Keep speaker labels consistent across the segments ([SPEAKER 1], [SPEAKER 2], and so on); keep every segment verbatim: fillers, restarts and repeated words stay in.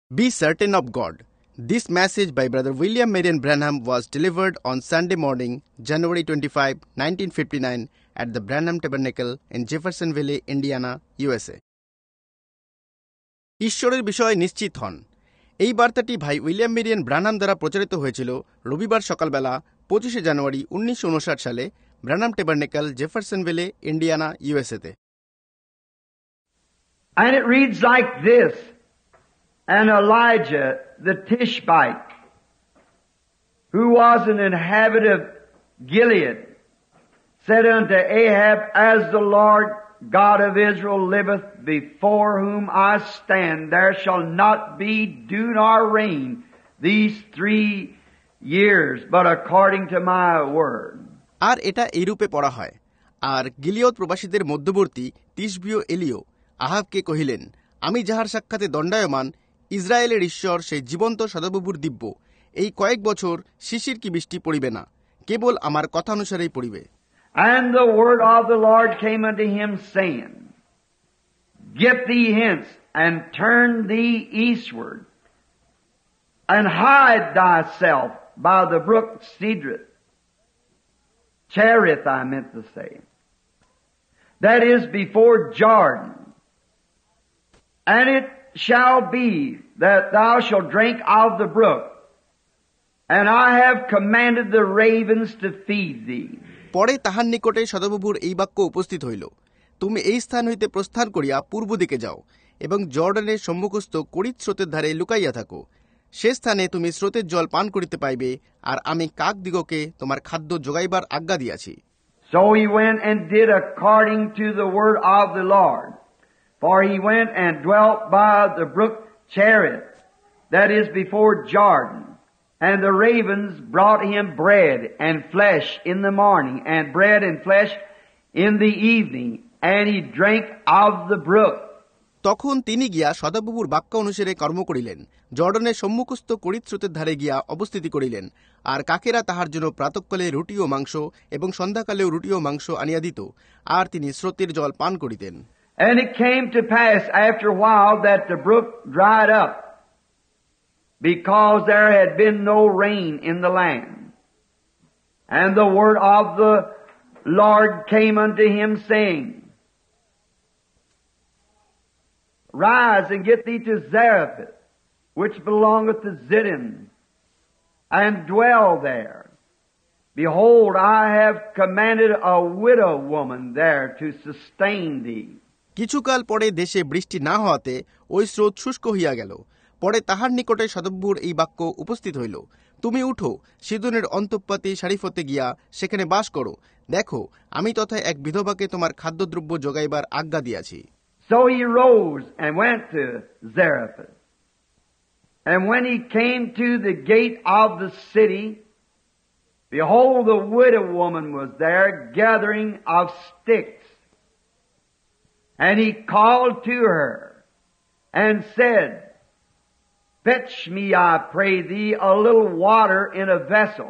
[SPEAKER 1] Be certain of God. This message by Brother William Marion Branham was delivered on Sunday morning, January twenty-fifth, nineteen fifty-nine at the Branham Tabernacle in Jeffersonville, Indiana, U S A. ঈশ্বরের বিষয়ে নিশ্চিত হন। এই বার্তাটি ভাই William মেরিয়ান ব্রানহাম দ্বারা প্রচারিত হয়েছিল রবিবার সকালবেলা পঁচিশে জানুয়ারি উনিশশো উনষাট সালে ব্রানহাম টেবারনেকেল, জেফারসনভিলে, ইন্ডিয়ানা, ইউএসএতে।
[SPEAKER 2] And it reads like this: And Elijah the Tishbite, who was an inhabitant of Gilead, said unto Ahab, As the Lord God of Israel liveth, before whom I stand, there shall not be dew nor rain these three years, but according to my word.
[SPEAKER 1] আর এটা এইরূপে পড়া হয়, আর গিলিয়দ প্রবাসীদের মধ্যবর্তী তিশবীয় এলিও আহাবকে কহিলেন, আমি যাহার সাক্ষাতে দণ্ডায়মান, ইসরায়েলের ঈশ্বর সেই জীবন্ত সদাপ্রভুর দিব্য, এই কয়েক বছর শিশির কি বৃষ্টি পড়িবে না, কেবল আমার কথা অনুসারেই পড়িবে।
[SPEAKER 2] And the word of the Lord came unto him, saying, Get thee hence, and turn thee eastward, and hide thyself by the brook Cedrith, Cherith I meant to say, that is before Jordan. And it shall be that thou shalt drink of the brook, and I have commanded the ravens to feed thee.
[SPEAKER 1] পরে তাহার নিকটে সদাপ্রভুর এই বাক্য উপস্থিত হইল, তুমি এই স্থান হইতে প্রস্থান করিয়া পূর্ব দিকে যাও, এবং জর্ডানের সম্মুখস্থ করিত স্রোতের ধারে লুকাইয়া থাকো। সে স্থানে তুমি স্রোতের জল পান করিতে পাইবে, আর আমি কাক দিগকে তোমার খাদ্য যোগাইবার আজ্ঞা দিয়াছি।
[SPEAKER 2] So he went and did according to the word of the Lord. For he went and dwelt by the brook Cherith, that is before Jordan. And the ravens brought him bread and flesh in the morning, and bread and flesh in the evening, and he drank of the brook.
[SPEAKER 1] তখন তিনি গিয়া সদাপ্রভুর বাক্য অনুসারে কর্ম করিলেন, জর্ডনের সম্মুখস্থ করিত স্রোতের ধারে গিয়া অবস্থিতি করিলেন, আর কাকেরা তাহার জন্য প্রাতঃকালে রুটি ও মাংস এবং সন্ধ্যাকালেও রুটি ও মাংস আনিয়া দিত, আর তিনি স্রোতের জল পান করিতেন।
[SPEAKER 2] And it came to pass after a while that the brook dried up, because there had been no rain in the land. And the word of the Lord came unto him, saying, Rise and get thee to Zarephath, which belongeth to Zidon, and dwell there. Behold, I have commanded a widow woman there to sustain thee.
[SPEAKER 1] কিছুকাল পরে দেশে বৃষ্টি না হওয়াতে ওই স্রোত শুষ্ক হইয়া গেল। পরে তাহার নিকটে সদাপ্রভুর এই বাক্য উপস্থিত হইল, তুমি উঠো, সিদোনের অন্তঃপাতে সারিফতে গিয়া সেখানে বাস করো। দেখো, আমি তথা এক বিধবাকে তোমার খাদ্যদ্রব্য যোগাইবার আজ্ঞা দিয়াছি।
[SPEAKER 2] So he rose and went to Zarephath. And when he came to the gate of the city, behold, the widow woman was there gathering of sticks. And he called to her and said, Fetch me, I pray thee, a little water in a vessel,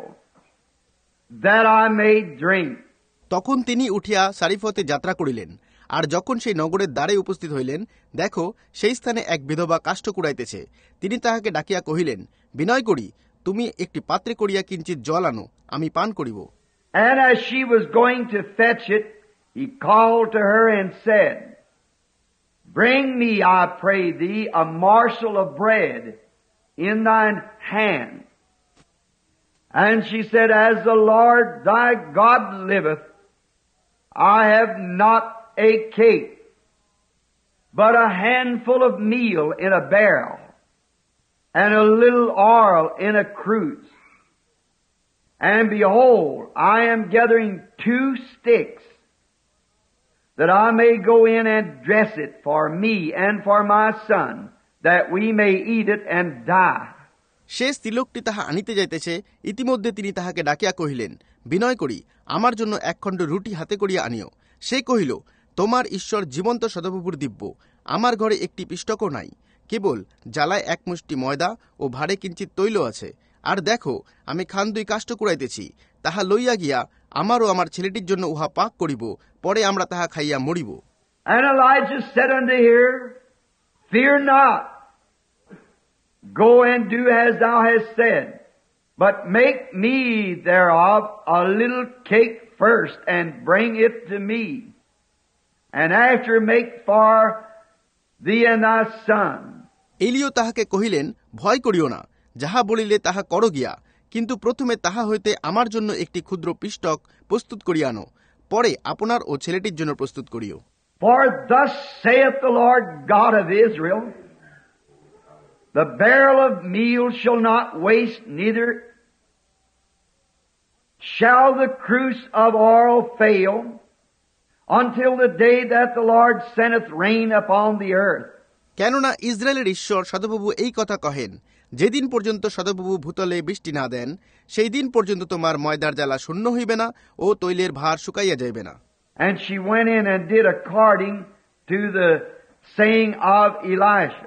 [SPEAKER 2] that I may drink.
[SPEAKER 1] তখন তিনি উঠিয়া সারিফতে যাত্রা করিলেন, আর যখন সেই নগরের দ্বারে উপস্থিত হইলেন, দেখো, সেই স্থানে এক বিধবা কাষ্ঠ কুড়াইতেছে। তিনি তাহাকে ডাকিয়া কহিলেন, বিনয় করি, তুমি একটি পাত্রে করিয়া কিঞ্চিৎ জল আনো, আমি পান করিব।
[SPEAKER 2] And as she was going to fetch it, he called to her and said, Bring me, I pray thee, a morsel of bread in thine hand. And she said, As the Lord thy God liveth, I have not a cake, but a handful of meal in a barrel, and a little oil in a cruse. And behold, I am gathering two sticks, that I may go in and dress it for me and for my son, that we may eat it and die.
[SPEAKER 1] সে স্ত্রীলোকটি তাহা আনিতে যাইতেছে, ইতিমধ্যে তিনি তাহাকে ডাকিয়া কহিলেন, বিনয় করি, আমার জন্য একখণ্ড রুটি হাতে করিয়া আনিও। সে কহিল, তোমার ঈশ্বর জীবন্ত সদাপ্রভুর দিব্য, আমার ঘরে একটি পিষ্টকও নাই, কেবল জ্বালায় এক মুষ্টি ময়দা ও ভাড়ে কিঞ্চিৎ তৈল আছে। আর দেখো, আমি খান দুই কাষ্ঠ কুড়াইতেছি, তাহা লইয়া গিয়া আমার ও আমার ছেলেটির জন্য উহা পাক করিব, পরে আমরা তাহা খাইয়া মরিব।
[SPEAKER 2] And Elijah said unto her, Fear not, Go and do as thou hast said, but make me thereof a little cake first, and bring it to me, and after make for thee and thy son.
[SPEAKER 1] এলিও তাহাকে কহিলেন, ভয় করিও না, যাহা বলিলে তাহা করো গিয়া, কিন্তু প্রথমে তাহা হইতে আমার জন্য একটি ক্ষুদ্র পিষ্টক প্রস্তুত করিয়া আনো, পরে আপনার ও ছেলেটির জন্য প্রস্তুত করিও।
[SPEAKER 2] For thus saith the Lord God of Israel, the barrel of meal shall not waste, neither shall the cruse of oil fail, until the day that the Lord sendeth rain upon the earth.
[SPEAKER 1] কেননা ইসরায়েলের ঈশ্বর সদাপ্রভু এই কথা কহেন, যেদিন পর্যন্ত সদাপ্রভু ভূতলে বৃষ্টি না দেন, সেই দিন পর্যন্ত তোমার ময়দার জ্বালা শূন্য হইবে না ও তৈলের ভার শুকাইয়া যাইবে না।
[SPEAKER 2] And she went in and did according to the saying of Elisha.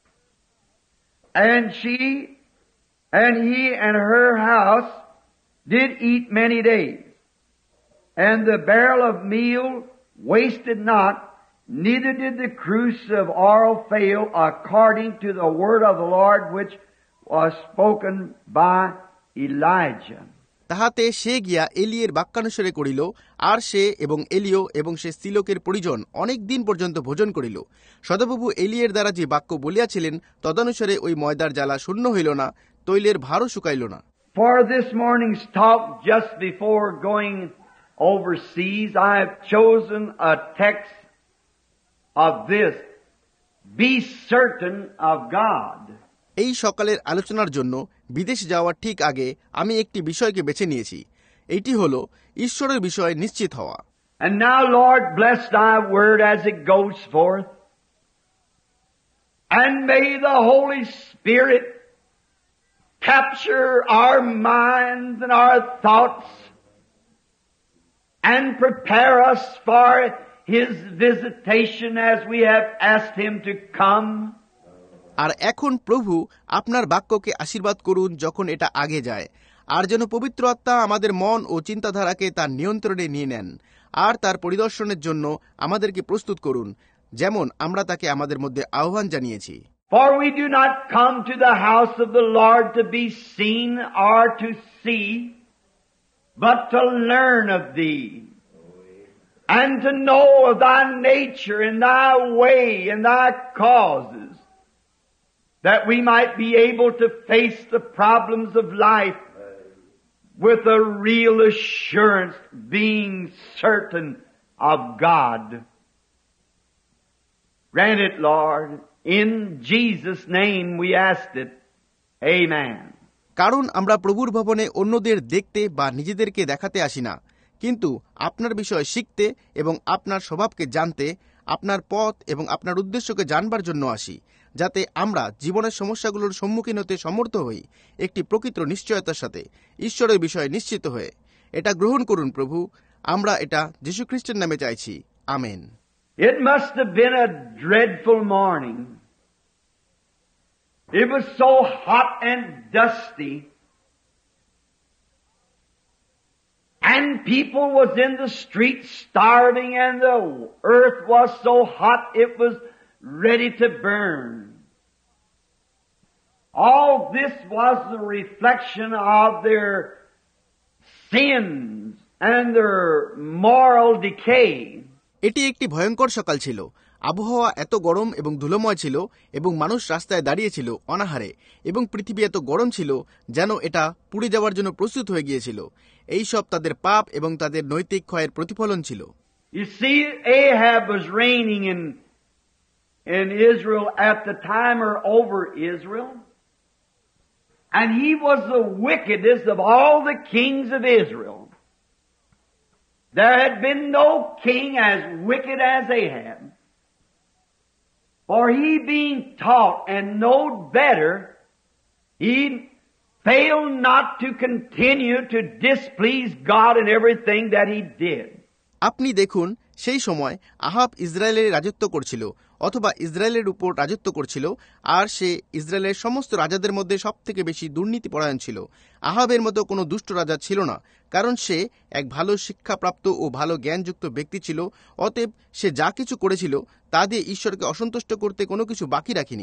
[SPEAKER 2] And she and he and her house did eat many days. And the barrel of meal wasted not, neither did the cruse of oil fail, according to the word of the Lord which was spoken by Elijah.
[SPEAKER 1] তাহাতে সে গিয়া এলিয়ের বাক্যানুসারে করিল, আর সে এবং এলিও এবং সে স্ত্রীলোকের পরিজন অনেক দিন পর্যন্ত ভোজন করিল। সদাপ্রভু এলিয়ের দ্বারা যে বাক্য বলিয়াছিলেন, তদনুসারে ওই ময়দার জ্বালা শূন্য হইল না, তৈলের ভারও শুকাইল না।
[SPEAKER 2] For this morning's talk, just before going overseas, I have chosen a text of this: be certain of God.
[SPEAKER 1] এই সকালের আলোচনার জন্য বিদেশ যাওয়ার ঠিক আগে আমি একটি বিষয়কে বেছে নিয়েছি। এইটি হল ঈশ্বরের বিষয়ে নিশ্চিত হওয়া।
[SPEAKER 2] And now, Lord, bless thy word as it goes forth, and may the Holy Spirit capture our minds and our thoughts and prepare us for His visitation as we have asked Him to come.
[SPEAKER 1] আর এখন প্রভু আপনার বাক্যকে আশীর্বাদ করুন যখন এটা আগে যায়, আর যেন পবিত্র আত্মা আমাদের মন ও চিন্তাধারাকে তার নিয়ন্ত্রণে নিয়ে নেন, আর তার পরিদর্শনের জন্য আমাদেরকে প্রস্তুত করুন, যেমন আমরা তাকে আমাদের মধ্যে আহ্বান জানিয়েছি।
[SPEAKER 2] For we do not come to the house of the Lord to be seen or to see, but to learn of Thee, and to know of Thy nature and Thy way and Thy causes, that we might be able to face the problems of life with a real assurance, being certain of God. Grant it, Lord. In Jesus' name we asked it. Amen.
[SPEAKER 1] কারণ আমরা প্রভুর ভবনে অন্যদের দেখতে বা নিজেদেরকে দেখাতে আসি না, কিন্তু আপনার বিষয় শিখতে এবং আপনার স্বভাবকে জানতে, আপনার পথ এবং আপনার উদ্দেশ্যকে জানবার জন্য আসি, যাতে আমরা জীবনের সমস্যাগুলোর সম্মুখীন হতে সমর্থ হই একটি প্রকৃত নিশ্চয়তার সাথে, ঈশ্বরের বিষয়ে নিশ্চিত হয়ে। এটা গ্রহণ করুন প্রভু, আমরা এটা যীশু খ্রিস্টের নামে চাইছি, amen.
[SPEAKER 2] It must have been a dreadful morning. It was so hot and dusty, and people was in the street starving, and the earth was so hot it was ready to burn. All this was the reflection of their sins and their moral decay.
[SPEAKER 1] এটি একটি ভয়ঙ্কর সকাল ছিল। আবহাওয়া এত গরম এবং ধুলোময় ছিল, এবং মানুষ রাস্তায় দাঁড়িয়েছিল অনাহারে, এবং পৃথিবী এত গরম ছিল যেন এটা পুড়ে যাওয়ার জন্য প্রস্তুত হয়ে গিয়েছিল। এই সব তাদের পাপ এবং তাদের নৈতিক ক্ষয়ের প্রতিফলন ছিল।
[SPEAKER 2] You see, Ahab was reigning in in Israel at the time, or over Israel, and he was the wickedest of all the kings of Israel. There had been no king as wicked as Ahab. For he, being taught and knowed better, he failed not to continue to displease God in everything that he did.
[SPEAKER 1] আপনি দেখুন, সেই সময় আহাব ইসরায়েলের রাজত্ব করছিল, অথবা ইসরায়েলের উপর রাজত্ব করছিল, আর সে ইসরায়েলের সমস্ত রাজাদের মধ্যে সব থেকে বেশি দুর্নীতিপরায়ণ ছিল। আহাবের মতো কোনো দুষ্ট রাজা ছিল না, কারণ সে এক ভালো শিক্ষাপ্রাপ্ত ও ভালো জ্ঞানযুক্ত ব্যক্তি ছিল। অতএব সে যা কিছু করেছিল তা দিয়ে ঈশ্বরকে অসন্তুষ্ট করতে কোনো কিছু বাকি রাখিনি।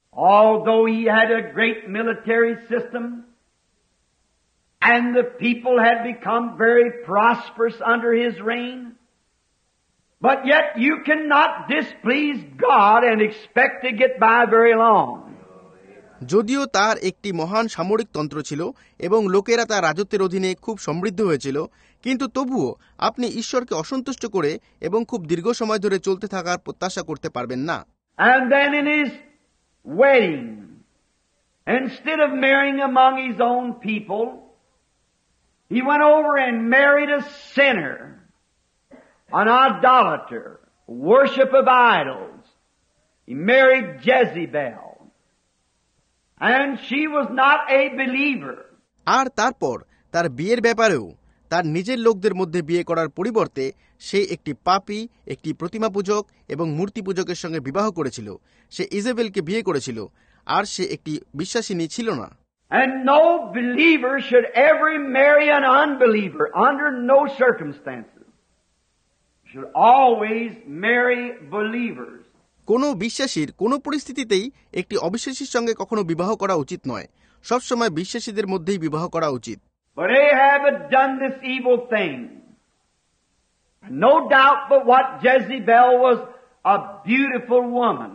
[SPEAKER 2] Although he had a great military system, and the people had become very prosperous under his reign, but yet you cannot displease God and expect to get by very long.
[SPEAKER 1] যদিও তার একটি মহান সামরিক তন্ত্র ছিল এবং লোকেরা তার রাজত্বের অধীনে খুব সমৃদ্ধ হয়েছিল, কিন্তু তবুও আপনি ঈশ্বরকে অসন্তুষ্ট করে এবং খুব দীর্ঘ সময় ধরে চলতে থাকার প্রত্যাশা করতে পারবেন না।
[SPEAKER 2] And then in his wedding, instead of marrying among his own people, he went over and married a sinner, an idolater, worship of idols. He married Jezebel. And she was not a believer.
[SPEAKER 1] আর তারপর তার বিয়ের ব্যাপারেও তার নিজের লোকদের মধ্যে বিয়ে করার পরিবর্তে সে একটি পাপী, একটি প্রতিমা পূজক এবং মূর্তি পূজকের সঙ্গে বিবাহ করেছিল। সে ইজেবেলকে বিয়ে করেছিল, আর সে একটি বিশ্বাসিনী ছিল না।
[SPEAKER 2] And no believer should ever marry an unbeliever under no circumstances. Should always marry believers.
[SPEAKER 1] কোনো বিশ্বাসীর কোনো পরিস্থিতিতেই একটি অবিশ্বাসীর সঙ্গে কখনো বিবাহ করা উচিত নয়। সবসময় বিশ্বাসীদের মধ্যেই বিবাহ করা উচিত।
[SPEAKER 2] But Ahab had done this evil thing. No doubt but what Jezebel was a beautiful woman.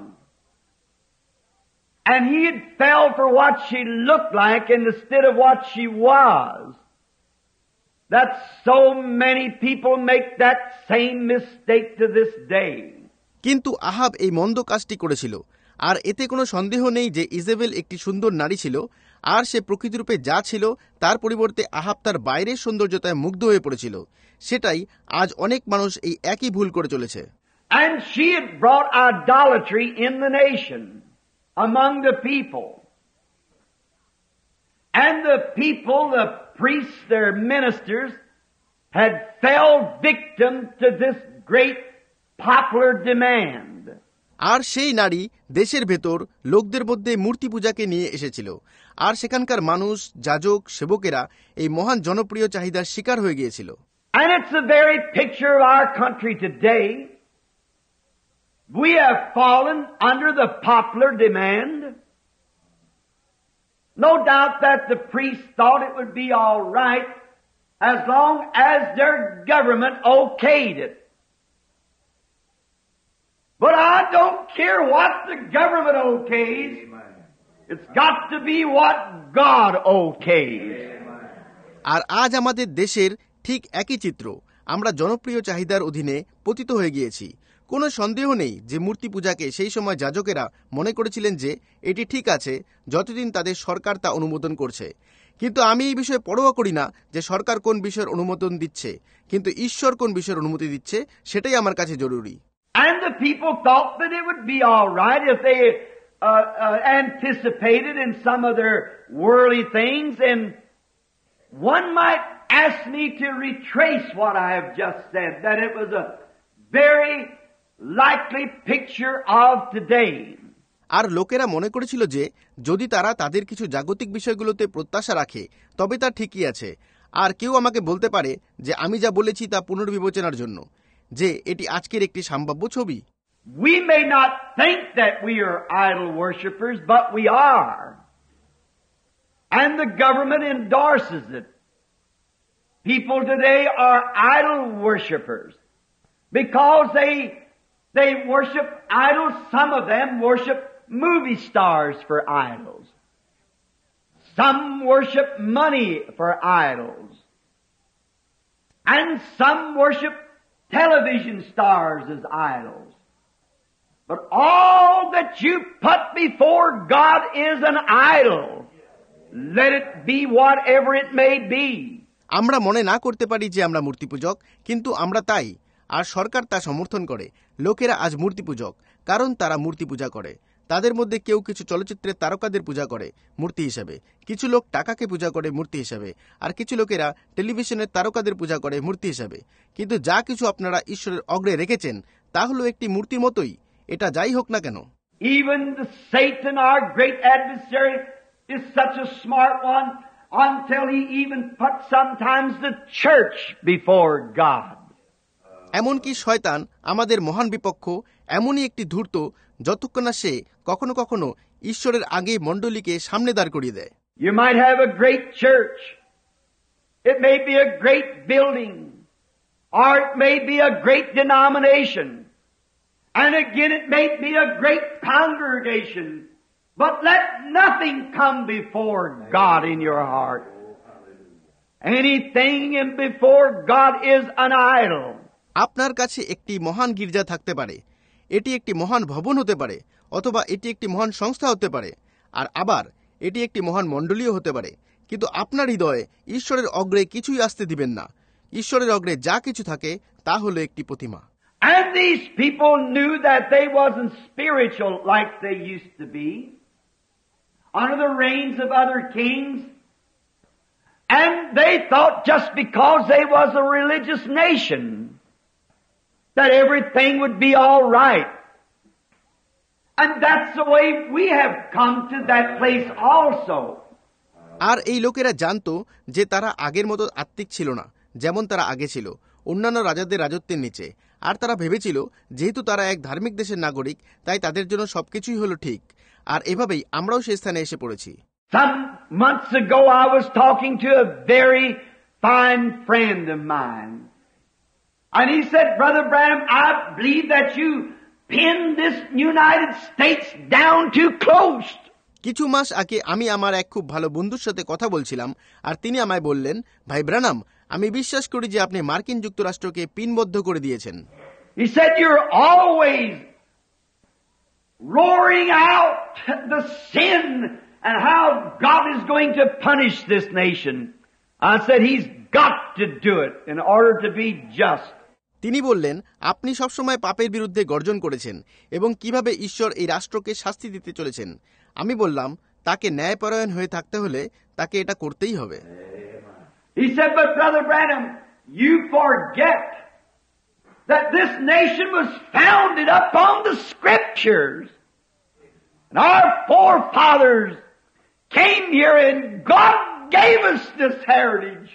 [SPEAKER 2] And he had fell for what she looked like instead of what she was. That so many people make that same mistake to this day.
[SPEAKER 1] কিন্তু আহাব এই মন্দ কাজটি করেছিল, আর এতে কোনো সন্দেহ নেই যে ইজেবেল একটি সুন্দর নারী ছিল, আর সে প্রকৃতিরূপে যা ছিল তার পরিবর্তে আহাব তার বাইরের সৌন্দর্যতায় মুগ্ধ হয়ে পড়েছিল। সেটাই আজ অনেক মানুষ এই একই ভুল করে চলেছে।
[SPEAKER 2] And she had brought idolatry in the nation, among the people. And the people, the priests, their ministers, had fell victim to this great popular demand.
[SPEAKER 1] আর সেই নারী দেশের ভেতর লোকদের মধ্যে মূর্তি পূজাকে নিয়ে এসেছিল, আর সেখানকার মানুষ, যাজক, সেবকেরা এই মহান জনপ্রিয় চাহিদার শিকার হয়ে গিয়েছিল।
[SPEAKER 2] And it's the very picture of our country today. We have fallen under the popular demand. No doubt that the priests thought it would be all right as long as their government okayed it. But I don't care what the government okays. It's got to be what God okays.
[SPEAKER 1] আর আজ আমাদের দেশের ঠিক একই চিত্র। আমরা জনপ্রিয় চাহিদার অধীনে পতিত হয়ে গিয়েছি। কোনো সন্দেহ নেই যে মূর্তি পূজাকে সেই সময় যাজকেরা মনে করেছিলেন যে এটি ঠিক আছে যতদিন তাদের সরকার তা অনুমোদন করছে। কিন্তু আমি এই বিষয়ে পরোয়া করি না যে সরকার কোন বিষয়ের অনুমোদন দিচ্ছে, কিন্তু ঈশ্বর কোন বিষয়ের অনুমতি দিচ্ছে সেটাই আমার কাছে জরুরি।
[SPEAKER 2] And the people thought that it would be all right if they uh, uh, anticipated in some of their worldly things. And one might ask me to retrace what I have just said, that it was a very likely picture of today.
[SPEAKER 1] আর লোকেরা মনে করেছিল যে যদি তারা তাদের কিছু জাগতিক বিষয়গুলোতে প্রত্যাশা রাখে তবে তা ঠিকই আছে। আর কেউ আমাকে বলতে পারে যে আমি যা বলেছি তা পুনর্বিবেচনার জন্য, যে এটি আজকের একটি সম্ভাব্য ছবি।
[SPEAKER 2] We may not think that we are idol worshippers, but we are. And the government endorses it. People today are idol worshippers because they they worship idols. Some of them worship movie stars for idols. Some worship money for idols. And some worship television stars as idols. But all that you put before God is an idol. Let it be whatever it may be.
[SPEAKER 1] আমরা মনে না করতে পারি যে আমরা মূর্তি পূজক, কিন্তু আমরা তাই, আর সরকার তা সমর্থন করে। লোকেরা আজ মূর্তি পূজক কারণ তারা মূর্তি পূজা করে। তাদের মধ্যে কেউ কিছু চলচ্চিত্রের তারকাদের পূজা করে মূর্তি হিসাবে, কিছু লোক টাকাকে পূজা করে মূর্তি হিসাবে, আর কিছু লোকেরা টেলিভিশনের তারকাদের পূজা করে মূর্তি হিসাবে। কিন্তু যা কিছু আপনারা ঈশ্বরের অগ্রে রেখেছেন তা হলো একটি মূর্তির মতোই, এটা যাই হোক না কেন।
[SPEAKER 2] Even the Satan, our great adversary, is such a smart one until he even puts sometimes the church before God.
[SPEAKER 1] এমনকি শয়তান আমাদের মহান বিপক্ষ এমনই একটি ধূর্ত, যতক্ষণ না সে কখনো কখনো ঈশ্বরের আগেই মণ্ডলীকে সামনে দাঁড় করিয়ে দেয়।
[SPEAKER 2] You might have a great church. It may be a great building. Or it may be a great denomination. And again it may be a great congregation. But let nothing come before God in your heart. Anything in before God is an idol.
[SPEAKER 1] আপনার কাছে একটি মহান গির্জা থাকতে পারে, এটি একটি মহান ভবন হতে পারে, অথবা এটি একটি মহান সংস্থা হতে পারে, আর আবার এটি একটি মহান মণ্ডলীও হতে পারে, কিন্তু আপনার হৃদয়ে ঈশ্বরের অগ্রে কিছুই আসতে দিবেন না। ঈশ্বরের অগ্রে যা কিছু থাকে তা হলো একটি প্রতিমা।
[SPEAKER 2] And these people knew that they wasn't spiritual like they used to be under the reigns of other kings. And they thought just because they was a religious nation that everything would be all right. And that's the way we have come to that place also.
[SPEAKER 1] আর এই লোকেরা জানতো যে তারা আগের মতো আত্মিক ছিল না, যেমন তারা আগে ছিল অন্যান্য রাজাদের রাজত্বের নিচে। আর তারা ভেবেছিল যেহেতু তারা এক ধার্মিক দেশের নাগরিক, তাই তাদের জন্য সবকিছুই হলো ঠিক। আর এভাবেই আমরাও সেই স্থানে এসে পড়েছি।
[SPEAKER 2] Some months ago I was talking to a very fine friend of mine. And he said, Brother Branham, I believe that you pinned this United States down too close.
[SPEAKER 1] কিছু মাস আগে আমি আমার এক খুব ভালো বন্ধুর সাথে কথা বলছিলাম, আর তিনি আমায় বললেন, ভাই ব্রানাম, আমি বিশ্বাস করি যে আপনি মার্কিন যুক্তরাষ্ট্রকে পিনবদ্ধ করে দিয়েছেন।
[SPEAKER 2] He said, you're always roaring out the sin and how God is going to punish this nation. I said, he's got to do it in order to be just.
[SPEAKER 1] তিনি বললেন, আপনি সবসময় পাপের বিরুদ্ধে গর্জন করেছেন এবং কিভাবে ঈশ্বর এই রাষ্ট্রকে শাস্তি দিতে চলেছেন। আমি বললাম, তাকে ন্যায়পরায়ণ হয়ে থাকতে হলে তাকে এটা করতেই হবে।
[SPEAKER 2] He said, but Brother Branham, you forget that this nation was founded upon the Scriptures. And our forefathers came here and God gave us this heritage.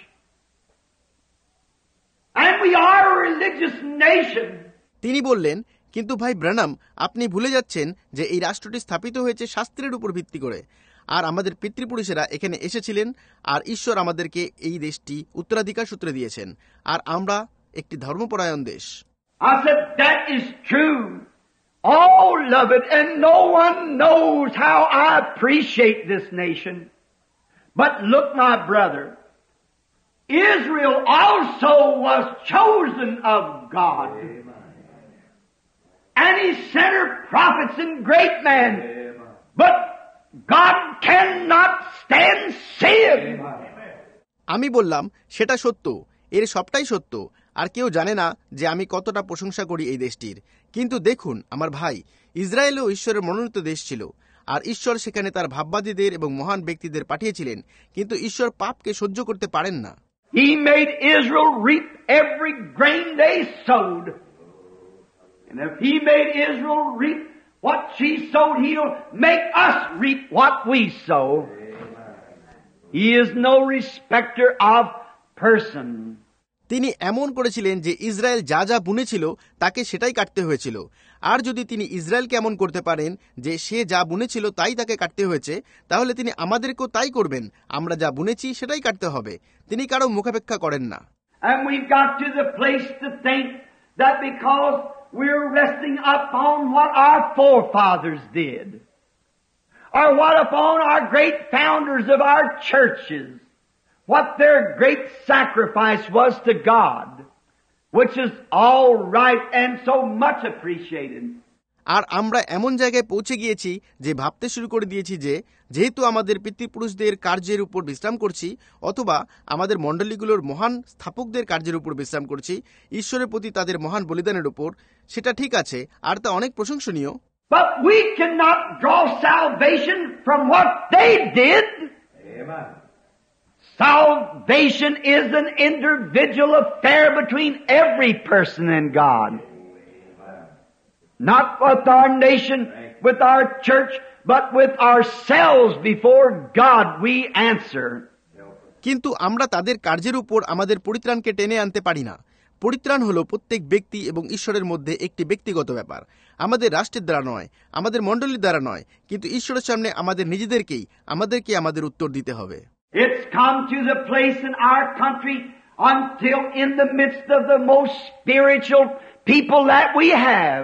[SPEAKER 2] And we are a religious nation.
[SPEAKER 1] তিনি বললেন, কিন্তু ভাই ব্রানাম, আপনি ভুলে যাচ্ছেন যে এই রাষ্ট্রটি স্থাপিত হয়েছে শাস্ত্রের উপর ভিত্তি করে, আর আমাদের পিতৃপুরুষেরা এখানে এসেছিলেন, আর ঈশ্বর আমাদেরকে এই দেশটি উত্তরাধিকার সূত্রে দিয়েছেন, আর আমরা একটি ধর্মপরায়ণ দেশ।
[SPEAKER 2] I said, that is true. All love it, and no one knows how I appreciate this nation. But look, my brother, Israel also was chosen of God. And He sent her prophets and great men. But God cannot stand sin.
[SPEAKER 1] আমি বললাম, সেটা সত্য, এর সবটাই সত্য, আর কেউ জানে না যে আমি কতটা প্রশংসা করি এই দেশটির। কিন্তু দেখুন আমার ভাই, ইসরায়েলও ঈশ্বরের মনোনীত দেশ ছিল, আর ঈশ্বর সেখানে তার ভাববাদীদের এবং মহান ব্যক্তিদের পাঠিয়েছিলেন, কিন্তু ঈশ্বর পাপকে সহ্য করতে পারেন না।
[SPEAKER 2] He made Israel reap every grain they sowed. And if He made Israel reap what she sowed, He'll make us reap what we sow. He is no respecter of person.
[SPEAKER 1] তিনি এমন করেছিলেন যে ইসরায়েল যা যা বুনেছিল তাকে সেটাই কাটতে হয়েছিল। আর যদি তিনি ইসরায়েলকে এমন করতে পারেন যে সে যা বুনেছিল তাই তাকে কাটতে হয়েছে, তাহলে তিনি আমাদেরকেও তাই করবেন, আমরা যা বুনেছি সেটাই কাটতে হবে। তিনি কারো মুখাপেক্ষা করেন না।
[SPEAKER 2] And we've got to the place to think that because we're resting upon what our forefathers did, or what upon our great founders of our churches, what their great sacrifice was to God, which is all right and so much appreciated.
[SPEAKER 1] আর আমরা এমন জায়গায় পৌঁছে গিয়েছি যে ভাবতে শুরু করে দিয়েছি যে যেহেতু আমাদের পিতৃপুরুষদের কার্যের উপর বিশ্রাম করছি, অথবা আমাদের মণ্ডলীগুলোর মহান স্থাপকদের কার্যের উপর বিশ্রাম করছি, ঈশ্বরের প্রতি তাদের মহান বলিদানের উপর, সেটা ঠিক আছে আর তা অনেক প্রশংসনীয়।
[SPEAKER 2] But we cannot draw salvation from what they did. Amen. Salvation is an individual affair between every person and God. Not with our nation, with our church, but with ourselves before God we answer.
[SPEAKER 1] কিন্তু আমরা তাদের কার্যের উপর আমাদের পরিত্রাণকে টেনে আনতে পারি না। পরিত্রাণ হলো প্রত্যেক ব্যক্তি এবং ঈশ্বরের মধ্যে একটি ব্যক্তিগত ব্যাপার। আমাদের রাষ্ট্রের দ্বারা নয়, আমাদের মণ্ডলীর দ্বারা নয়, কিন্তু ঈশ্বরের সামনে আমাদের নিজেদেরকেই আমাদেরকে আমাদের উত্তর দিতে হবে।
[SPEAKER 2] It's come to the place in our country until in the midst of the most spiritual people that we have,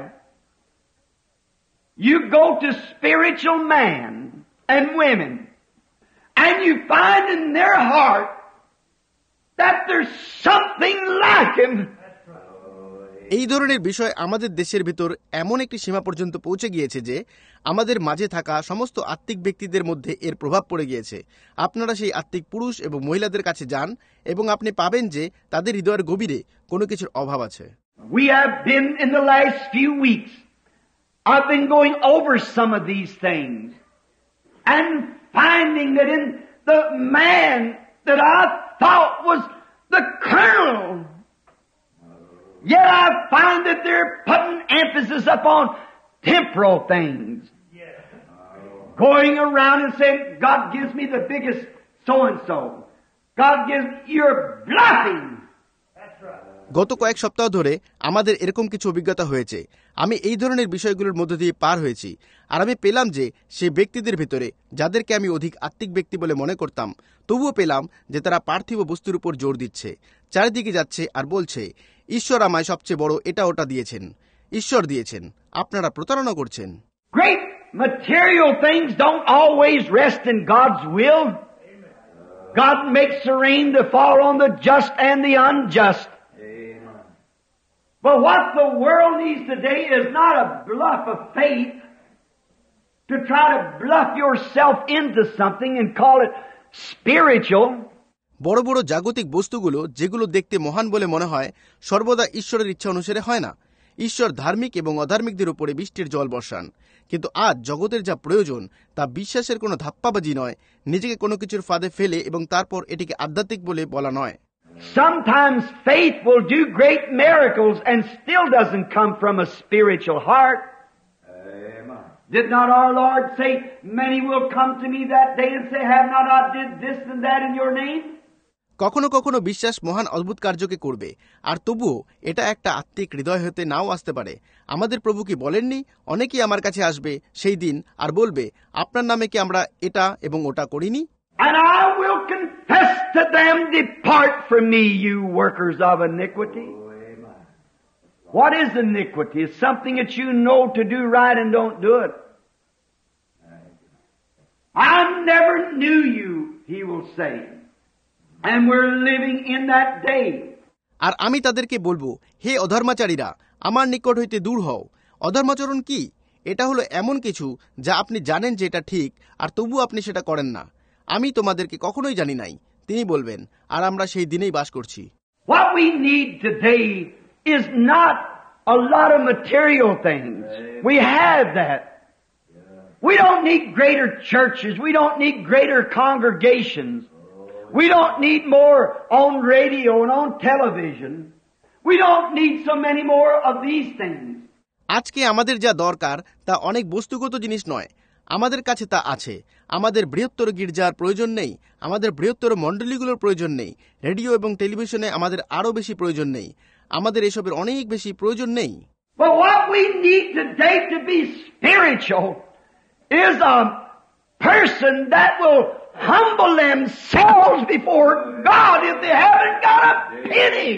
[SPEAKER 2] you go to spiritual men and women, and you find in their heart that there's something like him.
[SPEAKER 1] এই ধরনের বিষয় আমাদের দেশের ভিতর এমন একটি সীমা পর্যন্ত পৌঁছে গিয়েছে যে আমাদের মাঝে থাকা সমস্ত আত্মিক ব্যক্তিদের মধ্যে এর প্রভাব পড়ে গিয়েছে। আপনারা সেই আত্মিক পুরুষ এবং মহিলাদের কাছে যান এবং আপনি পাবেন যে তাদের হৃদয়ের গভীরে কোনো কিছুর অভাব আছে।
[SPEAKER 2] We have been in the last few weeks, I've been going over some of these things and finding that in the man that I thought was the colonel, yet I find that they're putting emphasis upon temporal things. Yeah. Going around and saying, God gives me the biggest so-and-so. God gives, you're bluffing. That's right.
[SPEAKER 1] গত কয়েক সপ্তাহ ধরে আমাদের এরকম কিছু অভিজ্ঞতা হয়েছে। আমি এই ধরনের বিষয়গুলোর মধ্য দিয়ে পার হয়েছি, আর আমি পেলাম যে সেই ব্যক্তিদের ভিতরে যাদেরকে আমি অধিক আত্মিক ব্যক্তি বলে মনে করতাম, তবুও পেলাম যে তারা পার্থিব বস্তুর উপর জোর দিচ্ছে, চারিদিকে যাচ্ছে আর বলছে, ঈশ্বর আমায় সবচেয়ে বড় এটা ওটা দিয়েছেন, ঈশ্বর দিয়েছেন, আপনারা প্রতারণা করছেন।
[SPEAKER 2] Great material things don't always rest in God's will. God makes the rain to fall on the just and the unjust. But what the world needs today is not a bluff of faith to try to bluff yourself into something and call it spiritual.
[SPEAKER 1] বড় বড় জাগতিক বস্তুগুলো যেগুলো দেখতে মহান বলে মনে হয় সর্বদা ঈশ্বরের ইচ্ছা অনুসারে হয় না। ঈশ্বর ধার্মিক এবং অধার্মিকদের উপরে বৃষ্টির জল বর্ষান, কিন্তু আজ জগতের যা প্রয়োজন তা বিশ্বাসের কোনো ধাপ্পাবাজি নয়, নিজেকে কোনো কিছুর ফাঁদে ফেলে এবং তারপর এটিকে আধ্যাত্মিক বলে বলা নয়।
[SPEAKER 2] Sometimes faith will do great miracles and still doesn't come from a spiritual heart. Amen. Did not our Lord say, many will come to me that day and say, have not I did this and that in your name?
[SPEAKER 1] কখনো কখনো বিশ্বাস মহান অদ্ভুত কার্যকে করবে, আর তবুও এটা একটা আত্মিক হৃদয় হতে নাও আসতে পারে। আমাদের প্রভু কি বলেননি, অনেকেই আমার কাছে আসবে সেই দিন আর বলবে, আপনার নামে কি আমরা এটা এবং ওটা করিনি?
[SPEAKER 2] And I will confess to them, depart from me, you workers of iniquity. What is iniquity? It's something that you know to do right and don't do it. I never knew you, he will say. And we're living in that day.
[SPEAKER 1] আর আমি তাদেরকে বলবো, হে অধর্মাচারীরা, আমার নিকট হইতে দূর হও। অধর্মাচরণ কি? এটা হলো এমন কিছু যা আপনি জানেন যে এটা ঠিক, আর তবু আপনি সেটা করেন না। আমি তোমাদেরকে কখনোই জানি নাই, তিনি বলবেন, আর আমরা সেই দিনেই বাস করছি।
[SPEAKER 2] What we need today is not a lot of material things. We have that. We don't need greater churches. We don't need greater congregations. We don't need more on radio and on television. We don't need so many more of these things.
[SPEAKER 1] আজকে আমাদের যা দরকার তা অনেক বস্তুগত জিনিস নয়, আমাদের কাছে তা আছে। আমাদের বৃহত্তর গির্জার প্রয়োজন নেই, আমাদের বৃহত্তর মণ্ডলীগুলোর প্রয়োজন নেই, রেডিও এবং টেলিভিশনে আমাদের আরো বেশি প্রয়োজন নেই, আমাদের এসবের অনেক বেশি প্রয়োজন নেই।
[SPEAKER 2] But what we need today to be spiritual is a person that will humble themselves before God if they haven't got a penny,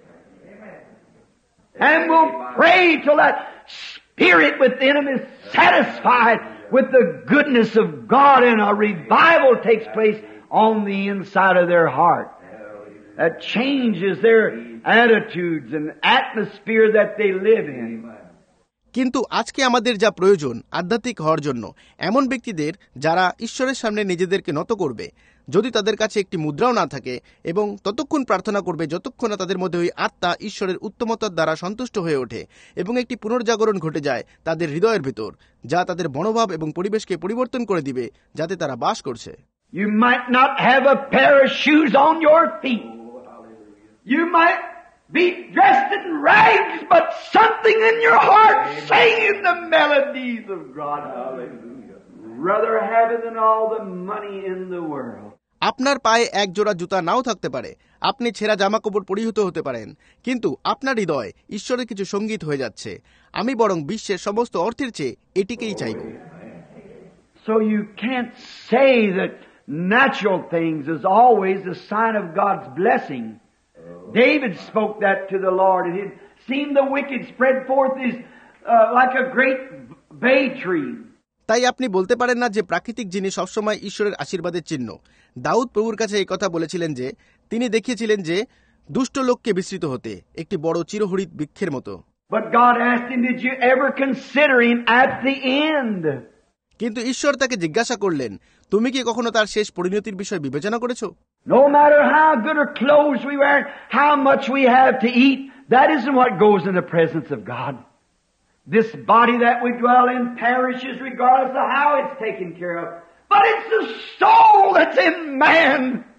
[SPEAKER 2] and will pray till that spirit within them is satisfied with the goodness of God, and a revival takes place on the inside of their heart that changes their attitudes and atmosphere that they live in.
[SPEAKER 1] কিন্তু আজকে আমাদের যা প্রয়োজন আধ্যাত্মিক হওয়ার জন্য এমন ব্যক্তিদের যারা ঈশ্বরের সামনে নিজেদেরকে নত করবে, যদি তাদের কাছে একটি মুদ্রাও না থাকে, এবং ততক্ষণ প্রার্থনা করবে যতক্ষণ না তাদের মধ্যে ওই আত্মা ঈশ্বরের উত্তমতার দ্বারা সন্তুষ্ট হয়ে ওঠে এবং একটি পুনর্জাগরণ ঘটে যায় তাদের হৃদয়ের ভিতর, যা তাদের মনোভাব এবং পরিবেশকে পরিবর্তন করে দিবে যাতে তারা বাস করছে।
[SPEAKER 2] You might not have a pair of shoes on your feet. You might be dressed in rags, but something in your heart singing the melodies of God. Hallelujah. Rather have it than all the money in the world.
[SPEAKER 1] আপনার পায়ে এক জোড়া জুতা নাও থাকতে পারে, আপনি ছেঁড়া জামা কাপড় পরিহিত হতে পারেন, কিন্তু আপনার হৃদয় ঈশ্বরের কিছু সঙ্গীত হয়ে যাচ্ছে। আমি বরং বিশ্বের সমস্ত অর্থের চেয়ে এটিকেই চাইব।
[SPEAKER 2] So you can't say that natural things is always a sign of God's blessing. David spoke that to the Lord, and it seemed the wicked spread forth his uh, like a great bay tree.
[SPEAKER 1] তাই আপনি বলতে পারেন না যে প্রাকৃতিক জিনিস সবসময় ঈশ্বরের আশীর্বাদের চিহ্ন। দাউদ প্রভুর কাছে এই কথা বলেছিলেন যে তিনি দেখিয়েছিলেন যে দুষ্ট লোককে বিস্তৃত হতে একটি বড় চিরহরিৎ বৃক্ষের মতো।
[SPEAKER 2] But God asked him, did you ever consider him at the end?
[SPEAKER 1] কিন্তু ঈশ্বর তাকে জিজ্ঞাসা করলেন, তুমি কি কখনো তার শেষ পরিণতির বিষয় বিবেচনা করেছো?
[SPEAKER 2] No matter how good or clothes we wear, how much we have to eat, that isn't what goes in the presence of God. This body that we dwell in perishes regardless of how it's taken care of. But it's the soul that's in man.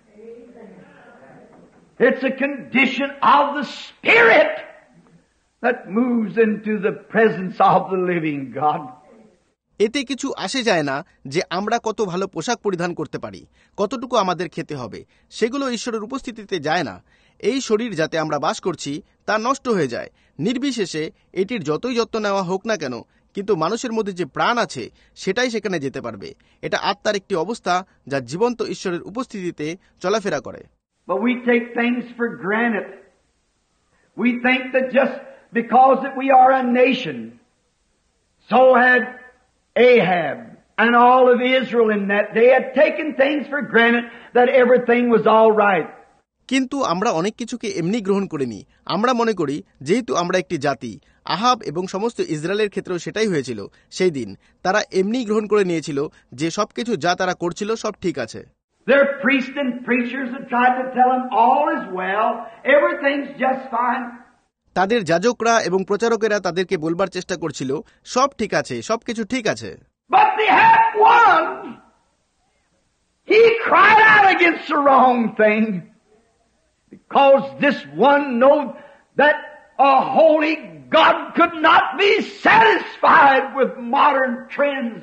[SPEAKER 2] It's a condition of the Spirit that moves into the presence of the living God.
[SPEAKER 1] এতে কিছু আসে যায় না যে আমরা কত ভালো পোশাক পরিধান করতে পারি, কতটুকু আমাদের খেতে হবে, সেগুলো ঈশ্বরের উপস্থিতিতে যায় না। এই শরীর যাতে আমরা বাস করছি তা নষ্ট হয়ে যায়, নির্বিশেষে এটির যতই যত্ন নেওয়া হোক না কেন, কিন্তু মানুষের মধ্যে যে প্রাণ আছে সেটাই সেখানে যেতে পারবে। এটা আত্মার একটি অবস্থা যা জীবন্ত ঈশ্বরের উপস্থিতিতে চলাফেরা করে।
[SPEAKER 2] But we take things for granted. We think that just because that we are a nation, so had Ahab and all of Israel in that day had taken things for granted that everything was all right.
[SPEAKER 1] কিন্তু আমরা অনেক কিছুকে এমনি গ্রহণ করিনি। আমরা মনে করি যেহেতু আমরা একটি জাতি, আহাব এবং সমস্ত ইসরায়েলের ক্ষেত্রেও সেটাই হয়েছিল। সেই দিন তারা এমনি গ্রহণ করে নিয়েছিল যে সবকিছু যা তারা করছিল সব ঠিক আছে।
[SPEAKER 2] Their priests and preachers had tried to tell them all is well, everything's just fine.
[SPEAKER 1] তাদের যাজকরা এবং প্রচারকেরা তাদেরকে বলবার চেষ্টা করছিল সব ঠিক আছে, সবকিছু ঠিক আছে।
[SPEAKER 2] But they had one. He cried out against the wrong thing. Because this one knew that a holy God could not be satisfied with modern trends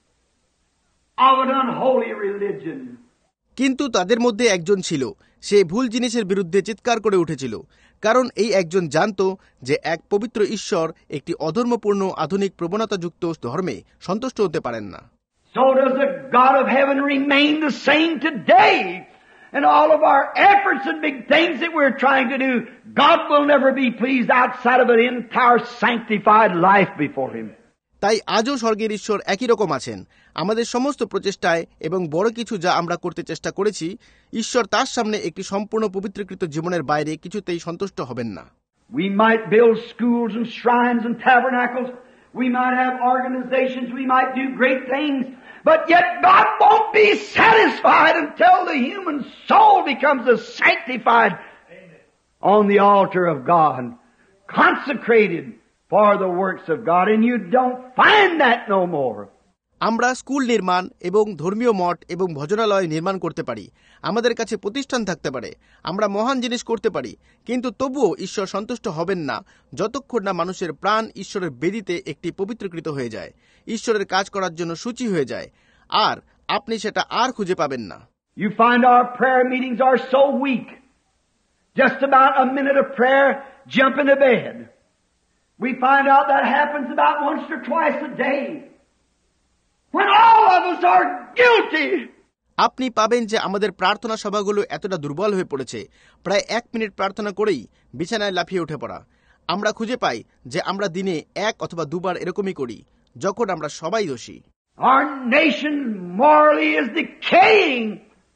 [SPEAKER 2] of an unholy religion.
[SPEAKER 1] কিন্তু তাদের মধ্যে একজন ছিল, সে ভুল জিনিসের বিরুদ্ধে চিৎকার করে উঠেছিল, কারণ এই একজন জানতো যে এক পবিত্র ঈশ্বর একটি অধর্মপূর্ণ আধুনিক প্রবণতাযুক্ত ধর্মে সন্তুষ্ট হতে পারেন না।
[SPEAKER 2] So does the God of heaven remain the same today? And all of our efforts and big things that we're trying to do, God will never be pleased outside of an entire sanctified life before Him.
[SPEAKER 1] তাই আজও স্বর্গের ঈশ্বর একই রকম আছেন। আমাদের সমস্ত প্রচেষ্টায় এবং বড় কিছু যা আমরা করতে চেষ্টা করেছি, ঈশ্বর তার সামনে একটি সম্পূর্ণ পবিত্রকৃত জীবনের বাইরে কিছুতেই সন্তুষ্ট হবেন না।
[SPEAKER 2] We might build schools and shrines and tabernacles. We might have organizations. We might do great things. But yet God won't be satisfied until the human soul becomes a sanctified on the altar of God, consecrated for the works of God, and you don't find that no more.
[SPEAKER 1] আমরা school নির্মাণ এবং ধর্মীয় মঠ এবং ভজনালয় নির্মাণ করতে পারি, আমাদের কাছে প্রতিষ্ঠান থাকতে পারে, আমরা মহান জিনিস করতে পারি, কিন্তু তবুও ঈশ্বর সন্তুষ্ট হবেন না যতক্ষণ না মানুষের প্রাণ ঈশ্বরের বেদিতে একটি পবিত্রকৃত হয়ে যায়, ঈশ্বরের কাজ করার জন্য সূচি হয়ে যায়, আর আপনি সেটা আর খুঁজে পাবেন না।
[SPEAKER 2] You find our prayer meetings are so weak. Just about a minute of prayer, jump into bed. We find out that happens about once or twice a day. When all of us are guilty.
[SPEAKER 1] আপনি পাবেন যে আমাদের প্রার্থনা সভাগুলো এতটা দুর্বল হয়ে পড়েছে, প্রায় এক মিনিট প্রার্থনা করেই বিছানায় লাফিয়ে উঠে পড়া। আমরা খুঁজে পাই যে আমরা দিনে এক অথবা দুবার এরকমই করি, যখন আমরা সবাই দোষী।
[SPEAKER 2] Our nation morally is decaying.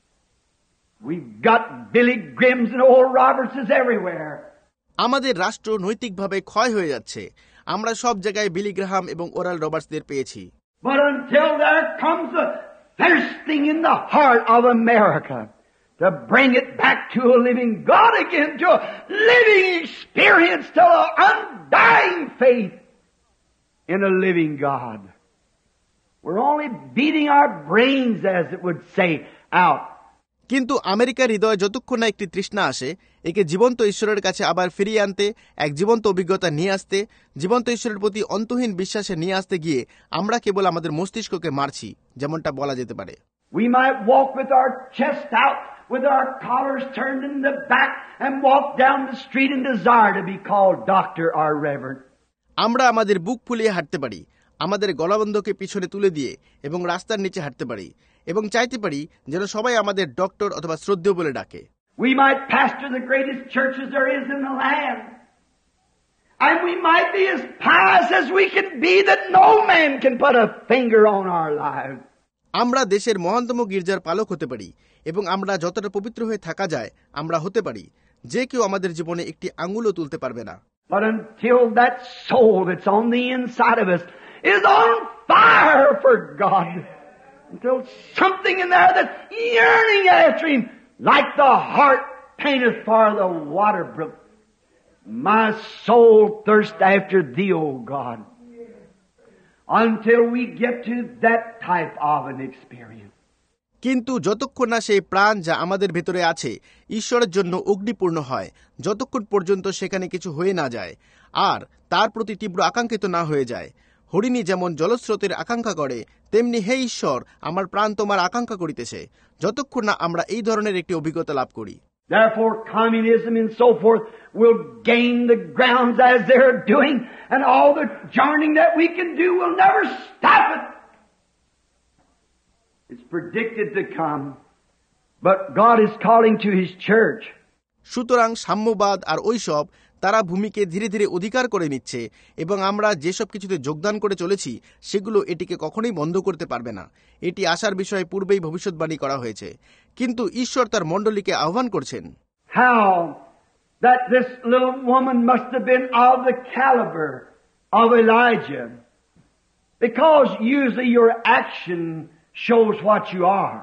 [SPEAKER 2] We've got Billy Grahams and Oral Robertses everywhere.
[SPEAKER 1] আমাদের রাষ্ট্র নৈতিকভাবে ক্ষয় হয়ে যাচ্ছে। আমরা সব জায়গায় বিলি গ্রাহাম এবং ওরাল রবার্টসদের পেয়েছি।
[SPEAKER 2] But until there comes a thirsting in the heart of America to bring it back to a living God again, to a living experience, to an undying faith in a living God. We're only beating our brains, as it would say, out.
[SPEAKER 1] কিন্তু আমেরিকার হৃদয়ে যতক্ষণ না একটি তৃষ্ণা আসে একে জীবন্ত ঈশ্বরের কাছে আবার ফিরিয়ে আনতে, এক জীবন্ত অভিজ্ঞতা নিয়ে আসতে, জীবন্ত ঈশ্বরের প্রতি অন্তহীন বিশ্বাসে নিয়ে আসতে গিয়ে আমরা কেবল আমাদের মস্তিষ্ককে মারছি, যেমনটা বলা যেতে পারে।
[SPEAKER 2] We might walk with our chest out, with our collars turned in the back, and walk down the street and desire to be called doctor or reverend.
[SPEAKER 1] আমরা আমাদের বুক ফুলিয়ে হাঁটতে পারি, আমাদের গলাবন্ধকে পিছনে তুলে দিয়ে এবং রাস্তার নিচে হাঁটতে পারি এবং চাইতে পারি যেন সবাই আমাদের ডক্টর অথবা শ্রদ্ধেয় বলে ডাকে।
[SPEAKER 2] We might pastor the greatest churches there is in the land. And we might be as pious as we can be that no man can put a finger on our lives.
[SPEAKER 1] আমরা দেশের মহানতম গির্জার পালক হতে পারি এবং আমরা যতটা পবিত্র হয়ে থাকা যায় আমরা হতে পারি, যে কেউ আমাদের জীবনে একটি আঙ্গুলও তুলতে পারবে না।
[SPEAKER 2] But until that soul that's on the inside of us is on fire for God, until something in there that's yearning after Him, like the heart painteth for the water brook, my soul thirsts after Thee, O God. Until we get to that type of an experience.
[SPEAKER 1] কিন্তু যতক্ষণ না সেই প্রাণ যা আমাদের ভেতরে আছে ঈশ্বরের জন্য অগ্নিপূর্ণ হয়, যতক্ষণ পর্যন্ত সেখানে কিছু হয়ে না যায় আর তার প্রতি তীব্র আকাঙ্ক্ষিত না হয়ে যায়, হরিণী যেমন জলস্রোতের আকাঙ্ক্ষা করে তেমনি হে ঈশ্বর আমার প্রাণ তোমার আকাঙ্ক্ষা করিতেছে, যতক্ষণ না আমরা এই ধরনের একটি অভিজ্ঞতা লাভ করি।
[SPEAKER 2] Therefore communism and so forth will gain the grounds as they're doing, and all the journeying that we can do will never stop it. It's predicted to come, but God is calling to His church.
[SPEAKER 1] সুতরাং সাম্যবাদ আর ওইসব তারা ভূমিকে ধীরে ধীরে অধিকার করে নিচ্ছে এবং আমরা যেসব কিছুতে যোগদান করে চলেছি সেগুলো এটিকে কখনোই বন্ধ করতে পারবে না। এটি আসার বিষয়ে পূর্বেই ভবিষ্যৎবাণী করা হয়েছে, কিন্তু ঈশ্বর তার মণ্ডলীকে আহ্বান করছেন।
[SPEAKER 2] How that this little woman must have been of the caliber of Elijah, because usually your action shows what you are.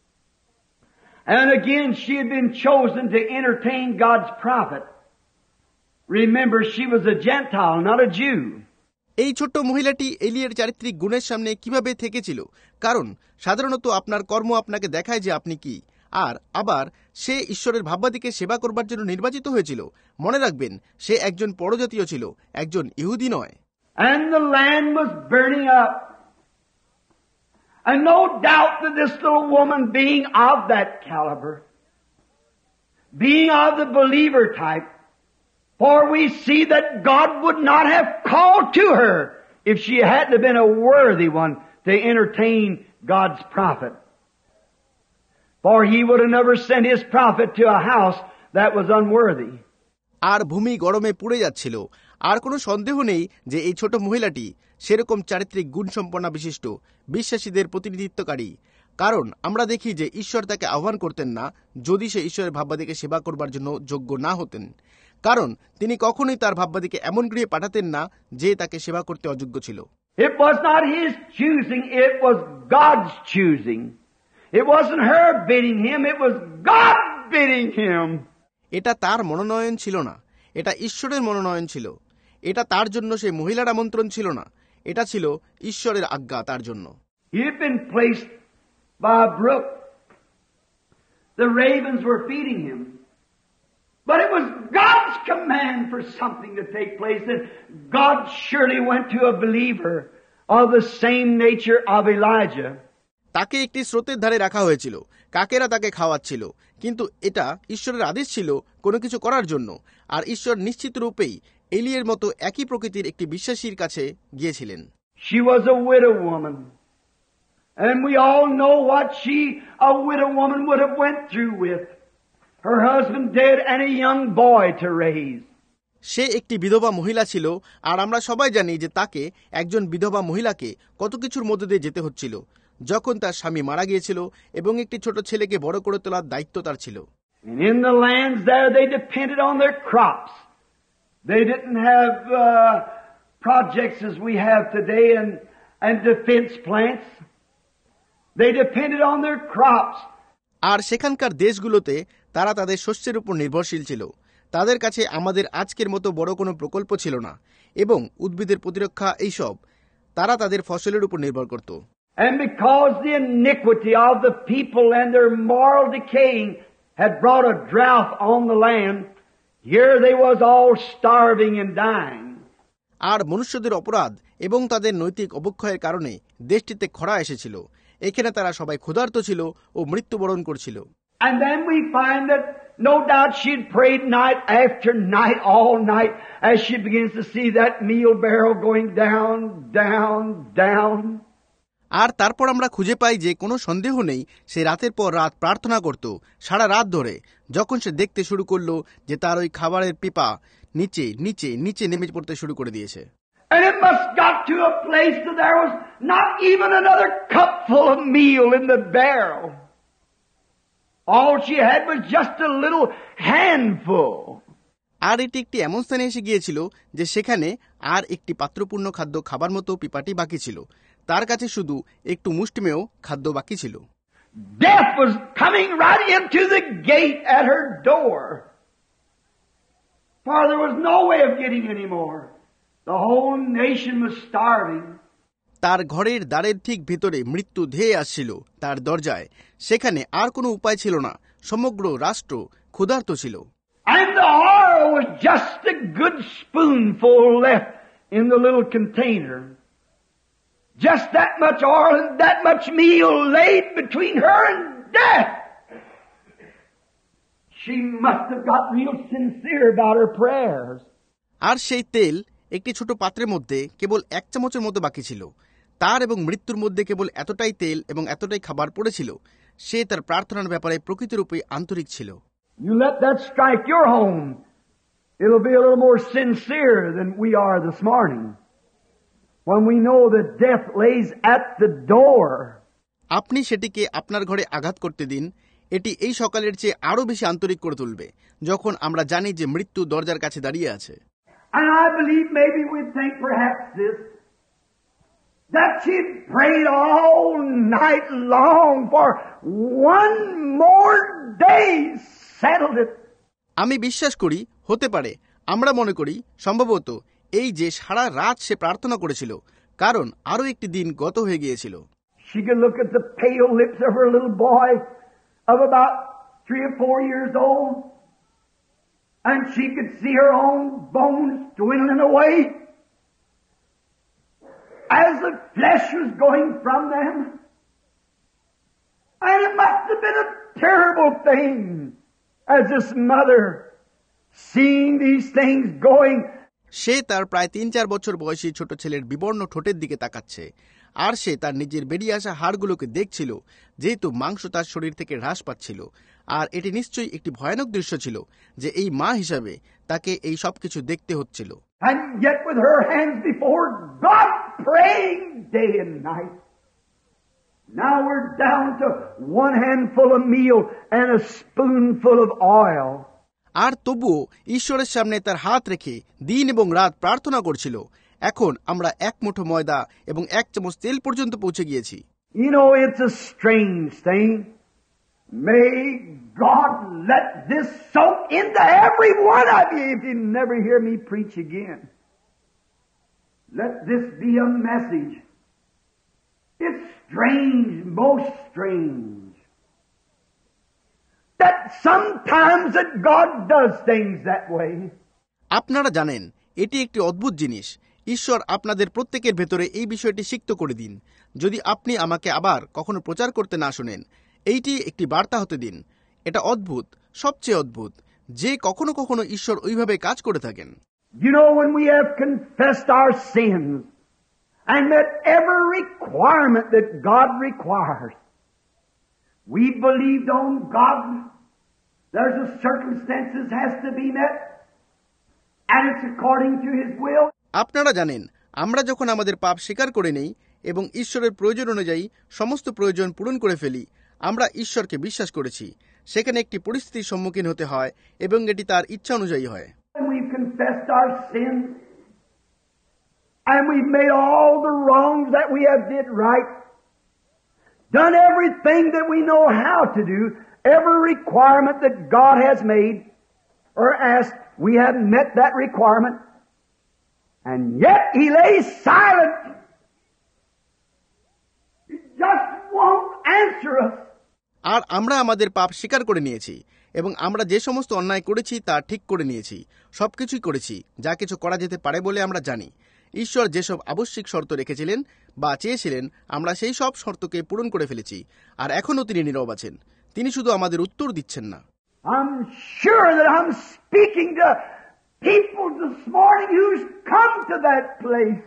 [SPEAKER 2] And again, she had been chosen to entertain God's prophet. Remember, she was a Gentile, not a Jew.
[SPEAKER 1] এই ছোট্ট মহিলাটি এলিয়ার চারিত্রিক গুণের সামনে কিভাবে থেকেছিল, কারণ সাধারণত আপনার কর্ম আপনাকে দেখায় যে আপনি কি, আর আবার সে ঈশ্বরের ভাববাদীকে সেবা করবার জন্য নির্বাচিত হয়েছিল। মনে রাখবেন, সে একজন পরজাতীয় ছিল, একজন ইহুদি নয়।
[SPEAKER 2] And the land was burning up. And no doubt that this little woman, being of that caliber, being of the believer type, for we see that God would not have called to her if she hadn't been a worthy one to entertain God's prophet. For He would have never sent His prophet to a house that was unworthy.
[SPEAKER 1] আর ভূমি গরমে পুড়ে যাচ্ছিল, আর কোনো সন্দেহ নেই যে এই ছোট মহিলাটি সেরকম চারিত্রিক গুণ সম্পন্ন বিশিষ্ট বিশ্বাসীদের প্রতিনিধিত্বকারী, কারণ আমরা দেখি যে ঈশ্বর তাকে আহ্বান করতেন না যদি সে ঈশ্বরের ভাববাদীকে সেবা করবার জন্য যোগ্য না হতেন, কারণ তিনি কখনোই তার ভাববাদীকে এমন গৃহে পাঠাতেন না যে তাকে সেবা করতে অযোগ্য ছিল।
[SPEAKER 2] It was not His choosing, it was God's choosing. It wasn't her bidding Him, it was God bidding Him.
[SPEAKER 1] এটা তার মনোনয়ন ছিল না, এটা ঈশ্বরের মনোনয়ন ছিল। এটা তার জন্য সেই মহিলার আমন্ত্রণ ছিল না, এটা ছিল ঈশ্বরের আজ্ঞা তার জন্য।
[SPEAKER 2] He had been placed by a brook. The ravens were feeding him. But it was God's command for something to take place, and God surely went to a believer of the same nature of Elijah.
[SPEAKER 1] তাকে একটি স্রোতের ধারে রাখা হয়েছিল, কাকেরা তাকে খাওয়াচ্ছিল, কিন্তু এটা ঈশ্বরের আদেশ ছিল কোনো কিছু করার জন্য, আর ঈশ্বর নিশ্চিত রূপেই এলিয়ের মতো একই প্রকৃতির একটি বিশ্বাসীর কাছে গিয়েছিলেন।
[SPEAKER 2] She was a widow woman, and we all know what she, a widow woman, would have went through with her husband dead and a young boy to raise.
[SPEAKER 1] সে একটি বিধবা মহিলা ছিল, আর আমরা সবাই জানি যে তাকে, একজন বিধবা মহিলাকে, কত কিছুর মধ্যে দিয়ে যেতে হচ্ছিল যখন তার স্বামী মারা গিয়েছিল এবং একটি ছোট ছেলেকে বড় করে তোলার দায়িত্ব তার ছিল।
[SPEAKER 2] And in the lands there they depended on their crops. They didn't have uh, projects as we have today and, and defense plants. They depended on their crops.
[SPEAKER 1] আর সেখানকার দেশগুলোতে তারা তাদের শস্যের উপর নির্ভরশীল ছিল। তাদের কাছে আমাদের আজকের মতো বড় কোনো প্রকল্প ছিল না এবং উদ্ভিদের প্রতিরক্ষা এইসব, তারা তাদের ফসলের উপর নির্ভর করত।
[SPEAKER 2] And because the iniquity of the people and their moral decaying had brought a drought on the land, here they was all starving and dying. আর
[SPEAKER 1] মনুষ্যদের অপরাধ এবং তাদের নৈতিক অবক্ষয়ের কারণে দেশটিতে খরা এসেছিল এখানে তারা সবাই ক্ষুধার্ত ছিল ও মৃত্যুবরণ করছিল।
[SPEAKER 2] And then we find that no doubt she'd prayed night after night, all night, as she begins to see that meal barrel going down, down, down.
[SPEAKER 1] আর তারপর আমরা খুঁজে পাই যে কোনো সন্দেহ নেই সে রাতের পর রাত প্রার্থনা করত সারা রাত ধরে, যখন সে দেখতে শুরু করলো যে তার ওই খাবারের পিপা নিচে নিচে নিচে নেমে পড়তে শুরু করে দিয়েছে।
[SPEAKER 2] And it must got to a place that there was not even another cupful of meal in the barrel. All she had was just a little handful.
[SPEAKER 1] আর এটি একটি এমন স্থানে এসে গিয়েছিল যে সেখানে আর একটি পাত্রপূর্ণ খাদ্য খাবার মতো পিপাটি বাকি ছিল, তার কাছে শুধু একটু মুষ্টিমেয় খাদ্য বাকি ছিল।
[SPEAKER 2] Death was coming right into the gate at her door. For there was no way of getting any more. The whole nation was starving.
[SPEAKER 1] তার ঘরের দ্বারের ঠিক ভিতরে মৃত্যু ধেয়ে আসছিল তার দরজায়, সেখানে আর কোনো উপায় ছিল না, সমগ্র রাষ্ট্র ক্ষুধার্ত ছিল।
[SPEAKER 2] And the oil was just a good spoonful left in the little container. Just that much oil and that much meal laid between her and death. She must have got real sincere about her prayers.
[SPEAKER 1] আর সেই তেল একটি ছোট পাত্রের মধ্যে কেবল এক চামচের মতো বাকি ছিল। তার এবং মৃত্যুর মধ্যে কেবল এতটাই তেল এবং এতটাই খাবার পড়েছিল। সে তার প্রার্থনার ব্যাপারে প্রকৃতরূপে আন্তরিক ছিল।
[SPEAKER 2] You let that strike your home, it'll be a little more sincere than we are this morning, when we know that death lays at the door.
[SPEAKER 1] আপনি সেটিকে আপনার ঘরে আঘাত করতে দিন, এটি এই সকালের চেয়ে আরো বেশি আন্তরিক করে তুলবে, যখন আমরা জানি যে মৃত্যু দরজার কাছে দাঁড়িয়ে আছে।
[SPEAKER 2] And I believe maybe we'd think perhaps this, that she'd prayed all night long for one more day, settled it.
[SPEAKER 1] আমি বিশ্বাস করি হতে পারে, আমরা মনে করি সম্ভবত এই যে সারা রাত সে প্রার্থনা করেছিল, কারণ আরো একটি দিন গত হয়ে গিয়েছিল।
[SPEAKER 2] She could look at the pale lips of her little boy of about three or four years old, and she could see her own bones dwindling away as the flesh was going from them. And it must have been a terrible thing as this mother seeing these things going.
[SPEAKER 1] সে তার প্রায় তিন চার বছর বয়সী ছোট ছেলের বিবর্ণ ঠোঁটের দিকে তাকাচ্ছে, আর সে তার নিজের বেরিয়ে আসা হাড়গুলোকে দেখছিল, যেহেতু মাংস তার শরীর থেকে হ্রাস পাচ্ছিল। আর এটি নিশ্চয়ই একটি ভয়ানক দৃশ্য ছিল যে এই মা হিসাবে তাকে এই সবকিছু দেখতে হচ্ছিল।
[SPEAKER 2] And yet with her hands before God praying day and night. Now we're down to one handful of meal and a spoonful of oil.
[SPEAKER 1] আর তবুও ঈশ্বরের সামনে তার হাত রেখে দিন এবং রাত প্রার্থনা করছিল। এখন আমরা এক মুঠো ময়দা এবং এক চামচ তেল পর্যন্ত পৌঁছে গিয়েছি।
[SPEAKER 2] You know, it's a strange thing. May God let this soak into every one of you if you never hear me preach again. Let this be a message. It's strange, most strange, that sometimes that God does things that way.
[SPEAKER 1] আপনারা জানেন এটি একটি অদ্ভুত জিনিস। ঈশ্বর আপনাদের প্রত্যেকের ভেতরে এই বিষয়টি সিক্ত করে দিন। যদি আপনি আমাকে আবার কখনো প্রচার করতে না শোনেন, এইটি একটি বার্তা হতে দিন। এটা অদ্ভুত, সবচেয়ে অদ্ভুত, যে কখনো কখনো ঈশ্বর ওইভাবে কাজ করে থাকেন।
[SPEAKER 2] You know, when we have confessed our sins and met every requirement that God requires, we believed on God. There's a circumstances has to be met, and it's according to His will.
[SPEAKER 1] আপনারা জানেন, আমরা যখন আমাদের পাপ স্বীকার করে নেই এবং ঈশ্বরের প্রয়োজন অনুযায়ী সমস্ত প্রয়োজন পূরণ করে ফেলি, আমরা ঈশ্বরকে বিশ্বাস করেছি। সেখানে একটি পরিস্থিতির সম্মুখীন হতে হয় এবং এটি তার ইচ্ছা অনুযায়ী হয়।
[SPEAKER 2] We've confessed our sins, and we've made all the wrongs that we have did right, done everything that we know how to do, every requirement that God has made or asked, we have met that requirement, and yet He lays silent. He just won't answer us.
[SPEAKER 1] আর আমরা আমাদের পাপ স্বীকার করে নিয়েছি এবং আমরা যে সমস্ত অন্যায় করেছি তা ঠিক করে নিয়েছি, সবকিছুই করেছি যা কিছু করা যেতে পারে বলে আমরা জানি, ঈশ্বর যেসব আবশ্যিক শর্ত রেখেছিলেন বা চেয়েছিলেন আমরা সেই সব শর্তকে পূরণ করে ফেলেছি, আর এখনও তিনি নীরব আছেন। তিনি শুধু আমাদের উত্তর দিচ্ছেন না।
[SPEAKER 2] I'm sure that I'm speaking to people this morning who's come to that place.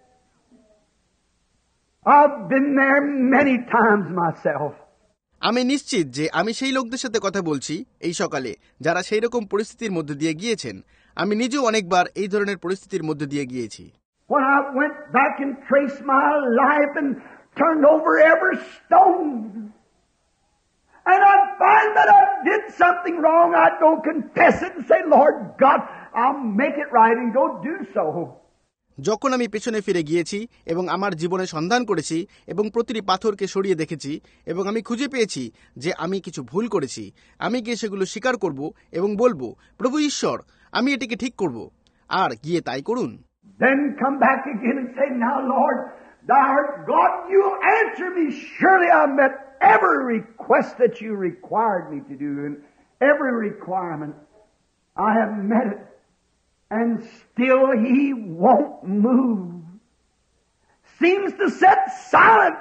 [SPEAKER 2] I've been there many times myself.
[SPEAKER 1] আমি নিশ্চিত যে আমি সেই লোকদের সাথে কথা বলছি এই সকালে যারা সেই রকম পরিস্থিতির মধ্যে দিয়ে গিয়েছেন। আমি নিজেও অনেকবার এই ধরনের পরিস্থিতির মধ্যে দিয়ে গিয়েছি।
[SPEAKER 2] When I went back and traced my life and turned over every stone, and I find that I did something wrong, I'd go confess it and say, Lord God, I'll make it right, and go do so.
[SPEAKER 1] যখন আমি পেছনে ফিরে গিয়েছি এবং আমার জীবনে সন্ধান করেছি এবং প্রতিটি পাথরকে সরিয়ে দেখেছি এবং আমি খুঁজে পেয়েছি যে আমি কিছু ভুল করেছি, আমি গিয়ে সেগুলো স্বীকার করব এবং বলবো, প্রভু ঈশ্বর, আমি এটিকে ঠিক করব, আর গিয়ে তাই করুন।
[SPEAKER 2] Then come back again and say, now Lord, thou art God, you'll answer me. Surely I met every request that you required me to do, and every requirement I have met it. And still he won't move. Seems to sit silent.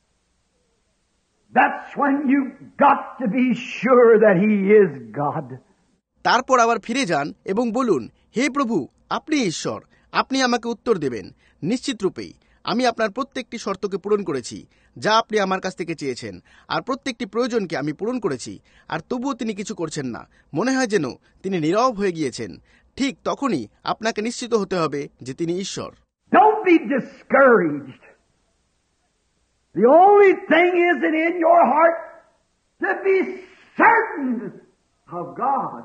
[SPEAKER 2] That's when you've got to be sure that he is God.
[SPEAKER 1] তারপর আবার ফিরে যান এবং বলুন, হে প্রভু, আপনি ঈশ্বর, আপনি আমাকে উত্তর দেবেন। নিশ্চিত রূপেই আমি আপনার প্রত্যেকটি শর্তকে পূরণ করেছি যা আপনি আমার কাছ থেকে চেয়েছেন, আর প্রত্যেকটি প্রয়োজনকে আমি পূরণ করেছি, আর তবুও তিনি কিছু করছেন না। মনে হয় যেন তিনি নীরব হয়ে গিয়েছেন। ঠিক তখনই আপনাকে নিশ্চিত হতে হবে যে তিনি ঈশ্বর।
[SPEAKER 2] Don't be discouraged. The only thing is that in your heart to be certain of God.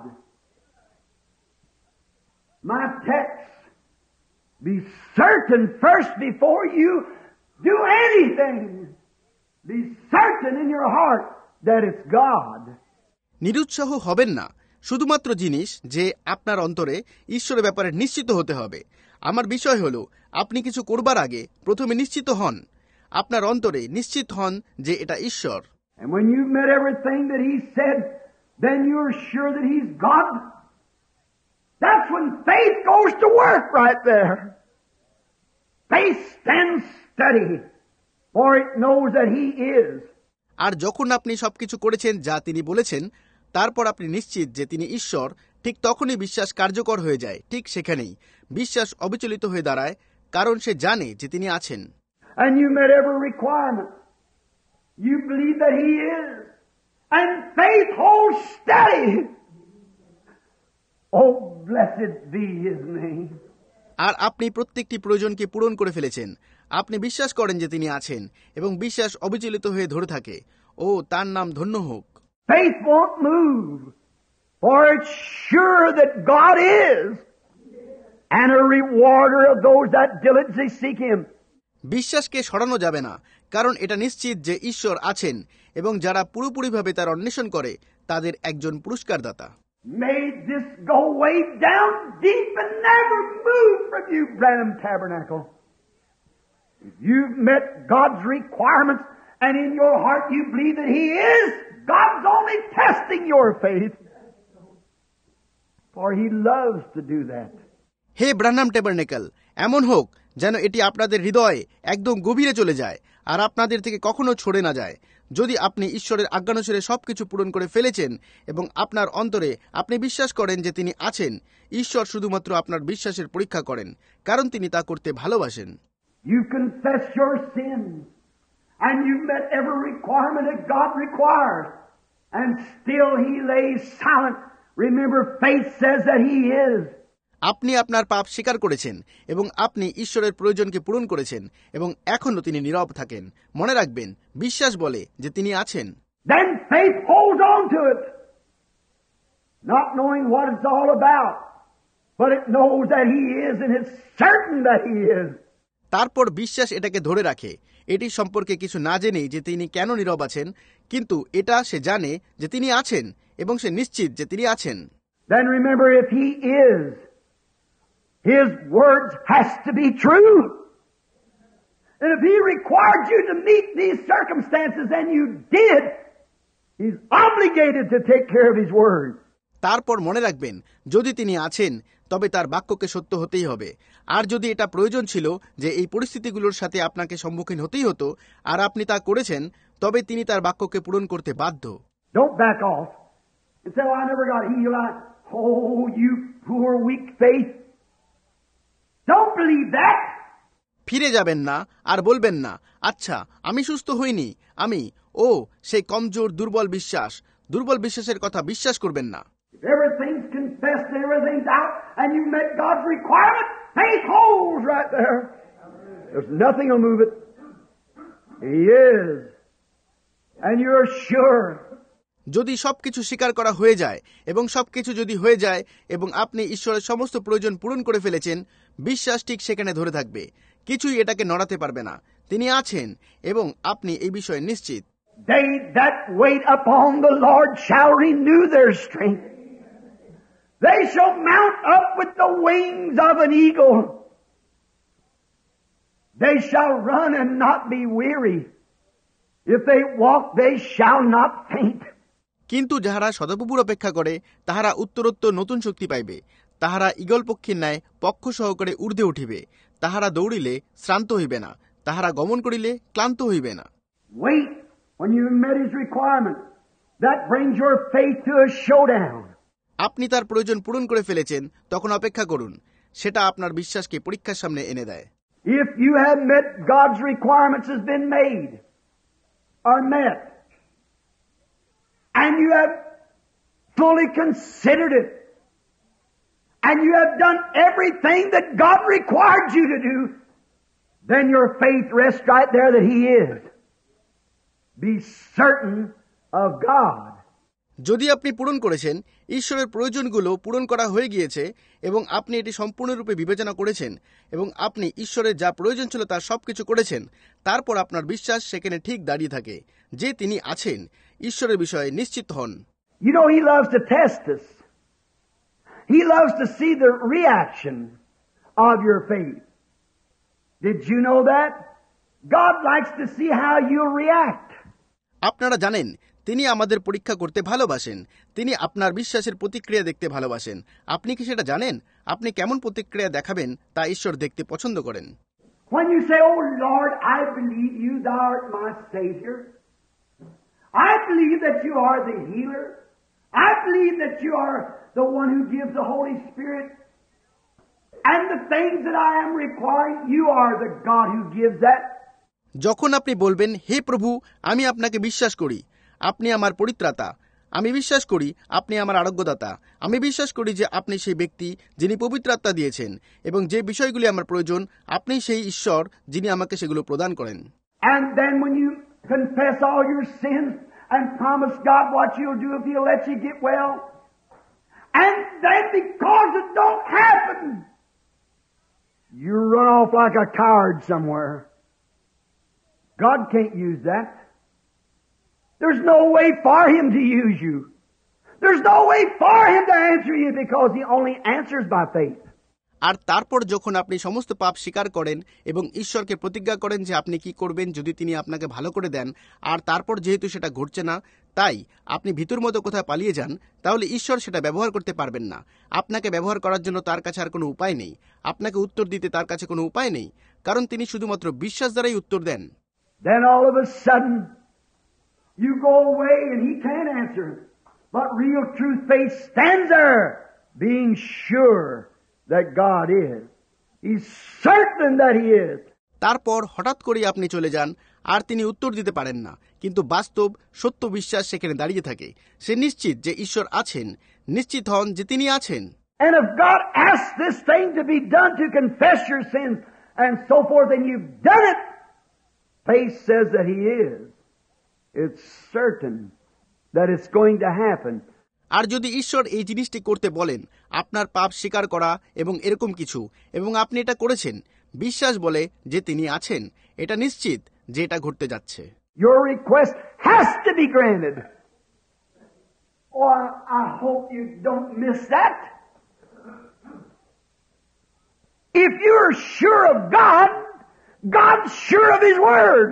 [SPEAKER 2] My text, be certain first before you do anything. Be certain in your heart that it's God.
[SPEAKER 1] নিরুৎসাহ হবেন না। শুধুমাত্র জিনিস যে আপনার অন্তরে ঈশ্বরের ব্যাপারে নিশ্চিত হতে হবে। আমার বিষয় হলো আপনি কিছু করবার আগে প্রথমে নিশ্চিত হন, আপনার অন্তরে নিশ্চিত হন যে এটা ঈশ্বর।
[SPEAKER 2] And when you've met everything that he said, then you're sure that he's God. That's when faith goes to work right there. Faith stands steady, for it knows that he is.
[SPEAKER 1] আর যখন আপনি সবকিছু করেছেন যা তিনি বলেছেন, তারপর আপনি নিশ্চিত যে তিনি ঈশ্বর, ঠিক তখনই বিশ্বাস কার্যকর হয়ে যায়। ঠিক সেখানেই বিশ্বাস অবিচলিত হয়ে দাঁড়ায়, কারণ সে জানে যে তিনি আছেন।
[SPEAKER 2] And you met every requirement. You believe that he is. And faith holds steady. Oh, blessed be his name.
[SPEAKER 1] আর আপনি প্রত্যেকটি প্রয়োজনকে পূরণ করে ফেলেছেন। আপনি বিশ্বাস করেন যে তিনি আছেন এবং বিশ্বাস অবিচলিত হয়ে ধরে থাকে। ও, তার নাম ধন্য হোক।
[SPEAKER 2] Faith won't move, for it's sure that God is, and a rewarder of those that diligently seek him.
[SPEAKER 1] বিশ্বাসকে সরানো যাবে না, কারণ এটা নিশ্চিত যে ঈশ্বর আছেন এবং যারা পুরোপুরিভাবে তার অন্বেষণ করে তাদের একজন পুরস্কারদাতা।
[SPEAKER 2] May this go way down deep and never move from you, Branham Tabernacle. If you've met God's requirements and in your heart you believe that he is, God's only testing your faith, for he loves to do that.
[SPEAKER 1] হে ব্রানহাম ট্যাবারনেকল, এমন হোক যেন এটি আপনাদের হৃদয়ে একদম গভীরে চলে যায় আর আপনাদের থেকে কখনো ছড়ে না যায়। যদি আপনি ঈশ্বরের আজ্ঞানুসারে সবকিছু পূরণ করে ফেলেছেন এবং আপনার অন্তরে আপনি বিশ্বাস করেন যে তিনি আছেন, ঈশ্বর শুধুমাত্র আপনার বিশ্বাসের পরীক্ষা করেন, কারণ তিনি তা করতে ভালোবাসেন।
[SPEAKER 2] You confess your sins, and you've met every requirement that God requires, and still he lays silent. Remember, faith says that he is.
[SPEAKER 1] আপনি আপনার পাপ স্বীকার করেছেন এবং আপনি ঈশ্বরের প্রয়োজনকে পূরণ করেছেন এবং এখনো তিনি নীরব থাকেন। মনে রাখবেন, বিশ্বাস বলে যে তিনি আছেন।
[SPEAKER 2] Then faith holds on to it, not knowing what it's all about, but it knows that he is, and it's certain that he is.
[SPEAKER 1] তারপর বিশ্বাস এটাকে ধরে রাখে, এটি সম্পর্কে কিছু না জেনেই যে তিনি কেন নীরব আছেন, কিন্তু এটা সে জানে যে তিনি আছেন এবং সে নিশ্চিত যে তিনি আছেন।
[SPEAKER 2] Then remember, if he is, his words has to be true. And if he required you to meet these circumstances and you did, he's obligated to take care of his word.
[SPEAKER 1] তারপর মনে রাখবেন, যদি তিনি আছেন তবে তার বাক্যকে সত্য হতেই হবে। আর যদি এটা প্রয়োজন ছিল যে এই পরিস্থিতিগুলোর সাথে আপনাকে সম্মুখীন হতেই হতো আর আপনি তা করেছেন, তবে তিনি তার বাক্যকে পূরণ করতে বাধ্য।
[SPEAKER 2] Don't back off and say, "Oh, I never got healed." I, oh, you poor weak faith. Don't believe that.
[SPEAKER 1] ফিরে যাবেন না আর বলবেন না, আচ্ছা আমি সুস্থ হইনি, আমি ও সেই কমজোর দুর্বল বিশ্বাস। দুর্বল বিশ্বাসের কথা বিশ্বাস করবেন না।
[SPEAKER 2] If everything's confessed and everything's out and you met God's requirement, faith holds right there. There's nothing will move it. He is. And you're sure.
[SPEAKER 1] যদি সবকিছু স্বীকার করা হয়ে যায় এবং সবকিছু যদি হয়ে যায় এবং আপনি ঈশ্বরের সমস্ত প্রয়োজন পূরণ করে ফেলেছেন, বিশ্বাস ঠিক সেখানে ধরে থাকবে, কিছুই এটাকে নড়াতে পারবে না। তিনি আছেন এবং আপনি এই বিষয়ে নিশ্চিত।
[SPEAKER 2] They that wait upon the Lord shall renew their strength. They shall mount up with the wings of an eagle. They shall run and not be weary. If they walk, they shall not faint.
[SPEAKER 1] কিন্তু যাহারা সদাপ্রভুর অপেক্ষা করে তাহারা উত্তরোত্তর নতুন শক্তি পাইবে, তাহারা ঈগল পক্ষীর ন্যায় পক্ষ সহকারে ঊর্ধ্বে উঠিবে, তাহারা দৌড়িলে শ্রান্ত হইবে না, তাহারা গমন করিলে ক্লান্ত হইবে না।
[SPEAKER 2] Wait when you met His requirement. That brings your faith to a showdown.
[SPEAKER 1] আপনি তার প্রয়োজন পূরণ করে ফেলেছেন, তখন অপেক্ষা করুন, সেটা আপনার বিশ্বাসকে পরীক্ষার সামনে এনে দেয়।
[SPEAKER 2] If you have met God's requirements has been made or met, and you have fully considered it, and you have done everything that God required you to do, then your faith rests right there that He is. Be certain of God.
[SPEAKER 1] যদি আপনি পূরণ করেছেন, ঈশ্বরের প্রয়োজনগুলো পূরণ করা হয়ে গিয়েছে এবং আপনি এটি সম্পূর্ণরূপে বিবেচনা করেছেন এবং আপনি ঈশ্বরের যা প্রয়োজন ছিল তার সবকিছু করেছেন, তারপর আপনার বিশ্বাস সেখানে ঠিক দাঁড়িয়ে থাকে যে তিনি আছেন। ঈশ্বরের বিষয়ে নিশ্চিত হন।
[SPEAKER 2] You know, He loves to test us. He loves to see the reaction of your faith. Did you know that? God likes to see how you react.
[SPEAKER 1] আপনারা জানেন তিনি আমাদের পরীক্ষা করতে ভালোবাসেন, তিনি আপনার বিশ্বাসের প্রতিক্রিয়া দেখতে ভালোবাসেন। আপনি কি সেটা জানেন? আপনি কেমন প্রতিক্রিয়া দেখাবেন তা ঈশ্বর দেখতে পছন্দ করেন।
[SPEAKER 2] When you say, "Oh Lord, I believe you, thou art my Savior. I believe that you are the healer. I believe that you are the one who gives the Holy Spirit. And the things that I am requiring, you are the God who gives that."
[SPEAKER 1] যখন আপনি বলবেন, হে প্রভু, আমি আপনাকে বিশ্বাস করি, আপনি আমার পরিত্রাতা, আমি বিশ্বাস করি আপনি আমার আরোগ্যদাতা, আমি বিশ্বাস করি যে আপনি সেই ব্যক্তি যিনি পবিত্র আত্মা দিয়েছেন এবং যে বিষয়গুলি আমার প্রয়োজন আপনি সেই ঈশ্বর যিনি আমাকে সেগুলো প্রদান করেন।
[SPEAKER 2] And then when you confess all your sins and promise God what you'll do if He'll let you get well, and then because it don't happen, you run off like a coward somewhere. God can't use that. There's no way for Him to use you. There's no way for Him to answer you because He only answers by faith.
[SPEAKER 1] আর তারপর যখন আপনি সমস্ত পাপ স্বীকার করেন এবং ঈশ্বরকে প্রতিজ্ঞা করেন যে আপনি কি করবেন যদি তিনি আপনাকে ভালো করে দেন, আর তারপর যেহেতু সেটা ঘটছে না, তাই আপনি ভিতর মতো কোথায় পালিয়ে যান, তাহলে ঈশ্বর সেটা ব্যবহার করতে পারবেন না। আপনাকে ব্যবহার করার জন্য তার কাছে আর কোনো উপায় নেই, আপনাকে উত্তর দিতে তার কাছে কোনো উপায় নেই, কারণ তিনি শুধুমাত্র বিশ্বাস দ্বারাই উত্তর দেন।
[SPEAKER 2] Then all of a sudden you go away and He can't answer. But real true faith stands there being sure that God is. He's certain that He is.
[SPEAKER 1] তারপর হঠাৎ করে আপনি চলে যান আর তিনি উত্তর দিতে পারেন না, কিন্তু বাস্তব সত্য বিশ্বাস সেখানে দাঁড়িয়ে থাকে। সে নিশ্চিত যে ঈশ্বর আছেন, নিশ্চিত হন যে তিনি আছেন।
[SPEAKER 2] And if God asks this thing to be done to confess your sins and so forth and you've done it, faith says that He is. It's certain that it's going to happen.
[SPEAKER 1] আর যদি ঈশ্বর এই জিনিসটি করতে বলেন, আপনার পাপ স্বীকার করা এবং এরকম কিছু, এবং আপনি এটা করেছেন, বিশ্বাস বলে যে তিনি আছেন, এটা নিশ্চিত যে এটা ঘটতে যাচ্ছে।
[SPEAKER 2] Your request has to be granted. Oh, I, I hope you don't miss that. If you're sure of God, God's sure of His Word.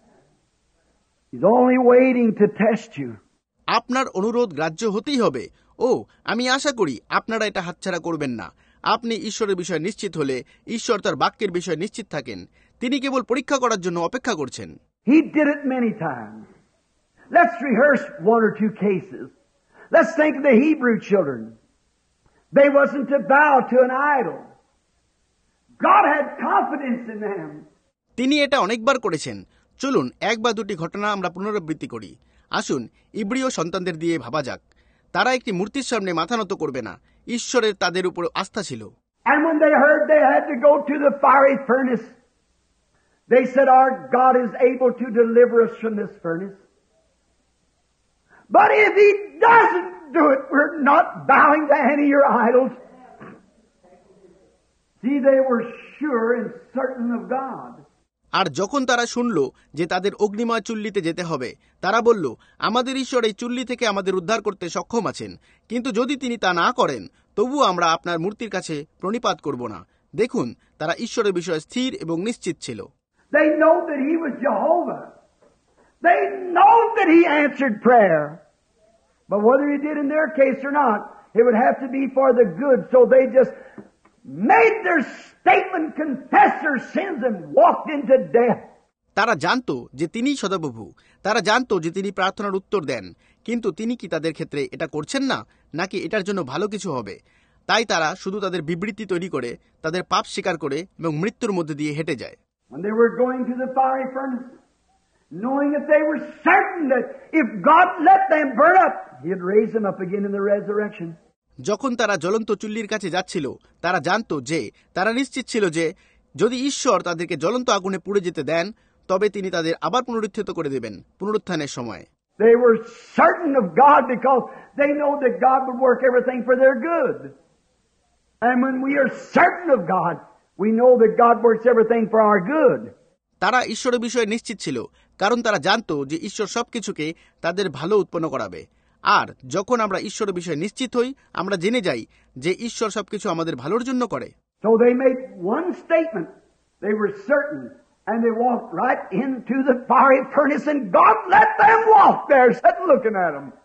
[SPEAKER 2] He's only waiting to test you.
[SPEAKER 1] আপনার অনুরোধ গ্রাহ্য হতেই হবে, ও আমি আশা করি আপনারা এটা হাতছাড়া করবেন না। আপনি ঈশ্বরের বিষয়ে নিশ্চিত হলে ঈশ্বর তার বাক্যের বিষয়ে নিশ্চিত থাকেন। তিনি কেবল পরীক্ষা করার জন্য অপেক্ষা করছেন।
[SPEAKER 2] He did it many times. Let's rehearse one or two cases. Let's think of the Hebrew children. They wasn't to bow to an idol. God had confidence in them.
[SPEAKER 1] তিনি এটা অনেকবার করেছেন। চলুন এক বা দুটি ঘটনা আমরা পুনরাবৃত্তি করি। আসুন ইব্রিয় সন্তানদের দিয়ে ভাবা যাক। তারা একটি মূর্তির সামনে মাথা নত করবে না। ঈশ্বরের তাদের উপর আস্থা ছিল।
[SPEAKER 2] And when they heard they had to go to the fiery furnace, they said, our God is able to deliver us from this furnace. But if He doesn't do it, we're not bowing to any of your idols. See, they were sure and certain of God.
[SPEAKER 1] আর যখন তারা শুনল যে তাদের অগ্নিময় চুল্লিতে যেতে হবে, তারা বলল, আমাদের ঈশ্বর এই চুল্লি থেকে আমাদের উদ্ধার করতে সক্ষম আছেন, কিন্তু যদি তিনি তা না করেন তবুও আমরা আপনার মূর্তির কাছে প্রণিপাত করব না। দেখুন, তারা ঈশ্বরের বিষয়ে স্থির এবং নিশ্চিত ছিল।
[SPEAKER 2] They know that He was Jehovah. They know that He answered prayer. But whether He did in their case or not, it would have to be for the good. So they just made their statement, confessed their sins, and walked into death.
[SPEAKER 1] তারা জানতো যে তিনিই সদাপ্রভু। তারা জানতো যে তিনি প্রার্থনার উত্তর দেন, কিন্তু তিনি কি তাদের ক্ষেত্রে এটা করছেন না, নাকি এটার জন্য ভালো কিছু হবে? তাই তারা শুধু তাদের বিবৃতি তৈরি করে, তাদের পাপ স্বীকার করে এবং মৃত্যুর মধ্যে দিয়ে হেঁটে যায়।
[SPEAKER 2] When they were going to the fiery furnace, knowing that they were certain that if God let them burn up, He'd raise them up again in the resurrection.
[SPEAKER 1] যখন তারা জ্বলন্ত চুল্লির কাছে যাচ্ছিল, তারা জানতো যে, তারা নিশ্চিত ছিল যে যদি ঈশ্বর তাদেরকে জ্বলন্ত আগুনে পুড়ে যেতে দেন, তবে তিনি তাদের আবার পুনরুত্থিত করে দেবেন পুনরুত্থানের সময়।
[SPEAKER 2] They were certain of God because they know that God would work everything for their good. And when we are certain of God, we know that God works everything for our good.
[SPEAKER 1] তারা ঈশ্বরের বিষয়ে নিশ্চিত ছিল, কারণ তারা জানতো যে ঈশ্বর সবকিছুকে তাদের ভালো উৎপন্ন করাবে। আর যখন আমরা ঈশ্বরের বিষয়ে নিশ্চিত হই, আমরা জেনে যাই যে ঈশ্বর সবকিছু আমাদের ভালোর জন্য করে।
[SPEAKER 2] So they made one statement. They were certain, and they walked right into the fiery furnace, and God let them walk there, sitting looking at them.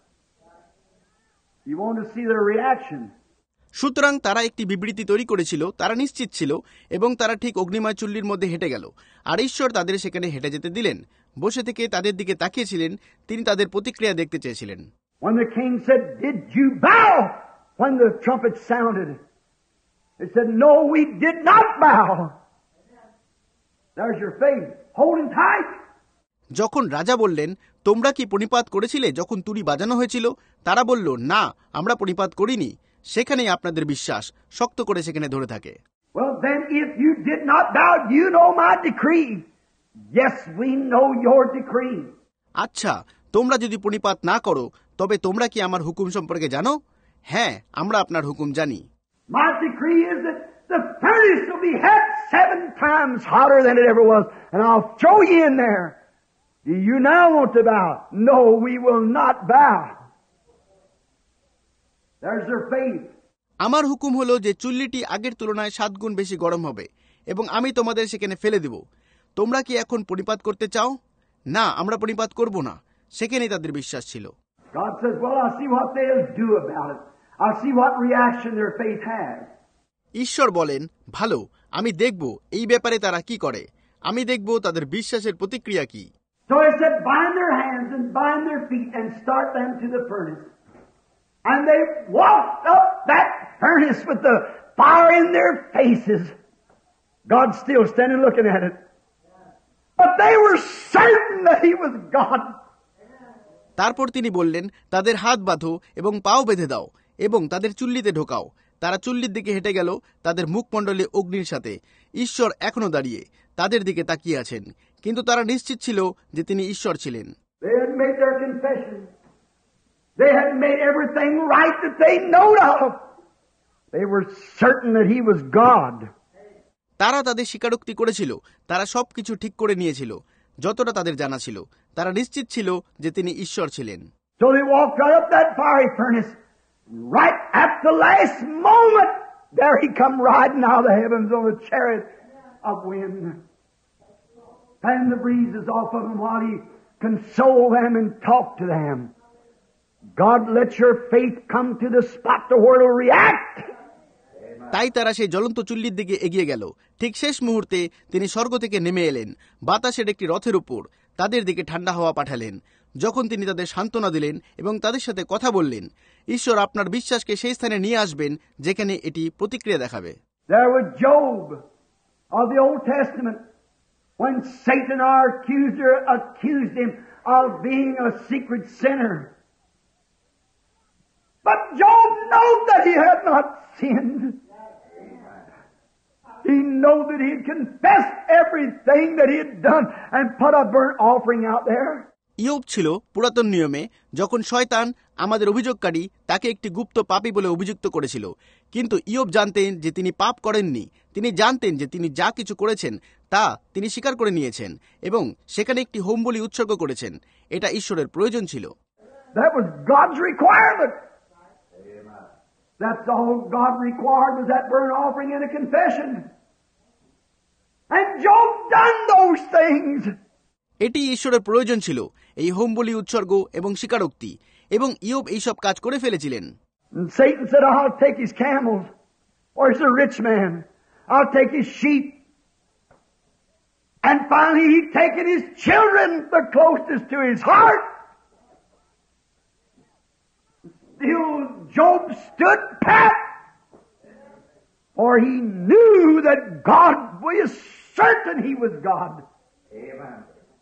[SPEAKER 2] You want to see their reaction?
[SPEAKER 1] সুতরাং তারা একটি বিবৃতি তৈরি করেছিল, তারা নিশ্চিত ছিল, এবং তারা ঠিক অগ্নিময় চুল্লির মধ্যে হেঁটে গেল। আর ঈশ্বর তাদের সেখানে হেঁটে যেতে দিলেন। বসে থেকে তাদের দিকে তাকিয়েছিলেন, তিনি তাদের প্রতিক্রিয়া দেখতে চেয়েছিলেন।
[SPEAKER 2] When the king said, "Did you bow when the trumpet sounded?" They said, "No, we did not bow." There's your faith. Holding tight.
[SPEAKER 1] যখন রাজা বললেন, তোমরা কি প্রণিপাত করেছিলে যখন তুরি বাজানো হয়েছিল? তারা বলল, না, আমরা প্রণিপাত করিনি। সেখানেই আপনাদের বিশ্বাস শক্ত করে সেখানে ধরে থাকে।
[SPEAKER 2] Well, then if you did not bow, you know my decree. Yes, we know your decree.
[SPEAKER 1] আচ্ছা, তোমরা যদি প্রণিপাত না করো, তবে তোমরা কি আমার হুকুম সম্পর্কে জানো? হ্যাঁ, আমরা আপনার হুকুম জানি।
[SPEAKER 2] My decree is that the furnace will be hot seven times hotter than it ever was, and I'll throw you in there. Do you now want to bow? No, we will not bow. There's their faith.
[SPEAKER 1] আমার হুকুম হলো যে চুল্লিটি আগের তুলনায় সাত গুণ বেশি গরম হবে এবং আমি তোমাদের সেখানে ফেলে দেব। তোমরা কি এখন প্রণিপাত করতে চাও? না, আমরা প্রণিপাত করব না। সেখানেই তাদের বিশ্বাস ছিল।
[SPEAKER 2] God says, well, I'll see what they'll do about it. I'll see what reaction their faith has.
[SPEAKER 1] ঈশ্বর বলেন, ভালো, আমি দেখব এই ব্যাপারে তারা কি করে। আমি দেখব তাদের বিশ্বাসের প্রতিক্রিয়া কি।
[SPEAKER 2] So he said, bind their hands and bind their feet and start them to the furnace. And they walked up that furnace with the fire in their faces. God's still standing looking at it. But they were certain that He was God.
[SPEAKER 1] তারপর তিনি বললেন, তাদের হাত বাঁধো এবং পাও বেঁধে দাও এবং তাদের চুল্লিতে ঢোকাও। তারা চুল্লির দিকে হেঁটে গেল, তাদের মুখমণ্ডলে অগ্নির সাথে। ঈশ্বর এখনো দাঁড়িয়ে তাদের দিকে তাকিয়ে আছেন, কিন্তু তারা নিশ্চিত ছিল যে তিনি ঈশ্বর ছিলেন।
[SPEAKER 2] They had made their confession. They had made everything right that they knowed of. They were certain that He was God.
[SPEAKER 1] তারা তাদের স্বীকারোক্তি করেছিল, তারা সবকিছু ঠিক করে নিয়েছিল যতটা তাদের জানা ছিল। তারা নিশ্চিত ছিল যে তিনি ঈশ্বর ছিলেন।
[SPEAKER 2] So they walked right up that fiery furnace. Right at the last moment, there He come riding out of the heavens on a chariot of wind. Fanning the breezes off of them while He consoled them and talked to them. God, let your faith come to the spot to where it will react.
[SPEAKER 1] তাই তারা সেই জ্বলন্ত চুল্লির দিকে এগিয়ে গেল। ঠিক শেষ মুহূর্তে তিনি স্বর্গ থেকে নেমে এলেন বাতাসের একটি রথের উপর, তাদের দিকে ঠান্ডা হাওয়া পাঠালেন। যখন তিনি তাদের সান্ত্বনা দিলেন এবং তাদের সাথে কথা বললেন, ঈশ্বর আপনার বিশ্বাসকে সেই স্থানে নিয়ে আসবেন যেখানে এটি প্রতিক্রিয়া দেখাবে।
[SPEAKER 2] There was Job of the Old Testament when Satan, our accuser, accused him of being a secret sinner. But Job knew that he had not sinned. He knew that he had confessed everything that he had done and put a burnt offering out there.
[SPEAKER 1] ইয়োব ছিল পুরাতন নিয়মে যখন শয়তান আমাদের অভিযোগকারী তাকে একটি গুপ্ত পাপী বলে অভিযুক্ত করেছিল, কিন্তু ইয়োব জানতেন যে তিনি পাপ করেননি। তিনি জানতেন যে তিনি যা কিছু করেছেন তা তিনি স্বীকার করে নিয়েছেন এবং সেখানে একটি হোমবলি উৎসর্গ করেছেন। এটা ঈশ্বরের প্রয়োজন ছিল।
[SPEAKER 2] That was God's requirement. That's all God required was that burnt offering and a confession. And Job done those things.
[SPEAKER 1] এটি ঈশ্বরের প্রয়োজন ছিল, এই হোমবলি উৎসর্গ এবং স্বীকারোক্তি, এবং ইয়োব এইসব কাজ করে ফেলেছিলেন।
[SPEAKER 2] And Satan said, I'll take his camels. Or he's a rich man. I'll take his sheep. And finally he'd taken his children, the closest to his heart. Still Job stood pat. For he knew that God was certain he was God. Amen.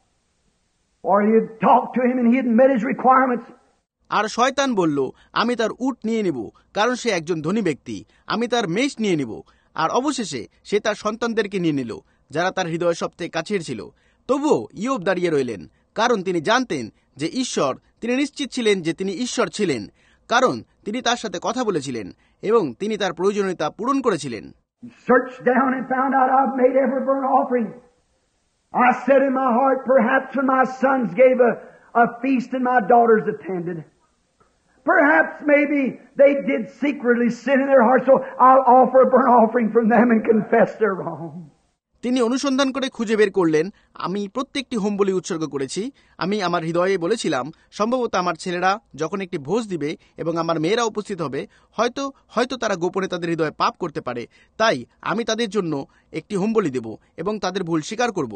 [SPEAKER 2] Or he had talked to him and he had met his requirements.
[SPEAKER 1] আর শয়তান বলল, আমি তার উট নিয়ে নিব, কারণ সে একজন ধনী ব্যক্তি। আমি তার মেষ নিয়ে নিব। আর অবশেষে সে তার সন্তানদেরকে নিয়ে নিল, যারা তার হৃদয় সবচেয়ে কাছের ছিল। তবুও ইয়োব দাঁড়িয়ে রইলেন, কারণ তিনি জানতেন যে ঈশ্বর, তিনি নিশ্চিত ছিলেন যে তিনি ঈশ্বর ছিলেন, কারণ তিনি তার সাথে কথা বলেছিলেন এবং তিনি তার প্রয়োজনীয়তা পূরণ করেছিলেন।
[SPEAKER 2] Searched down and found out I've made every burnt offering. I said in my heart, perhaps when my sons gave a, a feast and my daughters attended, perhaps maybe they did secretly sin in their heart, so I'll offer a burnt offering from them and confess their wrong.
[SPEAKER 1] তিনি অনুসন্ধান করে খুঁজে বের করলেন, আমি প্রত্যেকটি হোমবলি উৎসর্গ করেছি। আমি আমার হৃদয়ে বলেছিলাম, সম্ভবত আমার ছেলেরা যখন একটি ভোজ দিবে এবং আমার মেয়েরা উপস্থিত হবে, হয়তো হয়তো তারা গোপনে তাদের হৃদয়ে পাপ করতে পারে, তাই আমি তাদের জন্য একটি হোমবলি দেব এবং তাদের ভুল স্বীকার করব।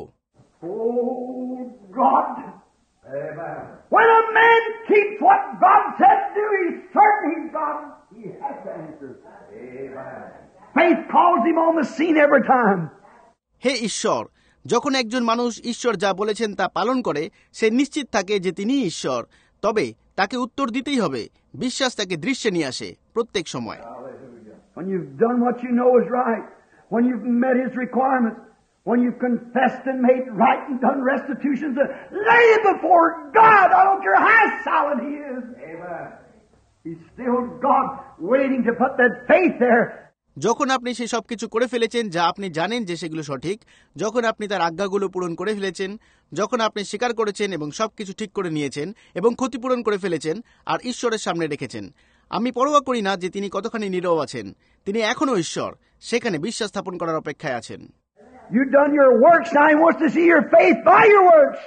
[SPEAKER 2] Oh God! Amen. When a man keeps what God said to do, he's certain he's God. He has to answer. Amen. Faith calls him on the scene every time.
[SPEAKER 1] হে ঈশ্বর, যখন একজন মানুষ ঈশ্বর যা বলেছেন তা পালন করে, সে নিশ্চিত থাকে যে তিনি ঈশ্বর, তবে তাকে উত্তর দিতেই হবে। বিশ্বাস তাকে দৃশ্যে নিয়ে আসে প্রত্যেক সময়।
[SPEAKER 2] When you've done what you know is right, when you've met his requirements, when you've confessed and made right and done restitutions, lay it before God. I don't care how solid he is. Amen. He's still God, waiting to put that faith there.
[SPEAKER 1] যখন আপনি সে সব কিছু করে ফেলেছেন যা আপনি জানেন যে সেগুলো সঠিক, যখন আপনি তার আজ্ঞাগুলো পূরণ করে ফেলেছেন, যখন আপনি স্বীকার করেছেন এবং সবকিছু ঠিক করে নিয়েছেন এবং ক্ষতিপূরণ করে ফেলেছেন আর ঈশ্বরের সামনে রেখেছেন, আমি পরোয়া করি না যে তিনি কতখানি নীরব আছেন, তিনি এখনো ঈশ্বর, সেখানে বিশ্বাস স্থাপন করার অপেক্ষায় আছেন।
[SPEAKER 2] You've done your works, now he wants to see your faith by your works.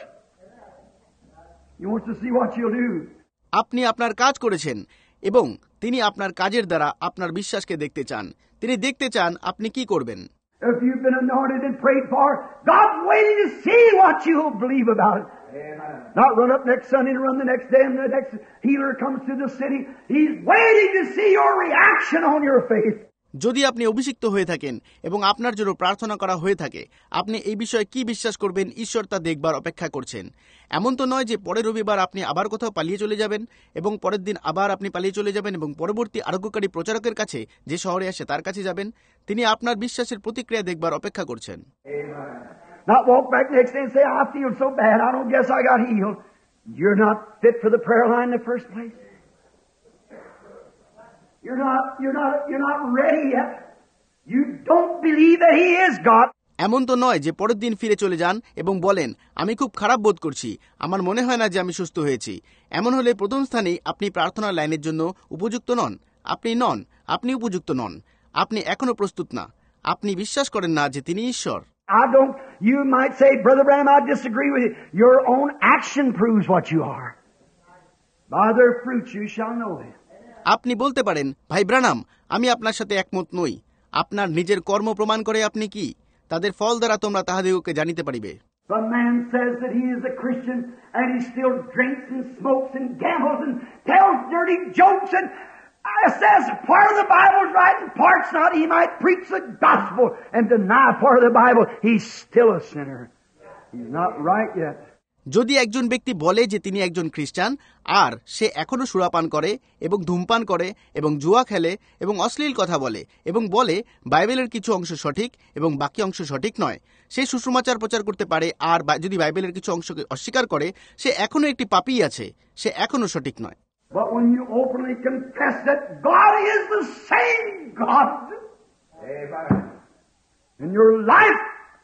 [SPEAKER 2] He wants to see what you'll do.
[SPEAKER 1] আপনি আপনার কাজ করেছেন এবং তিনি আপনার কাজের দ্বারা আপনার বিশ্বাসকে দেখতে চান। তিনি দেখতে চান আপনি কি করবেন।
[SPEAKER 2] If you've been anointed and prayed for, God's waiting to see what you'll believe about it. Amen. Not run up next Sunday and run the next day and the next healer comes to the city. He's waiting to see your reaction on your faith.
[SPEAKER 1] যদি আপনি অভিষিক্ত হয়ে থাকেন এবং আপনার জন্য প্রার্থনা করা হয়ে থাকে, আপনি এই বিষয়ে কি বিশ্বাস করবেন ঈশ্বর তা দেখবার অপেক্ষা করছেন। এমন তো নয় যে পরের রবিবার আপনি আবার কোথাও পালিয়ে চলে যাবেন এবং পরের দিন আবার আপনি পালিয়ে চলে যাবেন এবং পরবর্তী আরোগ্যকারী প্রচারকের কাছে যে শহরে আসে তার কাছে যাবেন। তিনি আপনার বিশ্বাসের প্রতিক্রিয়া দেখবার অপেক্ষা করছেন।
[SPEAKER 2] Not walk back next day and say, I feel so bad, I don't guess I got healed. You're not fit for the prayer line in the first place. You're not, you're not, you're not ready yet. You don't believe that He is God.
[SPEAKER 1] এমন তো নয় যে পরের দিন ফিরে চলে যান এবং বলেন, আমি খুব খারাপ বোধ করছি, আমার মনে হয় না যে আমি সুস্থ হয়েছি। এমন হলে প্রথম স্থানেই আপনি প্রার্থনার লাইনের জন্য উপযুক্ত নন। আপনি নন, আপনি উপযুক্ত নন, আপনি এখনো প্রস্তুত না। আপনি বিশ্বাস করেন না যে তিনি ঈশ্বর।
[SPEAKER 2] I don't, you might say, Brother Branham, I disagree with you. Your own action proves what you are. By their fruits you shall know them.
[SPEAKER 1] আপনি বলতে পারেন, ভাই ব্রানাম, আমি আপনার সাথে একমত নই। আপনার নিজের কর্ম প্রমাণ করে আপনি কি? তাদের ফল দ্বারা তোমরা তাহাদিগকে জানিতে পারিবে।
[SPEAKER 2] The man says that he is a Christian and he still drinks and smokes and gambles and tells dirty jokes and uh, says part of the Bible's right and part's not. He might preach the gospel and deny part of the Bible. He's still a sinner. He's not right yet.
[SPEAKER 1] যদি একজন ব্যক্তি বলে যে তিনি একজন খ্রিস্টান আর সে এখনো সুরাপান করে এবং ধূমপান করে এবং জুয়া খেলে এবং অশ্লীল কথা বলে এবং বলে বাইবেলের কিছু অংশ সঠিক এবং বাকি অংশ সঠিক নয়, সে সুসমাচার প্রচার করতে পারে, আর যদি বাইবেলের কিছু অংশকে অস্বীকার করে সে এখনো একটি পাপী আছে, সে এখনো সঠিক নয়।
[SPEAKER 2] But when you openly confess that God is the same God, amen, in your life,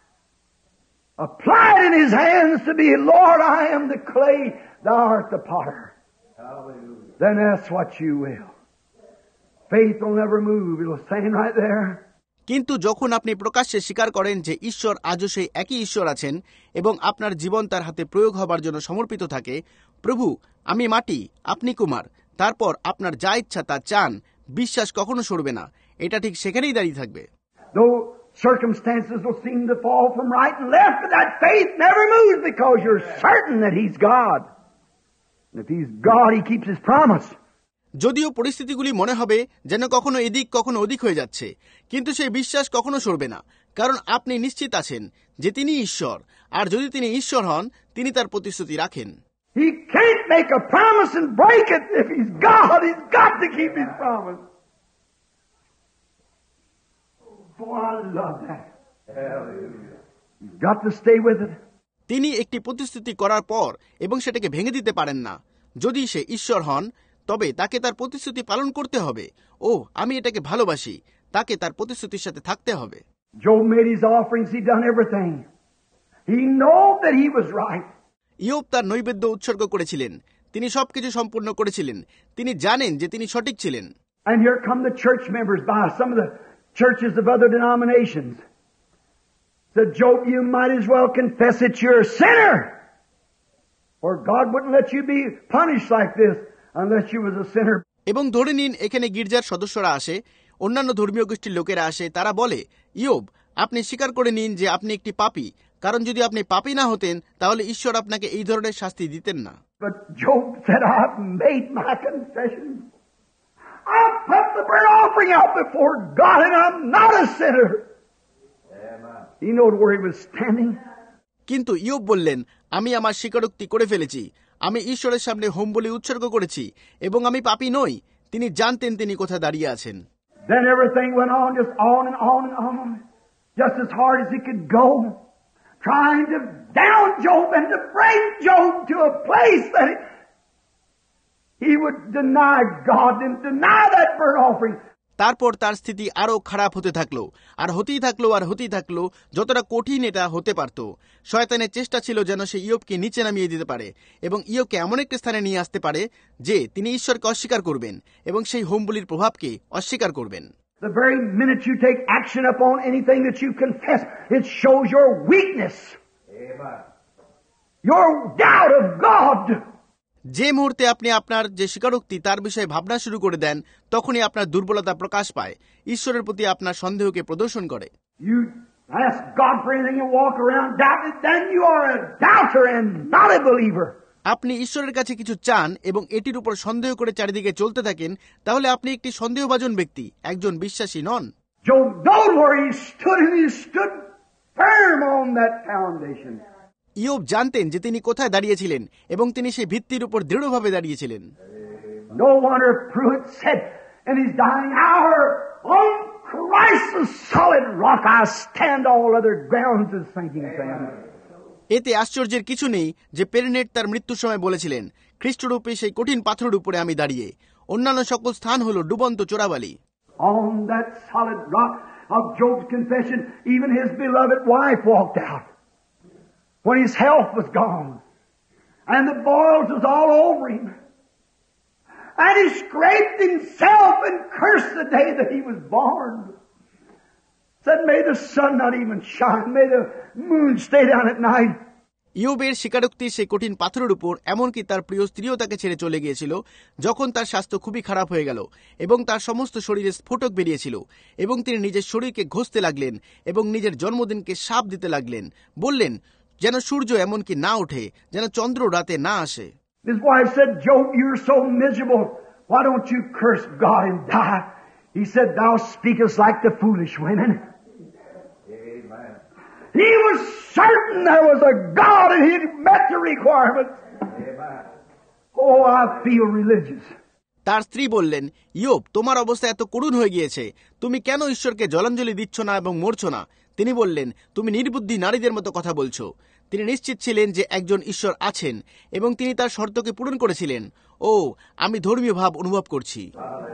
[SPEAKER 2] apply it in His hands to be, Lord, I am the clay, Thou art the potter. Hallelujah. Then that's what you will. Faith will never move. It will stand right there.
[SPEAKER 1] কিন্তু যখন আপনি প্রকাশ্যে স্বীকার করেন যে ঈশ্বর আজও সেই একই ঈশ্বর আছেন এবং আপনার জীবন তার হাতে প্রয়োগ হবার জন্য সমর্পিত থাকে, প্রভু আমি মাটি, আপনি কুমার, তারপর আপনার যা ইচ্ছা তা চান, বিশ্বাস কখনো সরবে না, এটা ঠিক সেখানেই দাঁড়িয়ে থাকবে।
[SPEAKER 2] Though circumstances will seem to fall from right and left, but that faith never moves because you're certain that He's God. And if He's God, He keeps His promise.
[SPEAKER 1] যদিও পরিস্থিতিগুলি মনে হবে যেন কখনো এদিক কখনো ওদিক হয়ে যাচ্ছে, কিন্তু সেই বিশ্বাস কখনো সরবে না, কারণ আপনি নিশ্চিত আছেন যে তিনি ঈশ্বর, আর যদি তিনি ঈশ্বর হন তিনি তার প্রতিশ্রুতি রাখেন।
[SPEAKER 2] He can't make a promise and break it. If He's God, He's got to keep His promise. Oh, I love that. Hallelujah. You've got to stay with it.
[SPEAKER 1] তিনি একটি প্রতিশ্রুতি করার পর এবং সেটাকে ভেঙে দিতে পারেন না। যদি সে ঈশ্বর হন তবে তাকে তার প্রতিশ্রুতি পালন করতে হবে। ও আমি এটাকে ভালোবাসি, তাকে তার প্রতিশ্রুতির সাথে থাকতে হবে।
[SPEAKER 2] Job made his offerings, he done everything. He knew that he was right.
[SPEAKER 1] ইয়োব তার নৈবেদ্য উৎসর্গ করেছিলেন, তিনি সবকিছু সম্পূর্ণ করেছিলেন, তিনি জানেন যে তিনি সঠিক ছিলেন।
[SPEAKER 2] And here come the church members by some of the churches of other denominations. Said, Job, you might as well confess that you're a sinner, or God wouldn't let you be punished like this unless you was a sinner.
[SPEAKER 1] এবং ধরে নিন এখানে গির্জার সদস্যরা আসে, অন্যান্য ধর্মীয় গোষ্ঠীর লোকেরা আসে, তারা বলে, ইয়োব আপনি স্বীকার করে নিন যে আপনি একটি পাপী, কারণ যদি আপনি পাপী না হতেন তাহলে ঈশ্বর আপনাকে এই ধরনের শাস্তি দিতেন না।
[SPEAKER 2] But Job said, I've made my confession. I've put the burnt offering out before God and I'm not a sinner. Amen. He knowed where he was standing.
[SPEAKER 1] কিন্তু ইয়োব বললেন, আমি আমার স্বীকারোক্তি করে ফেলেছি, আমি ঈশ্বরের সামনে হোম বলি উৎসর্গ করেছি এবং আমি পাপী নই। তিনি জানতেন তিনি কোথায় দাঁড়িয়ে আছেন।
[SPEAKER 2] Then everything went on, just on and on and on, just as hard as it could go, trying to down Job and to bring Job to a place that he would deny God and deny that burnt offering.
[SPEAKER 1] তারপর তার স্থিতি আরো খারাপ হতে থাকলো, আর হতেই থাকলো আর হতেই থাকলো, যতটা কঠিন এটা হতে পারত। শয়তানের চেষ্টা ছিল যেন সে ইয়োবকে নিচে নামিয়ে দিতে পারে এবং ইয়োবকে এমন একটা স্থানে নিয়ে আসতে পারে যে তিনি ঈশ্বরকে অস্বীকার করবেন এবং সেই হোমবলির প্রভাবকে অস্বীকার করবেন।
[SPEAKER 2] The very minute you take action upon anything that you confess, it shows your weakness. Amen. Your doubt of God.
[SPEAKER 1] যে মুহূর্তে আপনি আপনার যে স্বীকারোক্তি তার বিষয়ে ভাবনা শুরু করে দেন, তখনই আপনার দুর্বলতা প্রকাশ পায়, ঈশ্বরের প্রতি আপনার সন্দেহকে প্রদর্শন করে।
[SPEAKER 2] You ask God for anything and walk around doubting, then you are a doubter and not a believer.
[SPEAKER 1] আপনি ঈশ্বরের কাছে কিছু চান এবং এটির উপর সন্দেহ করে চারিদিকে চলতে থাকেন, তাহলে আপনি একটি সন্দেহভাজন ব্যক্তি, একজন বিশ্বাসী নন।
[SPEAKER 2] Job knowed where he stood and he stood firm on that foundation.
[SPEAKER 1] ইয়োব জানতেন যে তিনি কোথায় দাঁড়িয়েছিলেন এবং তিনি সেই ভিত্তির উপর দৃঢ়ভাবে দাঁড়িয়েছিলেন।
[SPEAKER 2] No wonder Pruitt said in his dying hour, on Christ the solid rock I stand, all other grounds is sinking sand.
[SPEAKER 1] এতে আশ্চর্যের কিছু নেই যে পেরেনেট তার মৃত্যুর সময় বলেছিলেন, খ্রিস্টরূপে সেই কঠিন পাথরের উপরে আমি দাঁড়িয়ে, অন্যান্য সকল স্থান হলো ডুবন্ত চোরাবালি।
[SPEAKER 2] On that solid rock of Job's confession, even his beloved wife walked out when his health was gone and the boils was all over him, and he scraped himself and cursed the day that he was born. Said, may the sun not even shine, may the moon stay down at night.
[SPEAKER 1] ইয়োবের স্বীকারোক্তি সেই কঠিন পাথরের উপর, এমনকি তার প্রিয় স্ত্রীও তাকে ছেড়ে চলে গিয়েছিল যখন তার স্বাস্থ্য খুবই খারাপ হয়ে গেল এবং তার সমস্ত শরীরে স্ফোটক বেরিয়েছিল এবং তিনি নিজের শরীরকে ঘষতে লাগলেন এবং নিজের জন্মদিনকে শাপ দিতে লাগলেন, বললেন যেন সূর্য এমনকি না ওঠে, যেন চন্দ্র রাতে না আসে।
[SPEAKER 2] His wife said, Job, you're so miserable. Why don't you curse God and die? He said, thou speakest like the foolish women. Amen. He was certain there was a God and he met the requirements. Amen. Oh, I feel religious.
[SPEAKER 1] তার স্ত্রী বললেন, ইয়োব, তোমার অবস্থা এত করুণ হয়ে গিয়েছে, তুমি কেন ঈশ্বরকে জলাঞ্জলি দিচ্ছ না এবং মরছ না? তিনি বললেন, তুমি নির্বুদ্ধি নারীদের মতো কথা বলছো। তিনি নিশ্চিত ছিলেন যে একজন ঈশ্বর আছেন এবং তিনি তার শর্তকে পূরণ করেছিলেন। ও, আমি ধর্মীয় ভাব অনুভব করছি।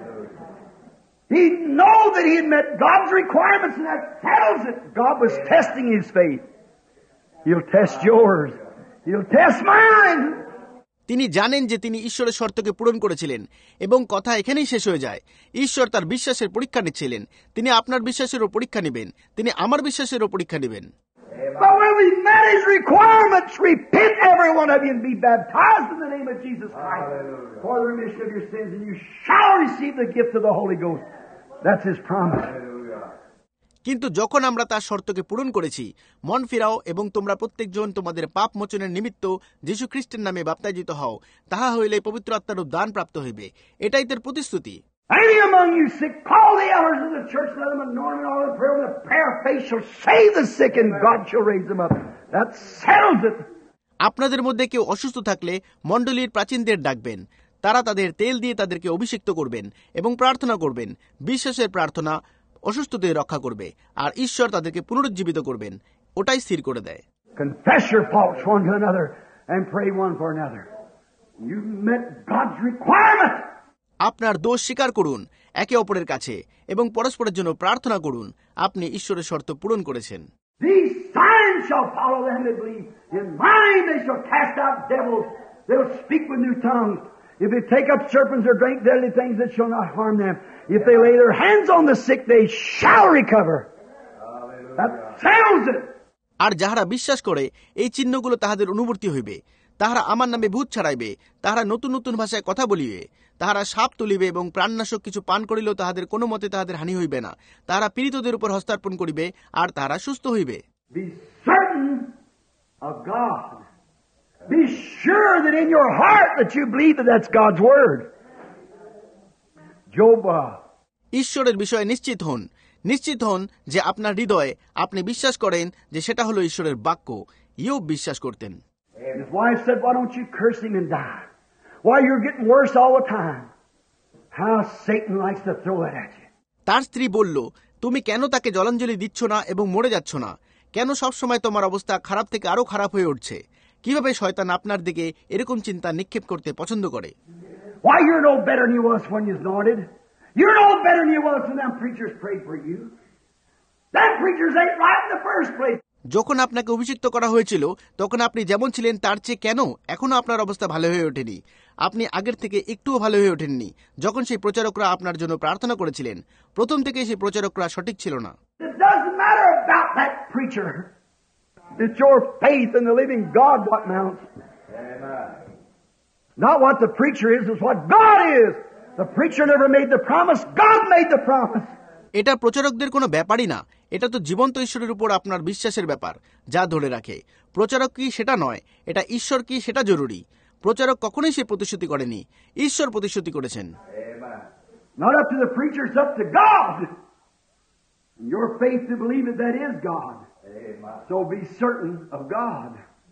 [SPEAKER 2] He knew that he had met God's requirements and that settles it. God was testing his faith. He'll test yours. He'll test mine.
[SPEAKER 1] তিনি জানেন যে তিনি ঈশ্বরের শর্তকে পূরণ করেছিলেন এবং কথা এখানেই শেষ হয়ে যায়। ঈশ্বর তার বিশ্বাসের পরীক্ষা নিচ্ছিলেন। তিনি আপনার বিশ্বাসেরও পরীক্ষা নেবেন, তিনি আমার বিশ্বাসেরও পরীক্ষা নেবেন।
[SPEAKER 2] But when we met his requirements, repent every one of you and be baptized in the name of Jesus Christ for the remission of your sins, and you shall receive the gift of the Holy Ghost. That's his promise.
[SPEAKER 1] কিন্তু যখন আমরা তার শর্তকে পূরণ করেছি, মন ফিরাও এবং তোমরা প্রত্যেকজন তোমাদের পাপ মোচনের নিমিত্ত যীশু খ্রিস্টের নামে বাপ্তাজিত হও, তাহা হইলে পবিত্র আত্মার দান প্রাপ্ত হইবে। এটাই তার প্রতিশ্রুতি।
[SPEAKER 2] Any among you sick, call the elders of the church, let them anoint them all in prayer, and the prayer of faith shall save the sick, and God shall raise them up. That settles it.
[SPEAKER 1] আপনাদের মধ্যে কেউ অসুস্থ থাকলে মণ্ডলীর প্রাচীনদের ডাকবেন, তারা তাদের তেল দিয়ে তাদেরকে অভিষিক্ত করবেন এবং প্রার্থনা করবেন। বিশ্বাসের প্রার্থনা অসুস্থদের রক্ষা করবে আর ঈশ্বর তাদেরকে পুনরুজ্জীবিত করবেন। ওটাই স্থির করে দেয়।
[SPEAKER 2] Confess your faults one to another and pray one for another. You met God's requirement.
[SPEAKER 1] আপনার দোষ স্বীকার করুন একে অপরের কাছে এবং পরস্পরের জন্য প্রার্থনা করুন। আপনি ঈশ্বরের শর্ত পূরণ করেছেন।
[SPEAKER 2] These signs shall follow them that believe. In my name they shall cast out devils. They will speak with new tongues. If they take up serpents or drink deadly things, that shall not harm them. If they lay their hands on the sick, they shall recover. That settles it.
[SPEAKER 1] আর যাহারা বিশ্বাস করে এই চিহ্নগুলো তাহাদের অনুবর্তী হইবে। তাহারা আমার নামে ভূত ছাড়াইবে, তাহারা নতুন নতুন ভাষায় কথা বলিবে, তাহারা সাপ তুলিবে এবং প্রাণনাশক কিছু পান করিলেও তাহাদের কোনো মতে তাহাদের হানি হইবে না। তাহারা পীড়িতদের উপর হস্তার্পণ করিবে আর তাহারা সুস্থ হইবে।
[SPEAKER 2] Be certain of God. Be sure that in your heart that you believe that that's God's word. Job.
[SPEAKER 1] ঈশ্বরের বিষয়ে নিশ্চিত হন, নিশ্চিত হন যে আপনার হৃদয়ে আপনি বিশ্বাস করেন যে সেটা হলো ঈশ্বরের বাক্য। ইয়োব বিশ্বাস করতেন।
[SPEAKER 2] His wife said, why don't you curse him and die? Why, you're getting worse all the time. How Satan likes to throw that at you.
[SPEAKER 1] তার স্ত্রী বলল, তুমি কেন তাকে জলাঞ্জলি দিচ্ছ না এবং মরে যাচ্ছ না? কেন সবসময় তোমার অবস্থা খারাপ থেকে আরো খারাপ হয়ে উঠছে? কিভাবে শয়তান আপনার দিকে এরকম চিন্তা নিক্ষেপ করতে পছন্দ করে?
[SPEAKER 2] Why, you're no better than you was when you was anointed. You're no better than you was when them preachers prayed for you. Them preachers ain't right in the first place.
[SPEAKER 1] যখন আপনাকে অভিষিক্ত করা হয়েছিল তখন আপনি যেমন ছিলেন তার চেয়ে কেন এখনো আপনার অবস্থা ভালো হয়ে ওঠেনি? আপনি আগের থেকে একটুও ভালো হয়ে ওঠেননি। যখন সেই প্রচারকরা আপনার জন্য প্রার্থনা করেছিলেন, প্রথম থেকে সেই প্রচারকরা সঠিক ছিল না।
[SPEAKER 2] It doesn't matter about that preacher. It's your faith in the living God what counts. Amen. Not what the preacher is, it's what God is. The preacher never made the promise, God made the promise.
[SPEAKER 1] এটা প্রচারকদের কোনো ব্যাপারই না, এটা তো জীবন্ত ঈশ্বরের উপর আপনার বিশ্বাসের ব্যাপার যা ধরে রাখে। প্রচারক কি সেটা নয়, এটা ঈশ্বর কি সেটা জরুরি। প্রচারক কখনোই সে প্রতিশ্রুতি করেনি, ঈশ্বর প্রতিশ্রুতি করেছেন।
[SPEAKER 2] Not up to the preacher, it's up to God. Your faith to believe that that is God. So be certain of God.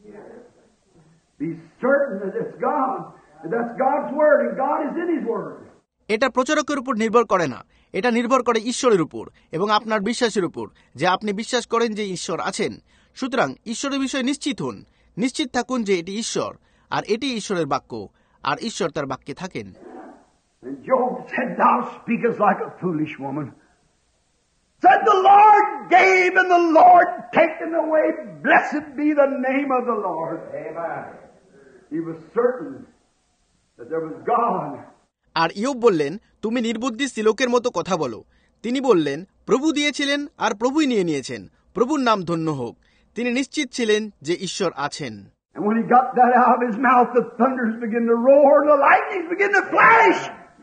[SPEAKER 2] Be certain that it's God. That that's God's word and God is in His word.
[SPEAKER 1] এটা প্রচারকের উপর নির্ভর করে না, এটা নির্ভর করে ঈশ্বরের উপর এবং আপনার বিশ্বাসের উপর যে আপনি বিশ্বাস করেন যে ঈশ্বর আছেন। সুতরাং ঈশ্বরের বিষয়ে নিশ্চিত হন, নিশ্চিত থাকুন যে এটি ঈশ্বর আর এটি ঈশ্বরের বাক্য আর ঈশ্বর তার বাক্যে থাকেন।
[SPEAKER 2] And Job said, thou speakest like a foolish woman. Said the Lord gave and the Lord taken away. Blessed be the name of the Lord. Amen. He was certain that there was God.
[SPEAKER 1] আর ইয়োব বললেন, তুমি নির্বুদ্ধি স্ত্রীলোকের মতো কথা বলো। তিনি বললেন, প্রভু দিয়েছিলেন আর প্রভুই নিয়ে নিয়েছেন, প্রভুর নাম ধন্য হোক। তিনি নিশ্চিত ছিলেন যে ঈশ্বর আছেন।
[SPEAKER 2] And when he got that out of his mouth, the thunders began to roar, the lightnings began to flash.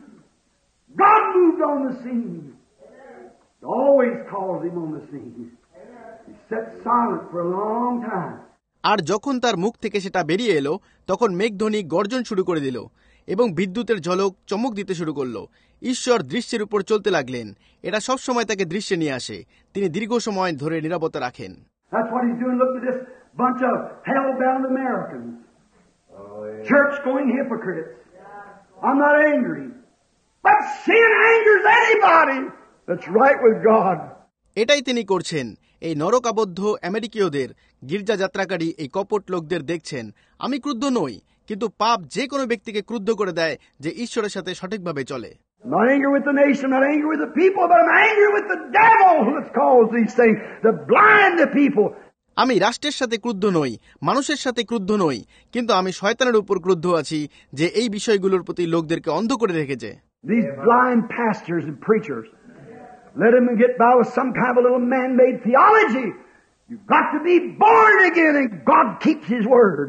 [SPEAKER 2] God moved on the scene. It always calls him on the scene. He sat silent for a long time.
[SPEAKER 1] আর যখন তার মুখ থেকে সেটা বেরিয়ে এলো, তখন মেঘধ্বনি গর্জন শুরু করে দিল এবং বিদ্যুতের ঝলক চমক দিতে শুরু করলো। ঈশ্বর দৃশ্যের উপর চলতে লাগলেন। এটা সব সময় তাকে দৃশ্যে নিয়ে আসে। তিনি দীর্ঘ সময় ধরে নীরবতা রাখেন।
[SPEAKER 2] That's what he's doing. Look at this bunch of hell-bound Americans. Church-going hypocrites. I'm not angry. But sin angers anybody that's right with God.
[SPEAKER 1] এটাই তিনি করছেন। এই নরকাবদ্ধ আমেরিকীয়দের, গির্জা যাত্রাকারী এই কপট লোকদের দেখছেন। আমি ক্রুদ্ধ নই, কিন্তু পাপ যে কোনো ব্যক্তিকে ক্রুদ্ধ করে দেয় যে ঈশ্বরের সাথে সঠিকভাবে চলে।
[SPEAKER 2] I'm not angry with the nation, I'm not angry with the people, but I'm angry with the devil that's caused these things to blind the people.
[SPEAKER 1] আমি রাষ্ট্রের সাথে ক্রুদ্ধ নই, মানুষের সাথে ক্রুদ্ধ নই, কিন্তু আমি শয়তানের উপর ক্রুদ্ধ আছি যে এই বিষয়গুলোর প্রতি লোকদেরকে অন্ধ করে রেখেছে।
[SPEAKER 2] These blind pastors and preachers, let them get by with some kind of a little man-made theology. You've got to be born again and God keeps His word.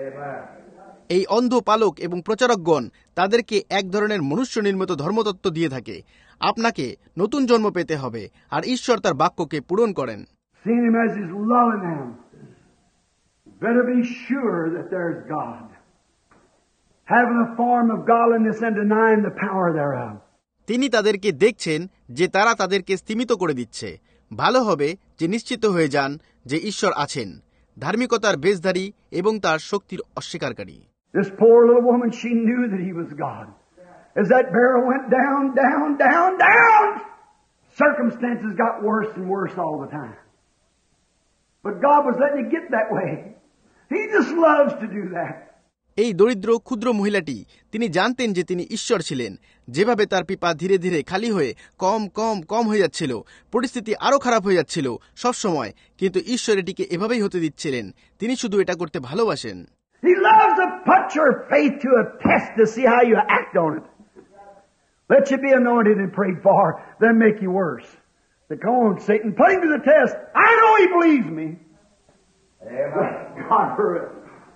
[SPEAKER 1] এই অন্ধ পালক এবং প্রচারকগণ তাদেরকে এক ধরনের মনুষ্য নির্মিত ধর্মতত্ত্ব দিয়ে থাকে। আপনাকে নতুন জন্ম পেতে হবে, আর ঈশ্বর তার বাক্যকে পূরণ করেন।
[SPEAKER 2] Seeing Him as He's loving them, better be sure that there's God. Having a form of godliness and denying the power thereof.
[SPEAKER 1] তিনি তাদেরকে দেখছেন যে তারা তাদেরকে স্তিমিত করে দিচ্ছে। ভালো হবে যে নিশ্চিত হয়ে যান যে ঈশ্বর আছেন, ধার্মিকতার বেশধারী এবং তার শক্তির অস্বীকারী।
[SPEAKER 2] This poor little woman, she knew that He was God. As that barrel went down, down, down, down, circumstances got worse and worse all the time. But God was letting it get that way. He just loves to do that.
[SPEAKER 1] এই দরিদ্র ক্ষুদ্র মহিলাটি তিনি জানতেন যে তিনি ঈশ্বর ছিলেন। যেভাবে তার পিপা ধীরে ধীরে খালি হয়ে কম কম কম হয়ে যাচ্ছিল, পরিস্থিতি আরো খারাপ হয়ে যাচ্ছিল সব সময়, কিন্তু ঈশ্বর এটিকে এভাবেই হতে দিচ্ছিলেন। তিনি শুধু এটা করতে ভালোবাসেন।
[SPEAKER 2] He loves to put your faith to a test to see how you act on it. Let you be anointed and prayed for, then make you worse. So come on, Satan, put him to the test. I know he believes me. God for it.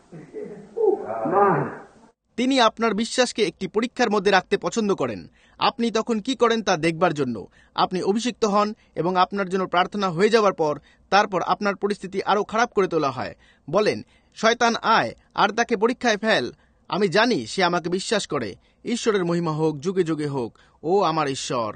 [SPEAKER 1] তিনি আপনার বিশ্বাসকে একটি পরীক্ষার মধ্যে রাখতে পছন্দ করেন। আপনি তখন কি করেন তা দেখবার জন্য। আপনি অভিষিক্ত হন এবং আপনার জন্য প্রার্থনা হয়ে যাওয়ার পর তারপর আপনার পরিস্থিতি আরো খারাপ করে তোলা হয়। বলেন, শয়তান আয় আর তাকে পরীক্ষায় ফেল। আমি জানি সে আমাকে বিশ্বাস করে। ঈশ্বরের মহিমা হোক, যুগে যুগে হোক। ও আমার ঈশ্বর।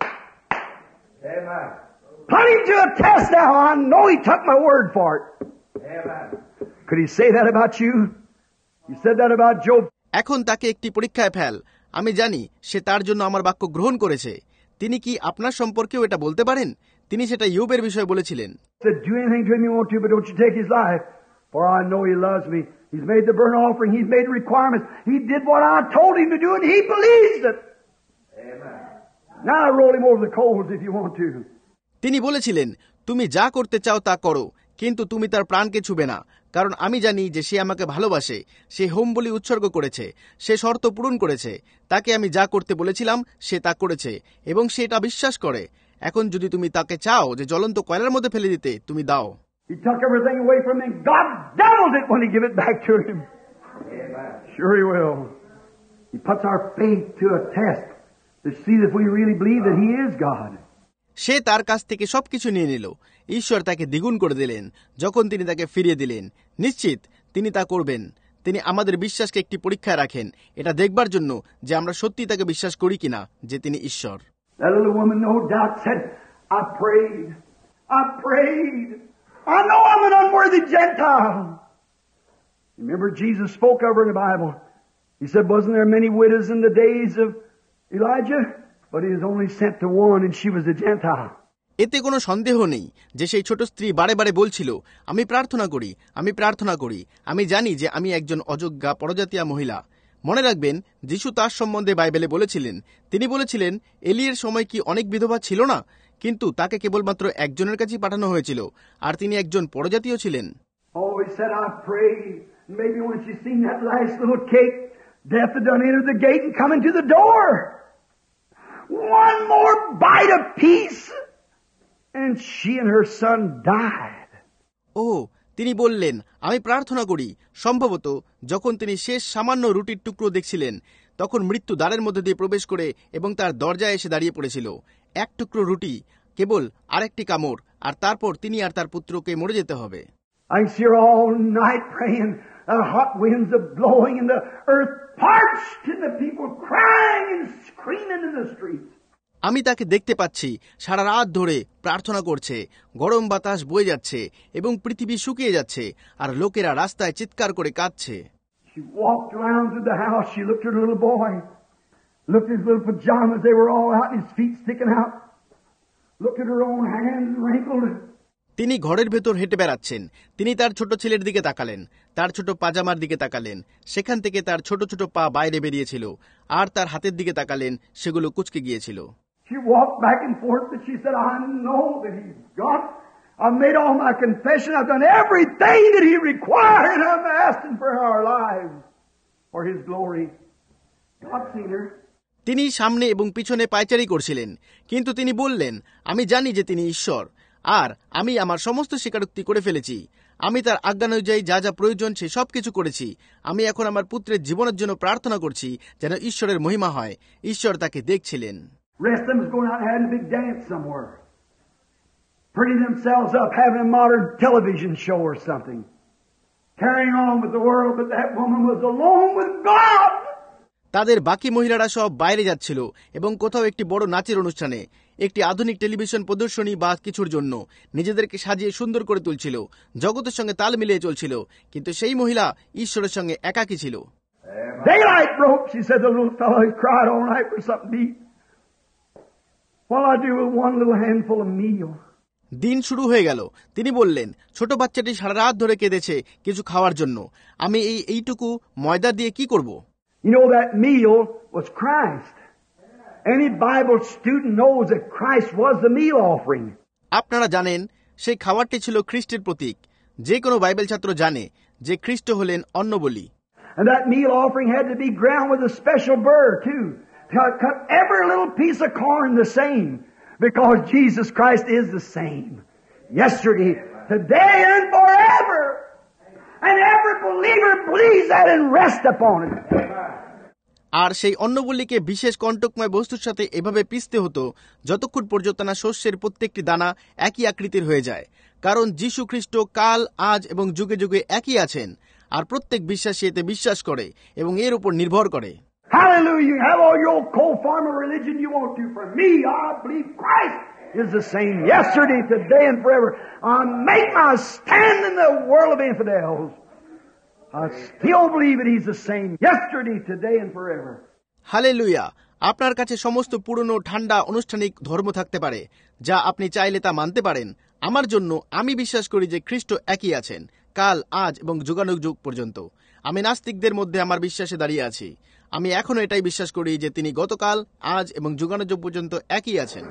[SPEAKER 2] Put him to a test now. I know he took my word for it. Could he say that about you? He said that about Job.
[SPEAKER 1] এখন তাকে একটি পরীক্ষায় ফেল। আমি জানি সে তার জন্য আমার বাক্য গ্রহণ করেছে। তিনি কি আপনার সম্পর্কেও এটা বলতে পারেন? তিনি সেটা ইয়োবের বিষয়ে বলেছিলেন।
[SPEAKER 2] Said, do anything to him you want to, but don't you take his life. For I know he loves me. He's made the burnt offering. He's made the requirements. He did what I told him to do, and he believes it. Amen. Now I roll him over the coals if you want to.
[SPEAKER 1] তিনি বলেছিলেন, তুমি যা করতে চাও তা করো, কিন্তু তুমি তার প্রাণকে ছুবে না, কারণ আমি জানি যে সে আমাকে ভালোবাসে। সে হোম বলি উৎসর্গ করেছে, সে শর্ত পূরণ করেছে। তাকে আমি যা করতে বলেছিলাম সে তা করেছে এবং সে এটা বিশ্বাস করে। এখন যদি তুমি তাকে চাও যে জ্বলন্ত কয়লার মধ্যে ফেলে দিতে, তুমি দাও।
[SPEAKER 2] He took everything away from him. God doubles it when he give it back to him. Amen. Sure he will. He puts our faith to a test to see if we really believe that he is God.
[SPEAKER 1] সে তার কাছ থেকে সবকিছু নিয়ে নিল। ঈশ্বর তাকে দ্বিগুণ করে দিলেন যখন তিনি তাকে ফিরিয়ে দিলেন। নিশ্চিত তিনি তা করবেন। তিনি আমাদের বিশ্বাসকে একটি পরীক্ষায় রাখেন, এটা দেখবার জন্য যে আমরা সত্যি তাকে বিশ্বাস করি কিনা যে তিনি ঈশ্বর।
[SPEAKER 2] That little woman no doubt said, I prayed, I prayed. I know I'm an unworthy Gentile. Remember Jesus spoke of her in the Bible. He said, wasn't there many widows in the days of Elijah? But he was only sent to one, and she was a Gentile.
[SPEAKER 1] এতে কোনো সন্দেহ নেই যে সেই ছোট স্ত্রী বারে বারে বলছিল, আমি প্রার্থনা করি, আমি প্রার্থনা করি। আমি জানি যে আমি একজন অযোগ্যা পরজাতীয় মহিলা। মনে রাখবেন, যিশু তার সম্বন্ধে বাইবেলে বলেছিলেন, তিনি বলেছিলেন, এলিয়ের সময় কি অনেক বিধবা ছিল না? কিন্তু তাকে কেবলমাত্র একজনের কাছেই পাঠানো হয়েছিল, আর তিনি একজন পরজাতীয় ছিলেন।
[SPEAKER 2] Oh, he said, I prayed. Maybe when she seen that last little cake, death had done entered the gate and come into the door. One more bite of peace, and she and her son died.
[SPEAKER 1] ও, তিনি বললেন, আমি প্রার্থনা করি। সম্ভবত যখন তিনি শেষ সামান্য রুটির টুকরো দেখছিলেন, তখন মৃত্যু দ্বারের মধ্যে দিয়ে প্রবেশ করে এবং তার দরজায় এসে দাঁড়িয়ে পড়েছিল। এক টুকরো রুটি, কেবল আরেকটি কামড়, আর তারপর তিনি আর তার পুত্রকে মরে যেতে হবে।
[SPEAKER 2] I see her all night praying, the hot winds are blowing and the earth parched and the people crying and screaming in the streets.
[SPEAKER 1] আমি তাকে দেখতে পাচ্ছি সারা রাত ধরে প্রার্থনা করছে, গরম বাতাস বয়ে যাচ্ছে এবং পৃথিবী শুকিয়ে যাচ্ছে, আর লোকেরা রাস্তায় চিৎকার করে কাঁদছে।
[SPEAKER 2] She walked around through the house. She looked at her little boy, looked at his little pajamas, they were all out and his feet sticking out, looked at her own hands wrinkled.
[SPEAKER 1] তিনি ঘরের ভেতর হেঁটে বেড়াচ্ছেন। তিনি তার ছোট ছেলের দিকে তাকালেন, তার ছোট পাজামার দিকে তাকালেন, সেখান থেকে তার ছোট ছোট পা বাইরে বেরিয়েছিল, আর তার হাতের দিকে তাকালেন, সেগুলো কুঁচকে গিয়েছিল।
[SPEAKER 2] She walked back and forth and she said, I know that he's God. I've made all my confession. I've done everything that he required and I'm asking for our lives for his glory. God's seen her.
[SPEAKER 1] তিনি সামনে এবং পিছনে পায়চারি করছিলেন, কিন্তু তিনি বললেন, আমি জানি যে তিনি ঈশ্বর, আর আমি আমার সমস্ত স্বীকারোক্তি করে ফেলেছি। আমি তার আজ্ঞানুযায়ী যা যা প্রয়োজন সে সব কিছু করেছি। আমি এখন আমার পুত্রের জীবনের জন্য প্রার্থনা করছি যেন ঈশ্বরের মহিমা হয়। ঈশ্বর তাকে দেখছিলেন।
[SPEAKER 2] Rest of them was going out and having a big dance somewhere, prettying themselves up, having a modern television show or something, carrying on with the world, but that woman was alone with God.
[SPEAKER 1] তাদের বাকি মহিলারা সব বাইরে যাচ্ছিল এবং কোথাও একটি বড় নাচের অনুষ্ঠানে, একটি আধুনিক টেলিভিশন প্রদর্শনী বা কিছুর জন্য নিজেদেরকে সাজিয়ে সুন্দর করে তুলছিল, জগতের সঙ্গে তাল মিলিয়ে চলছিল, কিন্তু সেই মহিলা ঈশ্বরের সঙ্গে একাকী ছিল।
[SPEAKER 2] Daylight broke, she said, the little fellow who cried all night for something to eat. What I do with one little handful of meal.
[SPEAKER 1] দিন শুরু হয়ে গেল। তিনি বললেন, ছোট বাচ্চাটি সারা রাত ধরে কেঁদেছে কিছু খাওয়ার জন্য। আমি এই এইটুকু ময়দা দিয়ে কি করব?
[SPEAKER 2] You know that meal was Christ. Any Bible student knows that Christ was the meal offering.
[SPEAKER 1] আপনারা জানেন সেই খাবারটি ছিল খ্রিস্টের প্রতীক। যে কোনো বাইবেল ছাত্র জানে যে খ্রিস্ট হলেন অন্নবলি।
[SPEAKER 2] And that meal offering had to be ground with a special burr too. Cut, cut every little piece of corn the same, because Jesus Christ is the same yesterday, today, and forever. And every believer believes that and rests upon it.
[SPEAKER 1] আর সেই অন্নবলিকে বিশেষ কণ্টকময় বস্তুর সাথে এভাবে পিষতে হতো যতক্ষণ পর্যন্ত না শস্যের প্রত্যেকটি দানা একই আকৃতির হয়ে যায়, কারণ যীশু খ্রিস্ট কাল, আজ এবং যুগে যুগে একই আছেন, আর প্রত্যেক বিশ্বাসী এতে বিশ্বাস করে এবং এর উপর নির্ভর করে।
[SPEAKER 2] Hallelujah! You have all your cold form of religion you want to. For me, I believe Christ is the same yesterday, today, and forever. I make my stand in the world of infidels. I still believe that He's the same yesterday, today, and forever.
[SPEAKER 1] Hallelujah! আপনার কাছে সমস্ত পুরনো ঠান্ডা আনুষ্ঠানিক ধর্ম থাকতে পারে, যা আপনি চাইলে তা মানতে পারেন। আমার জন্য আমি বিশ্বাস করি যে খ্রিস্ট একই আছেন, কাল, আজ এবং যুগানুযুগ পর্যন্ত। আমি নাস্তিকদের মধ্যে আমার বিশ্বাসে দাঁড়িয়ে আছি। আমি এখনো এটাই বিশ্বাস করি যে তিনি গতকাল, আজ এবং যুগানুযুগ পর্যন্ত একই আছেন।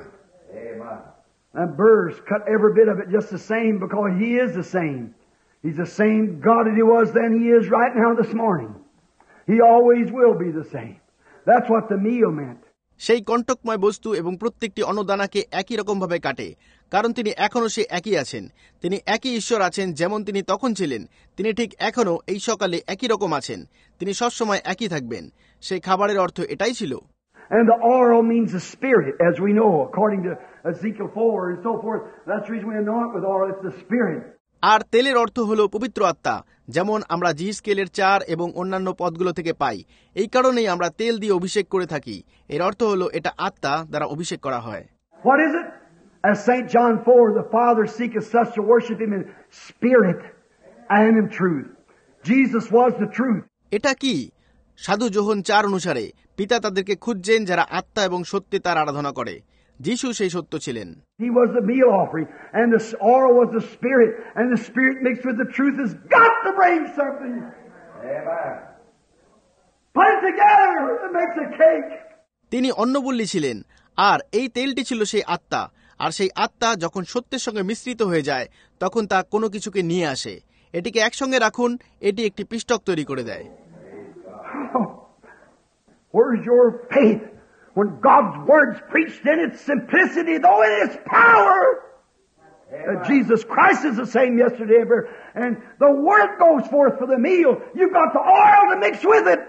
[SPEAKER 2] And birds cut every bit of it just the same because He is the same. He's the same God that He was then, He is right now this morning. He always will be the same. That's what the meal meant.
[SPEAKER 1] সেই কণ্টকময় বস্তু এবং প্রত্যেকটি অন্নদানাকে একই রকম ভাবে কাটে, কারণ তিনি এখনো সে একই আছেন। তিনি একই ঈশ্বর আছেন, যেমন তিনি তখন ছিলেন। তিনি ঠিক এখনো এই সকালে একই রকম আছেন। তিনি সবসময় একই থাকবেন। সেই খাবারের অর্থ এটাই ছিল।
[SPEAKER 2] And the oil means the Spirit, as we know, according to Ezekiel four and so forth. That's the reason we anoint with oil. It's the Spirit.
[SPEAKER 1] আর তেলের অর্থ হলো পবিত্র আত্মা, যেমন আমরা জিসকেলের চার এবং অন্যান্য পদগুলো থেকে পাই। এই কারণেই আমরা তেল দিয়ে অভিষেক করে থাকি। এর অর্থ হলো এটা আত্মা দ্বারা অভিষেক করা হয়।
[SPEAKER 2] What is it? As Saint John four, the Father seeketh such to worship Him in spirit and in truth. Jesus was the truth.
[SPEAKER 1] এটা কি? সাধু যোহন চার অনুসারে পিতা তাদেরকে খুঁজছেন যারা আত্মা এবং সত্যে তার আরাধনা করে। যিশু সেই সত্য ছিলেন।
[SPEAKER 2] He was the meal offering, and the oil was the Spirit, and the Spirit mixed with the truth has got to bring something. Amen. Put it together, it makes a cake.
[SPEAKER 1] তিনি অন্নবল্লী ছিলেন, আর এই তেলটি ছিল সেই আত্মা, আর সেই আত্মা যখন সত্যের সঙ্গে মিশ্রিত হয়ে যায় তখন তা কোনো কিছুকে নিয়ে আসে। এটিকে একসঙ্গে রাখুন, এটি একটি পিষ্টক তৈরি করে দেয়।
[SPEAKER 2] Oh, where's your faith? When God's word's preached in its simplicity, though in its power. Uh, Jesus Christ is the same yesterday, ever, and the word goes forth for the meal. You've got the oil to mix with it.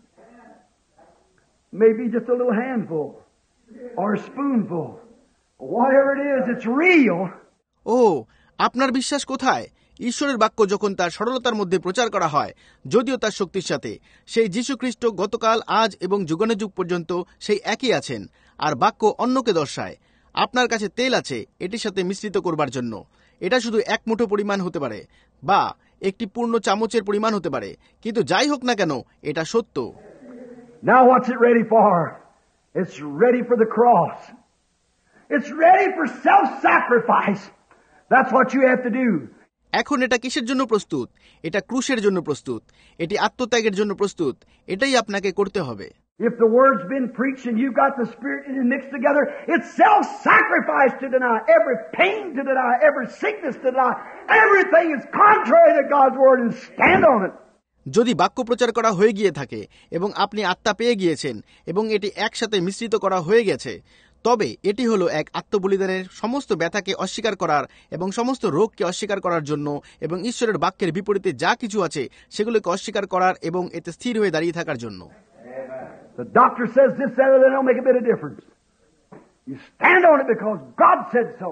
[SPEAKER 2] Maybe just a little handful or a spoonful. Whatever it is, it's real.
[SPEAKER 1] ও আপনার বিশ্বাস কোথায়? ঈশ্বরের বাক্য যখন তার সরলতার মধ্যে প্রচার করা হয়, যদিও তার শক্তির সাথে, সেই যীশু খ্রিস্ট গতকাল, আজ এবং যুগানুযুগ পর্যন্ত সেই একই আছেন। আর বাক্য অন্যকে দর্শায়। আপনার কাছে তেল আছে এটির সাথে মিশ্রিত করবার জন্য। এটা শুধু এক মুঠো পরিমাণ হতে পারে বা একটি পূর্ণ চামচের পরিমাণ হতে পারে, কিন্তু যাই হোক না কেন এটা সত্য।
[SPEAKER 2] Now what's it ready for? It's ready for the cross. It's ready for self-sacrifice. That's what you have to do.
[SPEAKER 1] এখন এটা কিসের জন্য প্রস্তুত? এটা ক্রুশের জন্য প্রস্তুত। এটি আত্মত্যাগের জন্য প্রস্তুত। এটাই আপনাকে করতে হবে।
[SPEAKER 2] If the word's been preached and you've got the Spirit and it mixed together, it's self-sacrifice to deny, every pain to deny, every sickness to deny, everything is contrary to God's word and stand on it.
[SPEAKER 1] যদি বাক্য প্রচার করা হয়ে গিয়ে থাকে এবং আপনি আত্মা পেয়ে গিয়েছেন এবং এটি একসাথে মিশ্রিত করা হয়ে গেছে, তবে এটি হলো এক আত্মবলিদানের সমস্ত ব্যথাকে অস্বীকার করার এবং সমস্ত রোগকে অস্বীকার করার জন্য এবং ঈশ্বরের বাক্যের বিপরীতে যা কিছু আছে সেগুলোকে অস্বীকার করার এবং এতে স্থির হয়ে দাঁড়িয়ে থাকার জন্য।
[SPEAKER 2] The doctor says this, that, or that don't make a bit of difference. You stand on it because God said so.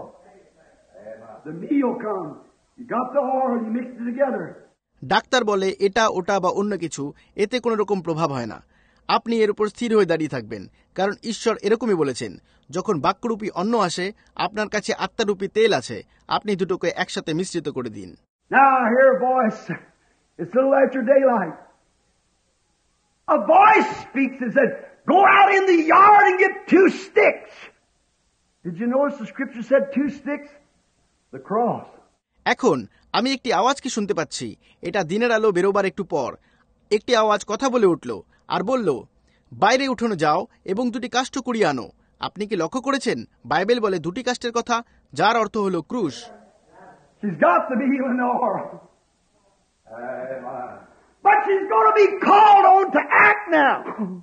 [SPEAKER 2] The meal comes. You got the oil, you mix it together.
[SPEAKER 1] Doctor বলে এটা ওটা বা অন্য কিছু, এতে কোনো রকম প্রভাব হয় না। আপনি এর উপর স্থির হয়ে দাঁড়িয়ে থাকবেন, কারণ ঈশ্বর এরকমই বলেছেন। যখন বাক্যরূপী অন্ন আসে, আপনার কাছে আত্মারূপী তেল আছে, আপনি দুটোকে একসাথে মিশ্রিত করে দিন।
[SPEAKER 2] Now I hear a voice. It's a little after daylight. A voice speaks and said, "Go out in the yard and get two sticks." Did you notice the scripture said two sticks? The cross.
[SPEAKER 1] এখন আমি একটি আওয়াজ কি শুনতে পাচ্ছি। এটা দিনের আলো বেরোবার একটু পর একটি আওয়াজ কথা বলে উঠল আর বলল, বাইরে উঠোনে যাও এবং দুটি কাষ্ঠ কুড়িয়ে আনো। আপনি কি লক্ষ্য করেছেন বাইবেল বলে দুটি কাষ্ঠের কথা, যার অর্থ হলো ক্রুশ।
[SPEAKER 2] She's got the meal and the oil. But she's going to be called on to act now.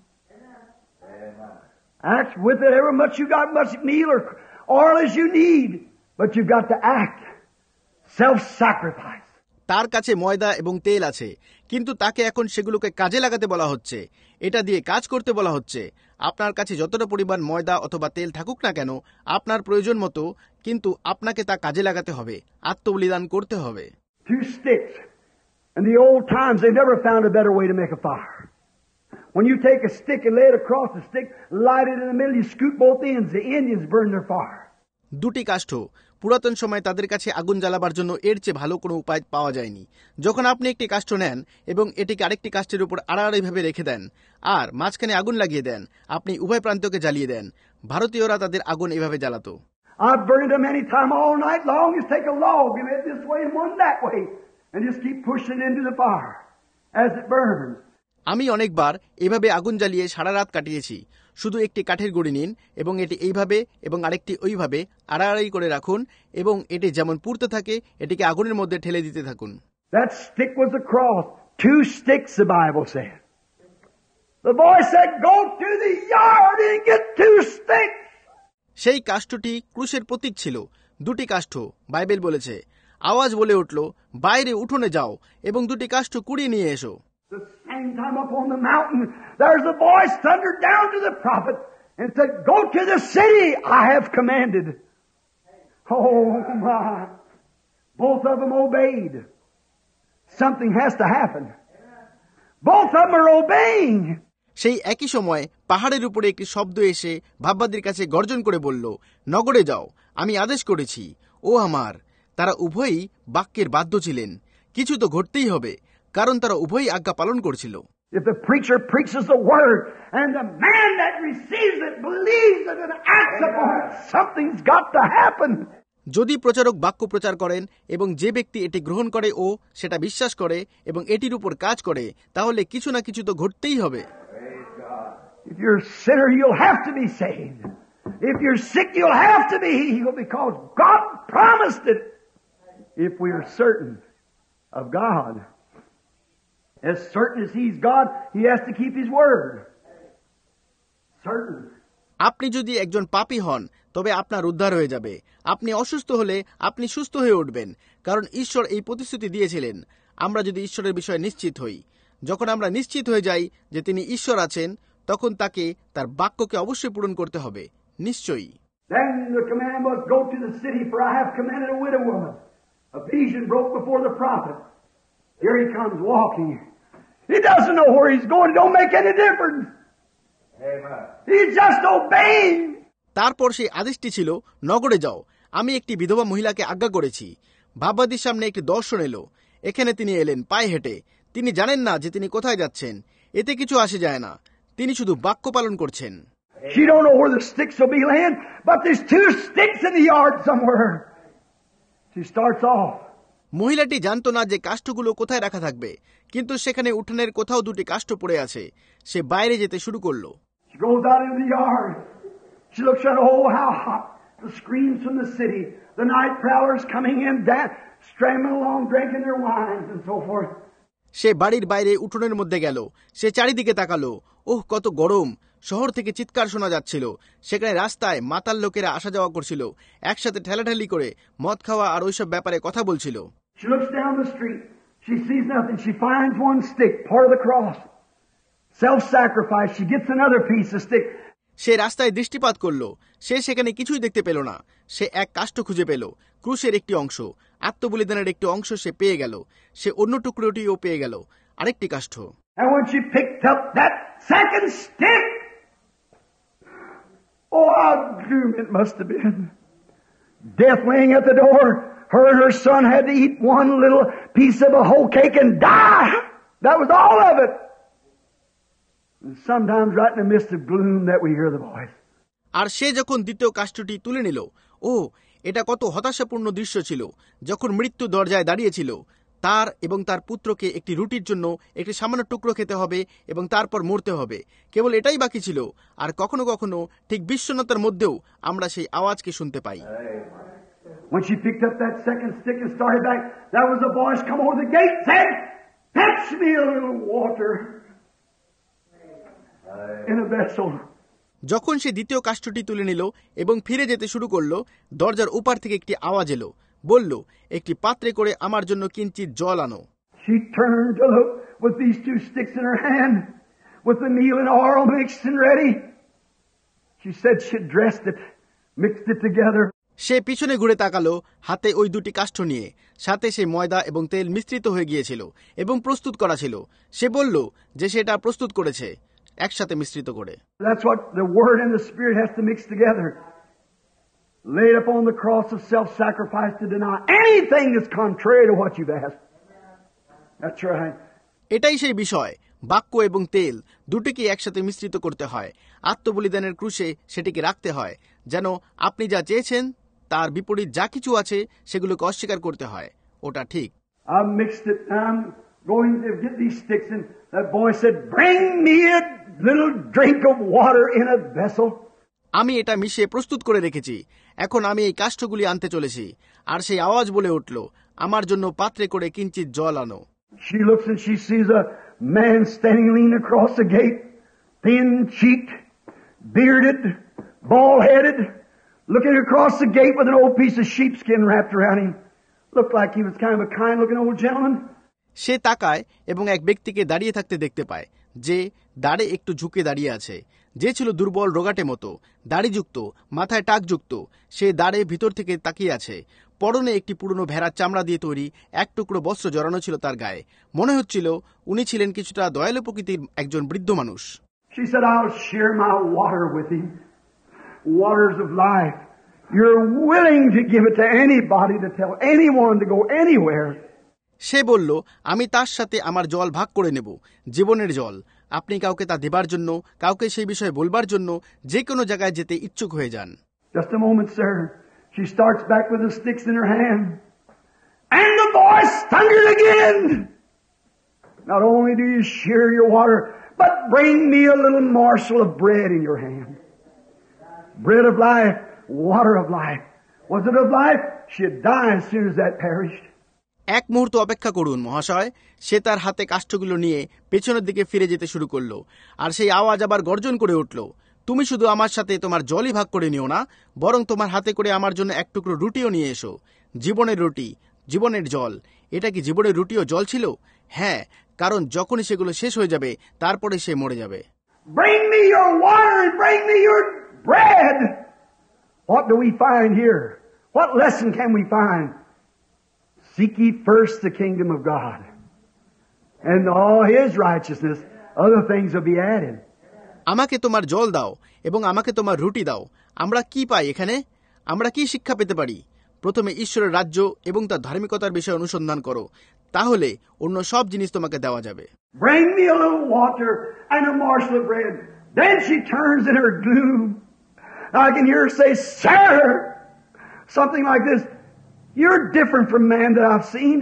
[SPEAKER 2] Act with it ever much you got, much meal or oil as you need. But you've got to act. Self-sacrifice.
[SPEAKER 1] তার কাছে ময়দা এবং তেল আছে, কিন্তু তাকে এখন সেগুলোকে কাজে লাগাতে বলা হচ্ছে। এটা দিয়ে কাজ করতে বলা হচ্ছে। আপনার কাছে যতটা পরিমাণ ময়দা অথবা তেল থাকুক না কেন, আপনার প্রয়োজন মতো, কিন্তু আপনাকে তা কাজে লাগাতে হবে, আত্মবলিদান করতে হবে।
[SPEAKER 2] Two sticks. In the old times, they never found a better way to make a fire. When you take a stick and lay it across the stick, light it in the middle, you scoop both ends. The Indians burn their fire.
[SPEAKER 1] দুটি কাষ্ঠ। পুরাতন সময় তাদের কাছে আগুন জ্বালাবার জন্য এর চেয়ে ভালো কোনো উপায় পাওয়া যায়নি। যখন আপনি একটি কাষ্ঠ নেন এবং এটিকে আরেকটি কাষ্ঠের উপর আড়াআড়িভাবে রেখে দেন আর মাঝখানে আগুন লাগিয়ে দেন, আপনি উভয় প্রান্তকে জ্বালিয়ে দেন। ভারতীয়রা তাদের আগুন এভাবে জ্বালাতো।
[SPEAKER 2] I've burned them any time all night long. Just take a log and it this way and one that way, and just keep pushing it into the fire as it burns.
[SPEAKER 1] আমি অনেকবার এভাবে আগুন জ্বালিয়ে সারা রাত কাটিয়েছি। শুধু একটি কাঠের গুঁড়ি নিন এবং এটি এইভাবে এবং আরেকটি ওইভাবে আড়াআড়ি করে রাখুন এবং এটি যেমন পুড়তে থাকে এটিকে আগুনের মধ্যে ঠেলে দিতে থাকুন।
[SPEAKER 2] That stick was the cross. Two sticks, the Bible said. The boy said, "Go to the yard and get two sticks."
[SPEAKER 1] সেই কাষ্ঠটি ক্রুশের প্রতীক ছিল। দুটি কাষ্ঠ, বাইবেল বলেছে। আওয়াজ বলে উঠল, বাইরে উঠোনে যাও এবং দুটি কাষ্ঠ কুড়িয়ে নিয়ে এসো।
[SPEAKER 2] The same time up on the mountain, there's a voice thundered down to the prophet and said, "Go to the city I have commanded." Oh my. Both of them obeyed. Something has to happen. Both of them are obeying.
[SPEAKER 1] সেই একই সময় পাহাড়ের উপরে একটি শব্দ এসে ভাববাদীর কাছে গর্জন করে বলল, নগরে যাও, আমি আদেশ করেছি। ও আমার, তারা উভয়ই বাক্যের বাধ্য ছিলেন। কিছু তো ঘটতেই হবে, কারণ তারা উভয়ই আজ্ঞা পালন করছিল।
[SPEAKER 2] If the preacher preaches the word and the man that receives it believes it and acts upon it, something's got to happen.
[SPEAKER 1] যদি প্রচারক বাক্য প্রচার করেন এবং যে ব্যক্তি এটি গ্রহণ করে ও সেটা বিশ্বাস করে এবং এটির উপর কাজ করে, তাহলে কিছু না কিছু তো ঘটতেই হবে।
[SPEAKER 2] If you're a sinner, you'll have to be saved. If you're sick, you'll have to be healed because God promised it. If we are certain of God, as certain as He's God, He has to keep His word. Certain.
[SPEAKER 1] আপনি যদি একজন পাপী হন তবে আপনার উদ্ধার হয়ে যাবে। আপনি অসুস্থ হলে আপনি সুস্থ হয়ে উঠবেন, কারণ ঈশ্বর এই প্রতিশ্রুতি দিয়েছিলেন। আমরা যদি ঈশ্বরের বিষয়ে নিশ্চিত হই, যখন আমরা নিশ্চিত হয়ে যাই যে তিনি ঈশ্বর আছেন, তখন তাকে তার বাক্যকে অবশ্যই পূরণ করতে হবে, নিশ্চয়ই।
[SPEAKER 2] Then the command was, go to the city, for I have commanded a widow woman. A vision broke before the prophet. Here he comes walking. He doesn't know where he's going. It don't make any difference. Amen. He's just obeying.
[SPEAKER 1] তারপর সেই আদেশটি ছিল, নগরে যাও, আমি একটি বিধবা মহিলাকে আজ্ঞা করেছি। ভাববাদীর সামনে একটি দর্শন এলো। এখানে তিনি এলেন পায়ে হেঁটে। তিনি জানেন না যে তিনি কোথায় যাচ্ছেন। এতে কিছু আসে যায় না, তিনি শুধু বাক্য পালন করছেন।
[SPEAKER 2] She don't know where the sticks will be laying, but there's two sticks in the yard somewhere. She starts off.
[SPEAKER 1] মহিলাটি জানতো না যে কাষ্ঠগুলো কোথায় রাখা থাকবে, কিন্তু সেখানে উঠানের কোথাও দুটি কাষ্ঠ পড়ে আছে। সে বাইরে যেতে শুরু করলো।
[SPEAKER 2] She goes out into the yard. She looks at, oh, how hot. The screams from the city. The night prowlers coming in, da- strambling along, drinking their wines and so forth.
[SPEAKER 1] সে বাড়ির বাইরে উঠোনের মধ্যে গেল। সে চারিদিকে তাকালো। ওহ, কত গরম! শহর থেকে চিৎকার শোনা যাচ্ছিল। সেখানে রাস্তায় মাতাল লোকেরা আসা যাওয়া করছিল, একসাথে ঠেলাঠেলি করে মদ খাওয়া আর ওইসব ব্যাপারে কথা বলছিল।
[SPEAKER 2] She looks down the street. She sees nothing. She finds one stick, part of the cross. Self-sacrifice. She gets another piece of stick.
[SPEAKER 1] সে রাস্তায় দৃষ্টিপাত করল। সে সেখানে কিছুই দেখতে পেল না। সে এক কাষ্ঠ খুঁজে পেল, ক্রুশের একটি অংশ, আত্মবলিদানের একটি অংশ সে পেয়ে গেল। সে অন্য টুকরোটিও পেয়ে গেল, আরেকটি কাষ্ঠ।
[SPEAKER 2] And when she picked up that second stick, oh, how doom it must have been. Death laying at the door. Her and her son had to eat one little piece of a whole cake and die. That was all of it. And sometimes right in the midst of gloom that we hear the voice.
[SPEAKER 1] আর সে যখন দ্বিতীয় কাষ্ঠটি তুলে নিল, ও, এটা কত হতাশাপূর্ণ দৃশ্য ছিল। যখন মৃত্যু দরজায় দাঁড়িয়েছিল, তার এবং তার পুত্রকে একটি রুটির জন্য একটি সামান্য টুকরো খেতে হবে এবং তারপর মরতে হবে, কেবল এটাই বাকি ছিল। আর কখনো কখনো ঠিক বিষণ্ণতার মধ্যেও আমরা সেই আওয়াজকে শুনতে পাই।
[SPEAKER 2] When she picked up that second stick and started back, there was a voice come over the gate, said, fetch me a little water in a vessel.
[SPEAKER 1] যখন সে দ্বিতীয় কাষ্ঠটি তুলে নিল এবং ফিরে যেতে শুরু করলো, দরজার উপার থেকে একটি আওয়াজ এলো, বলল, একটি পাত্রে করে আমার জন্য কিঞ্চিৎ জল আনো।
[SPEAKER 2] She turned to look with these two sticks in her hand, with the meal and oil mixed and ready. She said she dressed it, mixed it together.
[SPEAKER 1] সে পিছনে ঘুরে তাকালো, হাতে ওই দুটি কাষ্ঠ নিয়ে, সাথে সে ময়দা এবং তেল মিশ্রিত হয়ে গিয়েছিল এবং প্রস্তুত করা ছিল। সে বলল যে সেটা প্রস্তুত করেছে একসাথে মিশ্রিত করে।
[SPEAKER 2] That's what the Word and the Spirit has to mix together. Laid upon the cross of self-sacrifice to deny anything that's contrary to what you've asked. That's right.
[SPEAKER 1] এটাই সেই বিষয়। বাক্য এবং তেল দুটিকে একসাথে মিশ্রিত করতে হয়। আত্মবলিদানের ক্রুশে সেটিকে রাখতে হয়, যেন আপনি যা চেয়েছেন তার বিপরীত যা কিছু আছে সেগুলোকে অস্বীকার করতে হয়। ওটা ঠিক।
[SPEAKER 2] I mixed it. I'm going to get these sticks, and that boy said, "Bring me a little drink of water in a vessel."
[SPEAKER 1] আমি এটা মিশিয়ে প্রস্তুত করে রেখেছি, এখন আমি এই কাষ্ঠগুলি আনতে চলেছি। আর সেই আওয়াজ বলে উঠল, আমার জন্য পাত্রে করে কিঞ্চিৎ জল আনো।
[SPEAKER 2] She looks and she sees a man standing leaning across the gate, thin-cheeked, bearded, bald-headed, looking across the gate with an old piece of sheepskin wrapped around him. Looked like he was kind of a kind-looking old gentleman.
[SPEAKER 1] সে তাকায় এবং এক ব্যক্তিকে দাঁড়িয়ে থাকতে দেখতে পায়, যে দাঁড়ে একটু ঝুঁকে দাঁড়িয়ে আছে, যে ছিল দুর্বল রোগাটে মতো, দাড়িযুক্ত, মাথায় টাকযুক্ত। সে দাঁড়ে ভিতর থেকে তাকিয়ে আছে। পরনে একটি পুরনো ভেড়ার চামড়া দিয়ে তৈরি এক টুকরো বস্ত্র জড়ানো ছিল তার গায়ে। মনে হচ্ছিল উনি ছিলেন কিছুটা দয়ালু প্রকৃতির একজন বৃদ্ধ মানুষ।
[SPEAKER 2] She said, I'll share my water with him. Waters of life. You're willing to give it to anybody, to tell anyone to go anywhere.
[SPEAKER 1] সে বলল, আমি তার সাথে আমার জল ভাগ করে নেব, জীবনের জল। আপনি কাউকে তা দেবার জন্য, কাউকে সেই বিষয়ে বলবার জন্য যে কোনো জায়গায় যেতে ইচ্ছুক হয়ে যান।
[SPEAKER 2] Just a moment, sir. She starts back with the sticks in her hand. And the voice thundered again. Not only do you share your water, but bring me a little morsel of bread in your hand. Bread of life, water of life. Was it of life? She'd die as soon as that perished.
[SPEAKER 1] এক মুহূর্ত অপেক্ষা করুন মহাশয়। সে তার হাতে কাষ্ঠগুলো নিয়ে পেছনের দিকে ফিরে যেতে শুরু করলো, আর সেই আওয়াজ আবার গর্জন করে উঠল, তুমি শুধু আমার সাথে তোমার জলই ভাগ করে নিও না, বরং তোমার হাতে করে আমার জন্য এক টুকরো রুটিও নিয়ে এসো। জীবনের রুটি, জীবনের জল। এটা কি জীবনের রুটি ও জল ছিল? হ্যাঁ, কারণ যখনই সেগুলো শেষ হয়ে যাবে তারপরে সে মরে যাবে।
[SPEAKER 2] Bring me your water and bring me your bread. What do we find here? What lesson can we find? Seek ye first the kingdom of God, and all His righteousness, other things will be added.
[SPEAKER 1] আমাকে তোমার জল দাও এবং আমাকে তোমার রুটি দাও। আমরা কি পাই এখানে? আমরা কি শিক্ষা পেতে পারি? প্রথমে ঈশ্বরের রাজ্য এবং তার ধার্মিকতার বিষয়ে অনুসন্ধান করো, তাহলে অন্য সব জিনিস তোমাকে দেওয়া যাবে।
[SPEAKER 2] Bring me a little water and a morsel of bread. Then she turns in her gloom. I can hear her say, "Sir," something like this. "You're different from man that I've seen.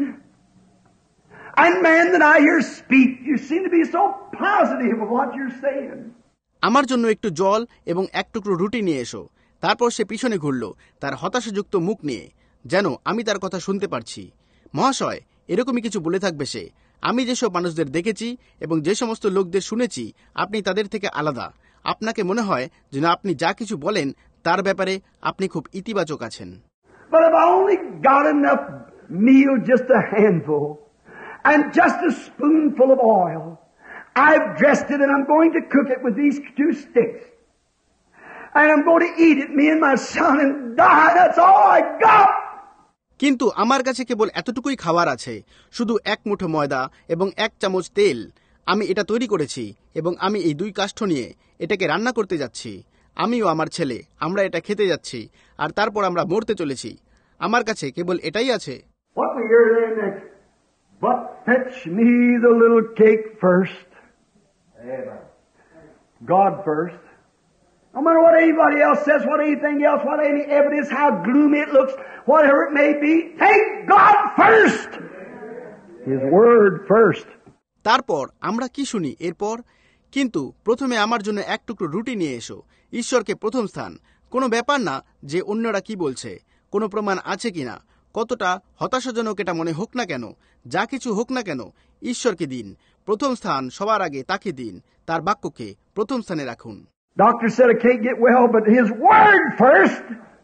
[SPEAKER 2] And man that I hear speak. You seem to be so positive of what you're saying."
[SPEAKER 1] আমার জন্য একটু জল এবং এক টুকরো রুটি নিয়ে এসো। তারপর সে পিছনে ঘুরল, তার হতাশাযুক্ত মুখ নিয়ে, যেন আমি তার কথা শুনতে পারছি। মহাশয়, এরকমই কিছু বলে থাকবে সে। আমি যেসব মানুষদের দেখেছি এবং যে সমস্ত লোকদের শুনেছি, আপনি তাদের থেকে আলাদা। আপনাকে মনে হয় যেন আপনি যা কিছু বলেন তার ব্যাপারে আপনি খুব ইতিবাচক আছেন।
[SPEAKER 2] But if I only got enough meal, just a handful, and just a spoonful of oil, I've dressed it and I'm going to cook it with these two sticks. And I'm going to eat it, me and my son, and die. That's all I got.
[SPEAKER 1] কিন্তু আমার কাছে কেবল এতটুকুই খাবার আছে, শুধু এক মুঠো ময়দা এবং এক চামচ তেল। আমি এটা তৈরি করেছি এবং আমি এই দুই কাষ্ঠ নিয়ে এটাকে রান্না করতে যাচ্ছি। আমিও আমার ছেলে, আমরা এটা খেতে যাচ্ছি, আর তারপর আমরা মরতে চলেছি। আমার কাছে কেবল এটাই আছে।
[SPEAKER 2] What we hear there next? But fetch me the little cake first. Amen. God first. No matter what anybody else says, what anything else, what any evidence, how gloomy it looks, whatever it may be, take God first. His word first.
[SPEAKER 1] তারপর আমরা কি শুনি এরপর? কিন্তু প্রথমে আমার জন্য এক টুকরো রুটি নিয়ে এসো। ঈশ্বরকে প্রথম স্থান। কোনো ব্যাপার না যে অন্যরা কি বলছে, কোনো প্রমাণ আছে কিনা, কতটা হতাশাজনক এটা মনে হোক না কেন, যা কিছু হোক না কেন, ঈশ্বরকে দিন প্রথম স্থান। সবার আগে তাকে দিন, তার বাক্যকে প্রথম স্থানে রাখুন।
[SPEAKER 2] Doctor said I can't get well, but His word first.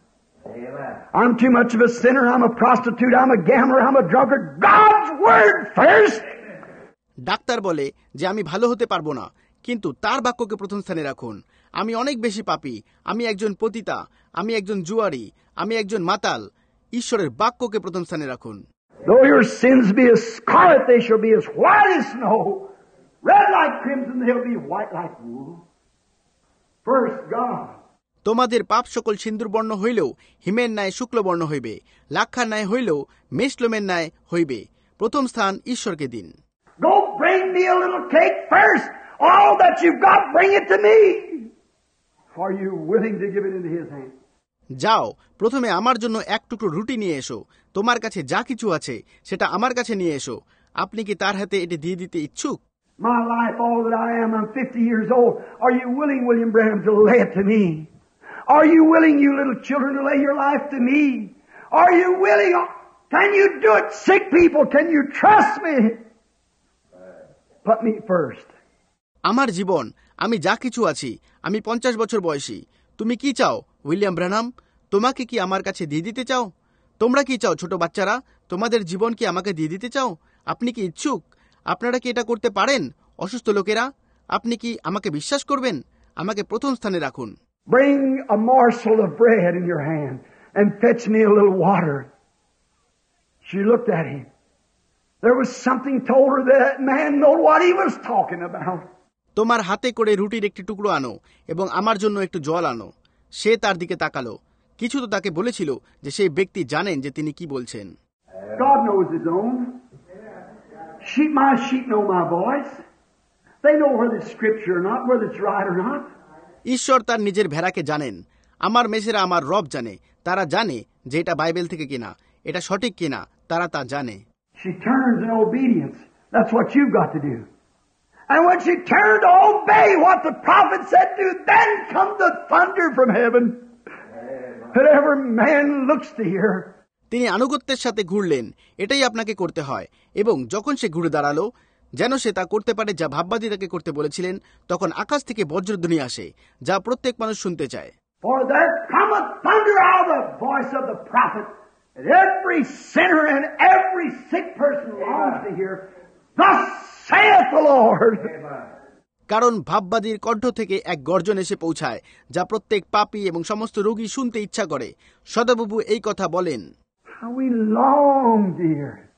[SPEAKER 2] Amen. I'm too much of a sinner. I'm a prostitute. I'm a gambler. I'm a drunkard. God's word first.
[SPEAKER 1] Doctor বলে যে আমি ভালো হতে পারবো না, কিন্তু তার বাক্যকে প্রথম স্থানে রাখুন। আমি অনেক বেশি পাপী, আমি একজন পতিতা, আমি একজন জুয়ারি, আমি একজন মাতাল। ঈশ্বরের বাক্যকে প্রথম স্থানে রাখুন।
[SPEAKER 2] Though your sins be as scarlet, they shall be as white as snow. Red like crimson, they'll be white like wool. First God.
[SPEAKER 1] তোমাদের পাপ সকল সিন্দুরবর্ণ হইলেও হিমের ন্যায় শুক্লবর্ণ হইবে, লাক্ষার ন্যায় হইলেও মেষলোমের ন্যায় হইবে। প্রথম স্থান ঈশ্বরকে দিন।
[SPEAKER 2] Go bring me a little cake first. All that you've got, bring it to me. Are you willing to give it into His hand?
[SPEAKER 1] যাও, প্রথমে আমার জন্য এক টুকরো রুটি নিয়ে এসো। তোমার কাছে যা কিছু আছে সেটা আমার কাছে নিয়ে এসো। আপনি কি তার হাতে এটি দিয়ে দিতে ইচ্ছুক?
[SPEAKER 2] My life, all that I am, I'm fifty years old. Are you willing, William Branham, to lay it to me? Are you willing, you little children, to lay your life to me? Are you willing? Can you do it? Sick people, can you trust me? Put me first.
[SPEAKER 1] আমার জীবন, আমি যা কিছু আছি, আমি পঞ্চাশ বছর বয়সী। তুমি কি চাও, উইলিয়াম ব্রানহাম? তোমাকে কি আমার কাছে দিয়ে দিতে চাও? তোমরা কি চাও, ছোট বাচ্চারা? তোমাদের জীবন কি আমাকে দিয়ে দিতে চাও? আপনি কি ইচ্ছুক? আপনারা কি এটা করতে পারেন? অসুস্থ লোকেরা, আপনি কি আমাকে বিশ্বাস করবেন? আমাকে প্রথম স্থানে রাখুন।
[SPEAKER 2] Bring a morsel of bread in your hand and fetch me a little water. She looked at him. There was something told her that man knew what he was talking about.
[SPEAKER 1] তোমার হাতে করে রুটির একটি টুকরো আনো এবং আমার জন্য একটু জল আনো। সে তার দিকে তাকালো। কিছু তো তাকে বলেছিল যে সেই ব্যক্তি জানেন যে তিনি কি বলছেন।
[SPEAKER 2] God knows His own. Sheep, my sheep know my voice. They know whether it's scripture or not, whether it's right or not.
[SPEAKER 1] ঈশ্বর তার নিজের ভেড়াকে জানেন। আমার মেষেরা আমার রব জানে। তারা জানে যে এটা বাইবেল থেকে কিনা, এটা সঠিক কিনা, তারা তা জানে।
[SPEAKER 2] She turns in obedience. That's what you've got to do. And when she turned to obey what the prophet said to, then comes the thunder from heaven. And every man looks to hear.
[SPEAKER 1] তিনি আনুগত্যের সাথে ঘুরলেন, এটাই আপনাকে করতে হয়। এবং যখন সে ঘুরে দাঁড়ালো, যেন সে তা করতে পারে যা ভাববাদী তাকে করতে বলেছিলেন, তখন আকাশ থেকে বজ্রধ্বনি আসে, যা প্রত্যেক মানুষ শুনতে চায়।
[SPEAKER 2] For there cometh thunder out of the voice of the prophet, and every sinner and every sick person longs to hear, Thus saith the Lord.
[SPEAKER 1] কারণ ভাববাদীর কণ্ঠ থেকে এক গর্জন এসে পৌঁছায়, যা প্রত্যেক পাপী এবং সমস্ত রোগী শুনতে ইচ্ছা করে। সদাপ্রভু এই কথা বলেন,
[SPEAKER 2] How we long to hear it.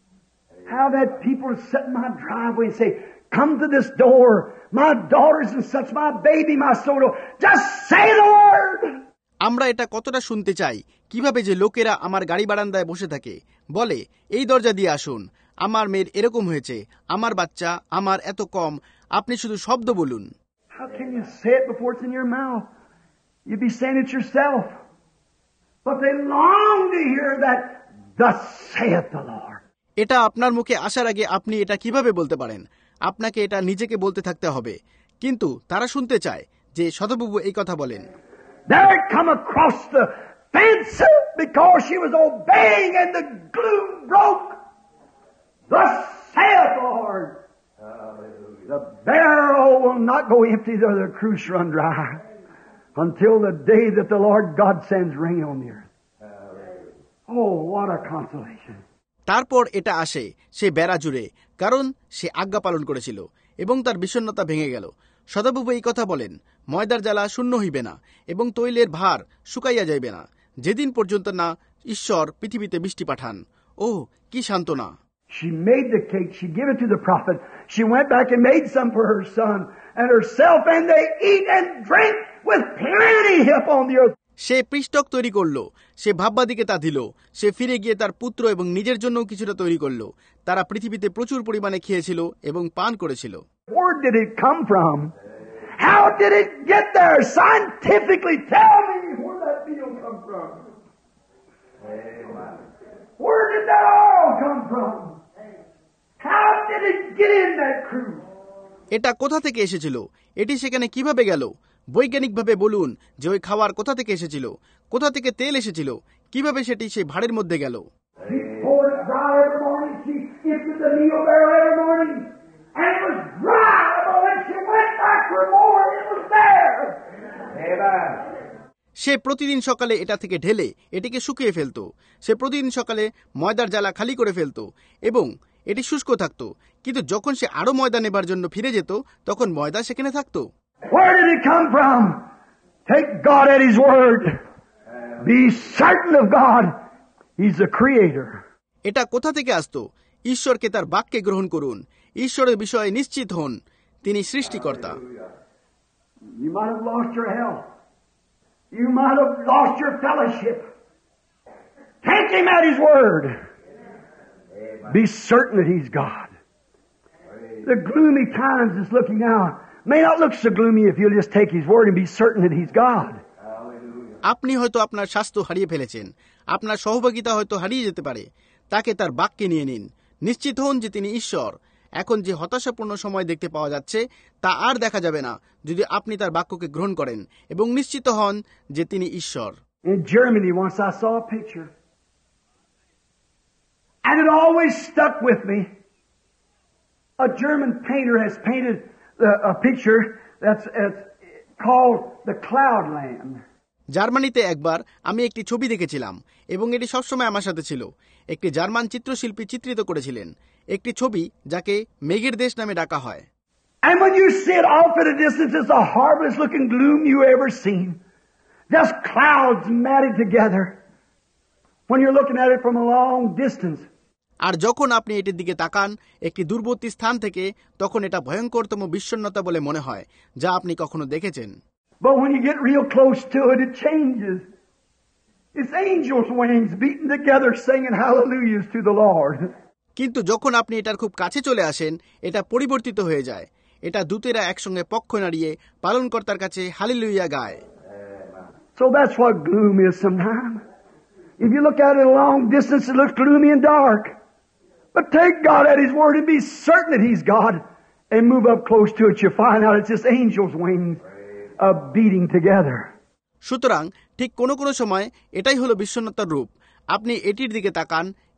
[SPEAKER 2] How that people sit in my driveway and say, Come to this door, my daughters and such, my baby, my soul, just say the word.
[SPEAKER 1] আমরা এটা কতটা শুনতে চাই, কিভাবে যে লোকেরা আমার গাড়ি বারান্দায় বসে থাকে, বলে, এই দরজা দিয়ে আসুন, আমার মেয়ের এরকম হয়েছে, আমার বাচ্চা, আমার এত কম, আপনি শুধু শব্দ বলুন।
[SPEAKER 2] How can you say it before it's in your mouth? You'd be saying it yourself. But they long to hear that, Thus saith the Lord.
[SPEAKER 1] এটা আপনার মুখে আসার আগে আপনি এটা কিভাবে বলতে পারেন? আপনাকে এটা নিজেকে বলতে থাকতে হবে। কিন্তু তারা শুনতে চায় যে সদাপ্রভু এই কথা বলেন।
[SPEAKER 2] There it come across the fence because she was obeying and the gloom broke. Thus saith the Lord. Hallelujah. The barrel will not go empty, nor the cruse run dry, until the day that the Lord God sends rain on the earth. Hallelujah. Oh, what a consolation.
[SPEAKER 1] তারপর এটা আসে সে বেড়া জুড়ে, কারণ সে আজ্ঞা পালন করেছিল এবং তার বিষণ্ণতা ভেঙে গেল। সদাপ্রভু এই কথা বলেন, ময়দার জ্বালা শূন্য হইবে না এবং তৈলের ভার শুকাইয়া যাইবে না, যেদিন পর্যন্ত না ঈশ্বর পৃথিবীতে বৃষ্টি পাঠান। ও কি সান্ত্বনা!
[SPEAKER 2] She made the cake, she gave it to the prophet, she went back and made some for her son and herself, and they eat and drink with plenty upon the earth.
[SPEAKER 1] সে পৃষ্ঠক তৈরি করলো, সে ভাববাদীকে তা দিল, সে ফিরে গিয়ে তার পুত্র এবং নিজের জন্য কিছুটা তৈরি করলো। তারা পৃথিবীতে প্রচুর পরিমাণে খেয়েছিল এবং পান করেছিল।
[SPEAKER 2] Where did it come from? How did it get there? Scientifically tell me where that meal come from. Where did that all come from? How did it get in that cruise?
[SPEAKER 1] এটা কোথা থেকে এসেছিল? এটি সেখানে কিভাবে গেল? বৈজ্ঞানিকভাবে বলুন যে ওই খাবার কোথা থেকে এসেছিল, কোথা থেকে তেল এসেছিল, কিভাবে সেটি সেই ভাঁড়ের মধ্যে গেল।
[SPEAKER 2] She poured it dry every morning. She emptied the meal barrel every morning, and it was dry. But when she went back for more, it was there. Amen.
[SPEAKER 1] সে প্রতিদিন সকালে এটা থেকে ঢেলে এটিকে শুকিয়ে ফেলত। সে প্রতিদিন সকালে ময়দার জ্বালা খালি করে ফেলত এবং এটি শুষ্ক থাকত। কিন্তু যখন সে আরো ময়দা নেবার জন্য ফিরে যেত, তখন ময়দা সেখানে থাকত।
[SPEAKER 2] Where did it come from? Take God at His word. Be certain of God. He's the creator.
[SPEAKER 1] এটা কোথা থেকে আসতো? ঈশ্বরকে তার বাক্যে গ্রহণ করুন। ঈশ্বরের বিষয়ে নিশ্চিত হন, তিনি সৃষ্টিকর্তা।
[SPEAKER 2] You might have lost your health. You might have lost your fellowship. Take Him at His word. Be certain that He's God. The gloomy times is looking out may not look so gloomy if you'll just take His word and be certain that He's God.
[SPEAKER 1] আপনি হয়তো আপনার স্বাস্থ্য হারিয়ে ফেলেছেন, আপনার সহভাগিতা হয়তো হারিয়ে যেতে পারে, তাকে তার বাক্যে নিয়ে নিন। নিশ্চিত হন যে তিনি ঈশ্বর। এখন যে হতাশাপূর্ণ সময় দেখতে পাওয়া যাচ্ছে তা আর দেখা যাবে না যদি আপনি তার বাক্যকে গ্রহণ করেন এবং নিশ্চিত হন যে তিনি ঈশ্বর।
[SPEAKER 2] In Germany once I saw a picture, and it always stuck with me. A German painter has painted a picture that's, that's called the Cloudland.
[SPEAKER 1] জার্মানিতে একবার আমি একটি ছবি দেখেছিলাম এবং এটি সবসময় আমার সাথে ছিল। একটি জার্মান চিত্রশিল্পী চিত্রিত করেছিলেন একটি ছবি যাকে মেঘের দেশ নামে ডাকা হয়।
[SPEAKER 2] And when you see it off at a distance, it's the hardest looking gloom you ever seen. Just clouds matted together. When you're looking at it from a long distance.
[SPEAKER 1] আর যখন আপনি এটির দিকে তাকান একটি দূরবর্তী স্থান থেকে, তখন এটা ভয়ঙ্করতম বিষণ্ণতা বলে মনে হয় যা আপনি কখনো দেখেছেন।
[SPEAKER 2] But when you get real close to it, it changes. It's angels' wings beating together, singing hallelujahs to the Lord.
[SPEAKER 1] কিন্তু যখন আপনি এটার খুব কাছে চলে আসেন, এটা পরিবর্তিত হয়ে যায়। এটা দূতেরা একসঙ্গে পক্ষ নাড়িয়ে পালনকর্তার কাছে হালেলুয়া গায়।
[SPEAKER 2] So that's what gloom is sometimes. If you look at it a long distance, it looks gloomy and dark. But take God at His word and be certain that He's God, and move up close to it. You find out it's just angels' wings uh, beating together.
[SPEAKER 1] সুতরাং ঠিক কোনো কোনো সময় এটাই হলো বিষণ্ণতার রূপ। আপনি এটির দিকে তাকান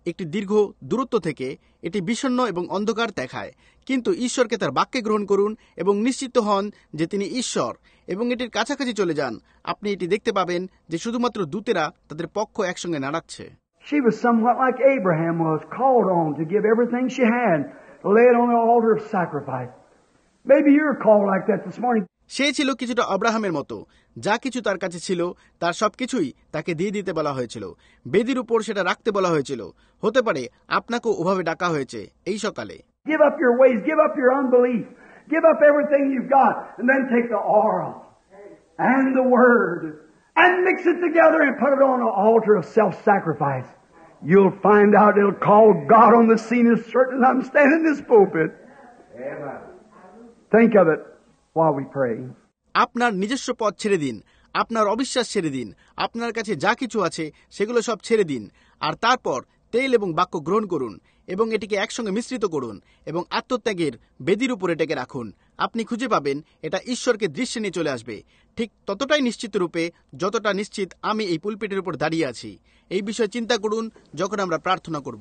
[SPEAKER 1] একটি দীর্ঘ দূরত্ব থেকে এটি বিষণ্ণ এবং অন্ধকার দেখায়, কিন্তু ঈশ্বরকে তার বাক্যে গ্রহণ করুন এবং নিশ্চিত হন যে তিনি ঈশ্বর এবং এটির কাছাকাছি চলে যান। আপনি এটি দেখতে পাবেন যে শুধুমাত্র দূতেরা তাদের পক্ষ একসঙ্গে নাড়াচ্ছে।
[SPEAKER 2] She was somewhat like Abraham was, called on to give everything she had, to lay it on the altar of sacrifice. Maybe you're called like that this morning.
[SPEAKER 1] সে ছিল কিছুটা আব্রাহামের মতো, যা কিছু তার কাছে ছিল তার সবকিছুই তাকে দিয়ে দিতে বলা হয়েছিল, বেদির উপর সেটা রাখতে বলা হয়েছিল। হতে পারে আপনাকেও ওভাবে ডাকা হয়েছে এই সকালে।
[SPEAKER 2] Give up your ways, give up your unbelief, give up everything you've got, and then take the oil and the word and mix it together and put it on an altar of self-sacrifice. You'll find out it'll call God on the scene as certain as I'm standing in this pulpit. Amen. Think of it while we pray.
[SPEAKER 1] আপনার নিজস্ব পথ ছেড়ে দিন, আপনার অবিশ্বাস ছেড়ে দিন, আপনার কাছে যা কিছু আছে সেগুলো সব ছেড়ে দিন, আর তারপর তেল এবং বাক্য গ্রহণ করুন এবং এটিকে একসঙ্গে মিশ্রিত করুন এবং আত্মত্যাগের বেদির উপরে ডেকে রাখুন। আপনি খুঁজে পাবেন এটা ঈশ্বরকে দৃশ্যে নিয়ে চলে আসবে, ঠিক ততটাই নিশ্চিত রূপে যতটা নিশ্চিত আমি এই পুলপিটের উপর দাঁড়িয়ে আছি। এই বিষয়ে চিন্তা করুন যখন আমরা প্রার্থনা করব।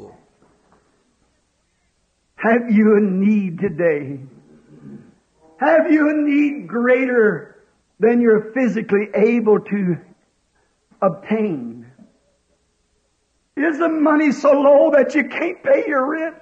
[SPEAKER 2] Have you a need today? Have you a need greater than you're physically able to obtain? Is the money so low that you can't pay your rent?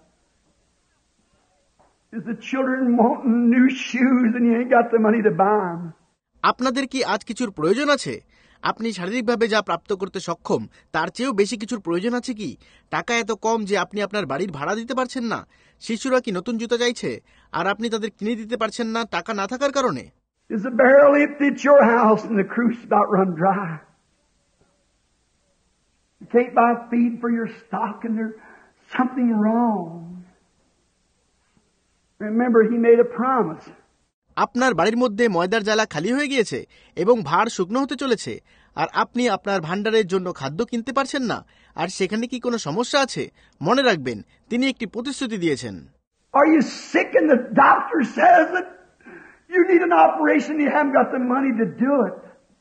[SPEAKER 2] Is the children wanting new shoes and you ain't got the money to buy them?
[SPEAKER 1] আপনাদের কি আজ কিছুর প্রয়োজন আছে? আপনি শারীরিকভাবে যা প্রাপ্ত করতে সক্ষম তার চেয়েও বেশি কিছুর প্রয়োজন আছে কি? টাকা এত কম যে আপনি আপনার বাড়ির ভাড়া দিতে পারছেন না? শিশুরা কি নতুন জুতা চাইছে আর আপনি তাদের কিনে দিতে পারছেন না টাকা না থাকার কারণে?
[SPEAKER 2] Is the barrel empty at your house and the cruise about run dry? You can't buy feed for your stock and there's something wrong. Remember, he made a promise.
[SPEAKER 1] আপনার বাড়ির মধ্যে ময়দার জ্বালা খালি হয়ে গিয়েছে এবং ভাড় শুকনো হতে চলেছে, আর আপনি আপনার ভান্ডারের জন্য খাদ্য কিনতে পারছেন না, আর সেখানে কি কোনো সমস্যা আছে? মনে রাখবেন, তিনি একটি প্রতিশ্রুতি দিয়েছেন।
[SPEAKER 2] Are you sick and the doctor says that you need an operation, you haven't got the money to do it?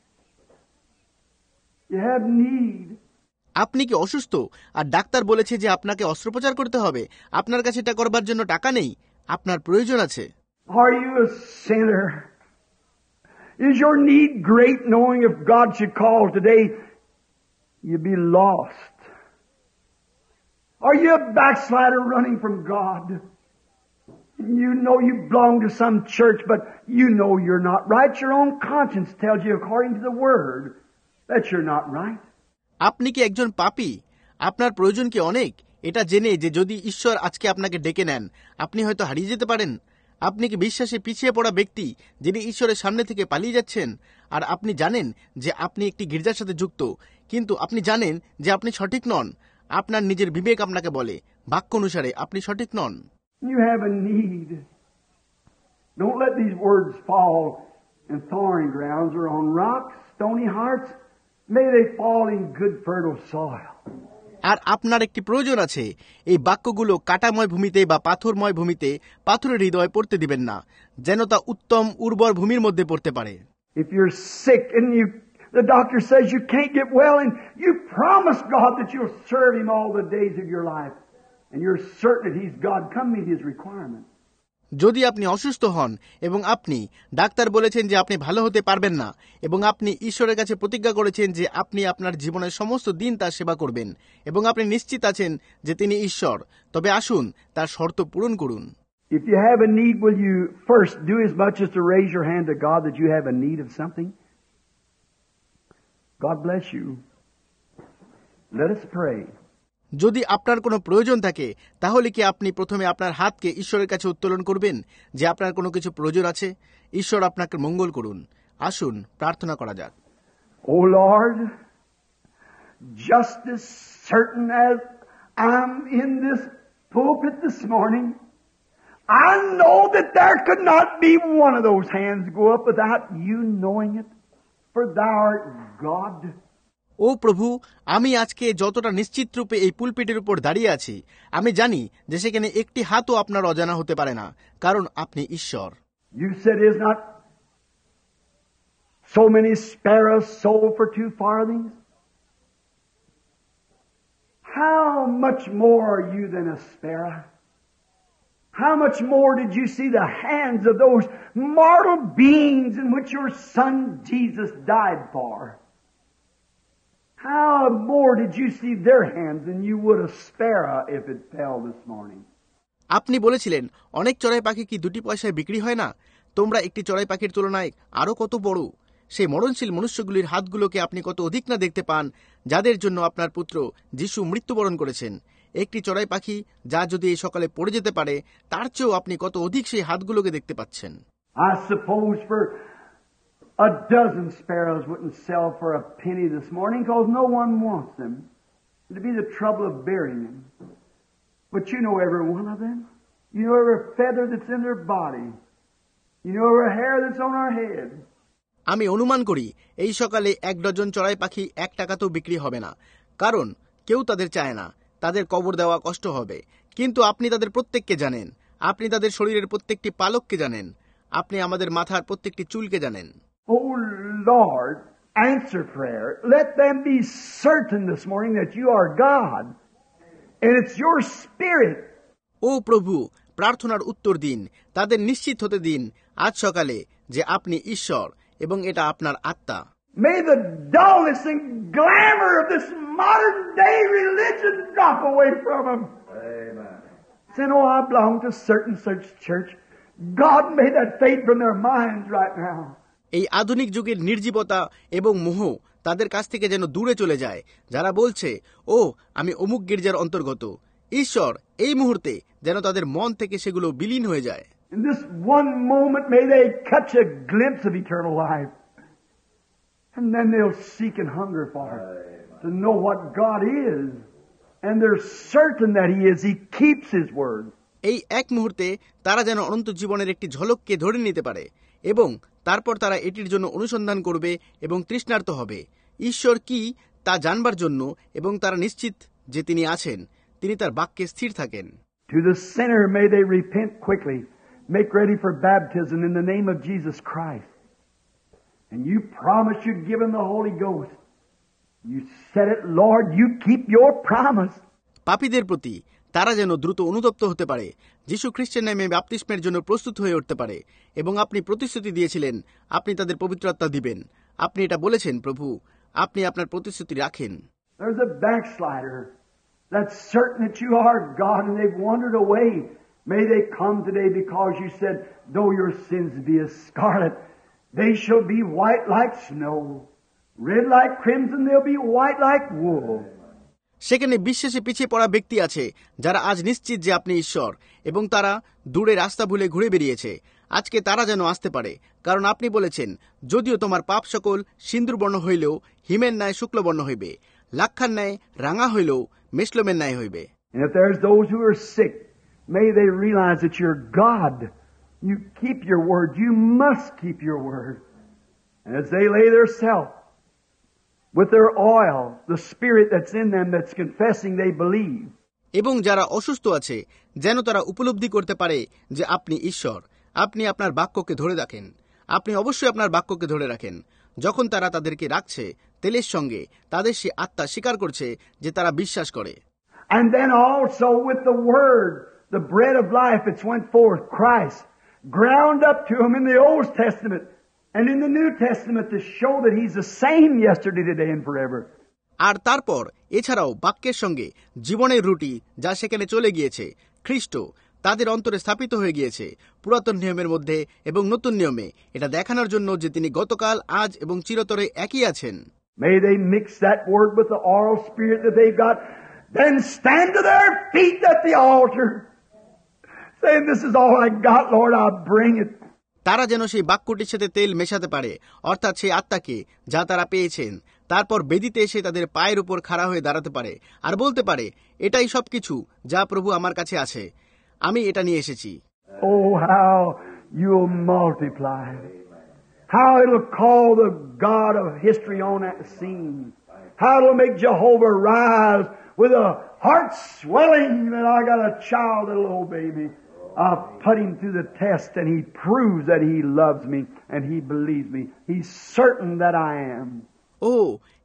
[SPEAKER 2] You have need.
[SPEAKER 1] আপনি কি অসুস্থ আর ডাক্তার বলেছে যে আপনাকে অস্ত্রোপচার করতে হবে, আপনার কাছে এটা করবার জন্য টাকা নেই, আপনার প্রয়োজন আছে।
[SPEAKER 2] Are you a sinner? Is your need great, knowing if God should call today, you'd be lost? Are you a backslider running from God? You know you belong to some church, but you know you're not right. Your own conscience tells you, according to the Word, that you're not right.
[SPEAKER 1] আপনি কি একজন পাপী? আপনার প্রয়োজন কি অনেক, এটা জেনে যে যদি ঈশ্বর আজকে আপনাকে ডেকে নেন আপনি হয়তো হারিয়ে যেতে পারেন? আপনি কি বিশ্বাসে পিছিয়ে পড়া ব্যক্তি যিনি ঈশ্বরের সামনে থেকে পালিয়ে যাচ্ছেন, আর আপনি জানেন যে আপনি একটি গির্জার সাথে যুক্ত, কিন্তু আপনি জানেন যে আপনি সঠিক নন? আপনার নিজের বিবেক আপনাকে বলে বাক্য অনুসারে আপনি সঠিক নন।
[SPEAKER 2] You have a need. Don't let these words fall in thorny grounds or on rocks, stony hearts. May they fall in good fertile soil.
[SPEAKER 1] আর আপনার একটি প্রয়োজন আছে, এই বাক্যগুলো কাটাময় ভূমিতে বা পাথরময় ভূমিতে পাথরের হৃদয়ে পড়তে দিবেন না, যেন তা উত্তম উর্বর ভূমির মধ্যে পড়তে পারে।
[SPEAKER 2] If you're sick and you, the doctor says you can't get well and you promise God that you'll serve Him all the days of your life and you're certain that He's God, come meet His requirement.
[SPEAKER 1] যদি আপনি অসুস্থ হন এবং আপনি doctor বলেছেন যে আপনি ভালো হতে পারবেন না এবং আপনি ঈশ্বরের কাছে প্রতিজ্ঞা করেছেন যে আপনি আপনার জীবনের সমস্ত দিন তার সেবা করবেন এবং আপনি নিশ্চিত আছেন যে তিনি ঈশ্বর, তবে আসুন তার শর্ত পূরণ করুন।
[SPEAKER 2] If you have a need, will you first do as much as to raise your hand to God that you have a need of something? God bless you. Let us pray.
[SPEAKER 1] যদি আপনার কোনো প্রয়োজন থাকে তাহলে কি আপনি প্রথমে আপনার হাতকে ঈশ্বরের কাছে উত্তোলন করবেন যে আপনার কোনো কিছু প্রয়োজন আছে? ঈশ্বর আপনাকে মঙ্গল করুন। আসুন প্রার্থনা করা যাক।
[SPEAKER 2] Oh Lord, just as certain as I'm in this pulpit this morning, I know that there could not be one of those hands go up without you knowing it, for thou art God.
[SPEAKER 1] ও প্রভু, আমি আজকে যতটা নিশ্চিত রূপে এই পুলপিটের উপর দাঁড়িয়ে আছি, আমি জানি যে সেখানে একটি হাতও আপনার অজানা হতে পারে না, কারণ আপনি ঈশ্বর।
[SPEAKER 2] You said, is not so many sparrows sold for two farthings? how much more are you than a sparrow? How much more did you see the hands of those mortal beings in which your Son Jesus died for? How more did you see their hands than you would a sparrow if it fell this morning?
[SPEAKER 1] আপনি বলেছিলেন অনেক চড়াই পাখি কি দুটি পয়সায় বিক্রি হয় না? তোমরা একটি চড়াই পাখির তুলনায় আরো কত বড়। সেই মরণশীল মনুষ্যগুলির হাতগুলোকে আপনি কত অধিক না দেখতে পান, যাদের জন্য আপনার পুত্র যিশু মৃত্যুবরণ করেছেন। একটি চড়াই পাখি যা যদি এই সকালে পড়ে যেতে পারে, তার চেয়েও আপনি কত অধিক সেই হাতগুলোকে দেখতে পাচ্ছেন।
[SPEAKER 2] I suppose for a dozen sparrows wouldn't sell for a penny this morning because no one wants them. It'd be the trouble of burying them. But you know every one of them. You know every feather that's in their body. You know every hair that's on our head.
[SPEAKER 1] আমি অনুমান করি এই সকালে এক dozen চড়াই পাখি এক টাকাতেও বিক্রি হবে না, কারণ কেউ তাদের চায় না, তাদের কবর দেওয়া কষ্ট হবে। কিন্তু আপনি তাদের প্রত্যেককে জানেন, আপনি তাদের শরীরের প্রত্যেকটি পালককে জানেন, আপনি আমাদের মাথার প্রত্যেকটি চুলকে জানেন।
[SPEAKER 2] Oh Lord, answer prayer. Let them be certain this morning that you are God. And it's your Spirit.
[SPEAKER 1] ও প্রভু, প্রার্থনার উত্তর দিন, তাদের নিশ্চিত হতে দিন আজ সকালে যে আপনি ঈশ্বর এবং এটা আপনার আত্মা।
[SPEAKER 2] May the dullness and glamour of this modern day religion drop away from them. Amen. Saying, oh, I belong to certain such church. God made that fade from their minds right now.
[SPEAKER 1] এই আধুনিক যুগের নির্জীবতা এবং মোহ তাদের কাছ থেকে যেন দূরে চলে যায়, যারা বলছে ও আমি অমুক গির্জার অন্তর্গত। ঈশ্বর এই মুহূর্তে যেন তাদের মন থেকে সেগুলো বিলীন হয়ে যায়।
[SPEAKER 2] In this one moment may they catch a glimpse of eternal life. And then they'll seek and hunger for it, to know what God is. And they're certain that He is. He keeps His word.
[SPEAKER 1] এই এক মুহূর্তে তারা যেন অনন্ত জীবনের একটি ঝলককে ধরে নিতে পারে এবং তারপর তারা এটির জন্য অনুসন্ধান করবে এবং তৃষ্ণার্ত হবে ঈশ্বর কি তা জানবার জন্য, এবং তারা নিশ্চিত যে তিনি আছেন, তিনি তার বাক্যে স্থির থাকেন।
[SPEAKER 2] To the sinner may they repent quickly, make ready for baptism in the name of Jesus Christ. And you promised you'd give him the Holy Ghost. You said it, Lord, you keep your promise.
[SPEAKER 1] পাপীদের প্রতি তারা যেন দ্রুত অনুতপ্ত হতে পারে, যীশু খ্রিস্টের নামে বাপ্তিস্মের জন্য প্রস্তুত হয়ে উঠতে পারে, এবং আপনি প্রতিশ্রুতি দিয়েছিলেন আপনি তাদের পবিত্র আত্মা দিবেন। আপনি এটা বলেছেন প্রভু, আপনি আপনার প্রতিশ্রুতি রাখেন।
[SPEAKER 2] There's a backslider that's certain that you are God and they've wandered away. May they come today because you said, though your sins be as scarlet, they shall be white like snow. Red like crimson, they'll be white like wool.
[SPEAKER 1] সেখানে বিশ্বাসে পিছিয়ে পড়া ব্যক্তি আছে যারা আজ নিশ্চিত যে আপনি ঈশ্বর, এবং তারা দূরে রাস্তা ভুলে ঘুরে বেরিয়েছে। আজকে তারা যেন আসতে পারে, কারণ আপনি বলেছেন যদিও তোমার পাপ সকল সিন্দুরবর্ণ হইলেও হিমের ন্যায় শুক্লবর্ণ হইবে, লাক্ষার ন্যায় রাঙা হইলেও মেষলমের ন্যায় হইবে।
[SPEAKER 2] And if there's those who are sick, may they realize that you're God. You keep your word. You must keep your word. And as they lay their self with their oil, the spirit that's in them that's confessing they believe.
[SPEAKER 1] এবং যারা অসুস্থ আছে যেন তারা উপলব্ধি করতে পারে যে আপনি ঈশ্বর, আপনি আপনার বাক্যকে ধরে রাখেন, আপনি অবশ্যই আপনার বাক্যকে ধরে রাখেন। যখন তারা তাদেরকে রাখছে তেলের সঙ্গে, তাদের সে আত্মা স্বীকার করছে যে তারা বিশ্বাস করে।
[SPEAKER 2] And then also with the word, the bread of life that's went forth, Christ, ground up to him in the Old Testament and in the New Testament to show that He's the same yesterday, today, and forever.
[SPEAKER 1] আর তারপর এছাড়াও বাক্যের সঙ্গে জীবনের রুটি যা সেখানে চলে গিয়েছে, খ্রিস্ট তাদের অন্তরে স্থাপিত হয়ে গিয়েছে পুরাতন নিয়মের মধ্যে এবং নতুন নিয়মে, এটা দেখানোর জন্য যে তিনি গতকাল, আজ এবং চিরতরে একই আছেন।
[SPEAKER 2] May they mix that word with the oral spirit that they've got, then stand to their feet at the altar, saying, this is all I got, Lord, I'll bring it.
[SPEAKER 1] তারা যেন সেই বাক্যটির সাথে তেল মেশাতে পারে, অর্থাৎ সেই আত্মাকে যা তারা পেয়েছেন, তারপর বেদিতে এসে তাদের পায়ের উপর খাড়া হয়ে দাঁড়াতে পারে আর বলতে পারে, এটাই সবকিছু যা প্রভু আমার কাছে আছে, আমি এটা নিয়ে এসেছি।
[SPEAKER 2] Oh, how you'll multiply. How it'll call the God of history on that scene. How it'll make Jehovah rise with a heart swelling that I got a child that'll obey me. I'll put him through the test and he proves that he loves me and he believes me. He's certain that I am.
[SPEAKER 1] ও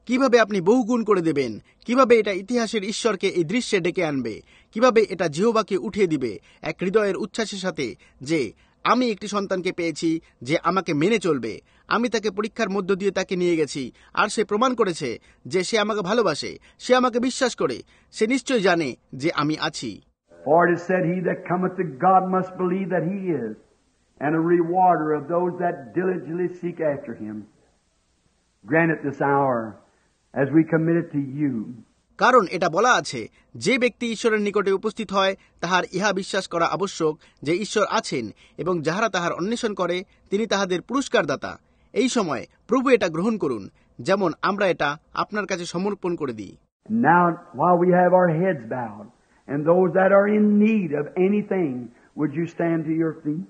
[SPEAKER 1] কিভাবে আপনি বহুগুণ করে দেবেন, কিভাবে এটা ইতিহাসের ঈশ্বরকে এই দৃশ্যে ডেকে আনবে, কিভাবে এটা জিহোবাকে উঠিয়ে দিবে এক হৃদয়ের উচ্ছ্বাসের সাথে যে আমি একটি সন্তানকে পেয়েছি যে আমাকে মেনে চলবে। আমি তাকে পরীক্ষার মধ্য দিয়ে তাকে নিয়ে গেছি, আর সে প্রমাণ করেছে যে সে আমাকে ভালোবাসে, সে আমাকে বিশ্বাস করে, সে নিশ্চয় জানে যে আমি আছি।
[SPEAKER 2] For it is said, He that cometh to God must believe that He is, and a rewarder of those that diligently seek after Him. Grant it this hour as we commit it to You.
[SPEAKER 1] কারণ এটা বলা আছে, যে ব্যক্তি ঈশ্বরের নিকটে উপস্থিত হয় তাহার ইহা বিশ্বাস করা আবশ্যক যে ঈশ্বর আছেন, এবং যাহারা তাহার অন্বেষণ করে তিনি তাহাদের পুরস্কার দাতা। এই সময় প্রভু এটা গ্রহণ করুন, যেমন আমরা এটা আপনার কাছে সমর্পণ করে দিই।
[SPEAKER 2] Now, while we have our heads bowed, and those that are in need of anything, would you stand to your feet?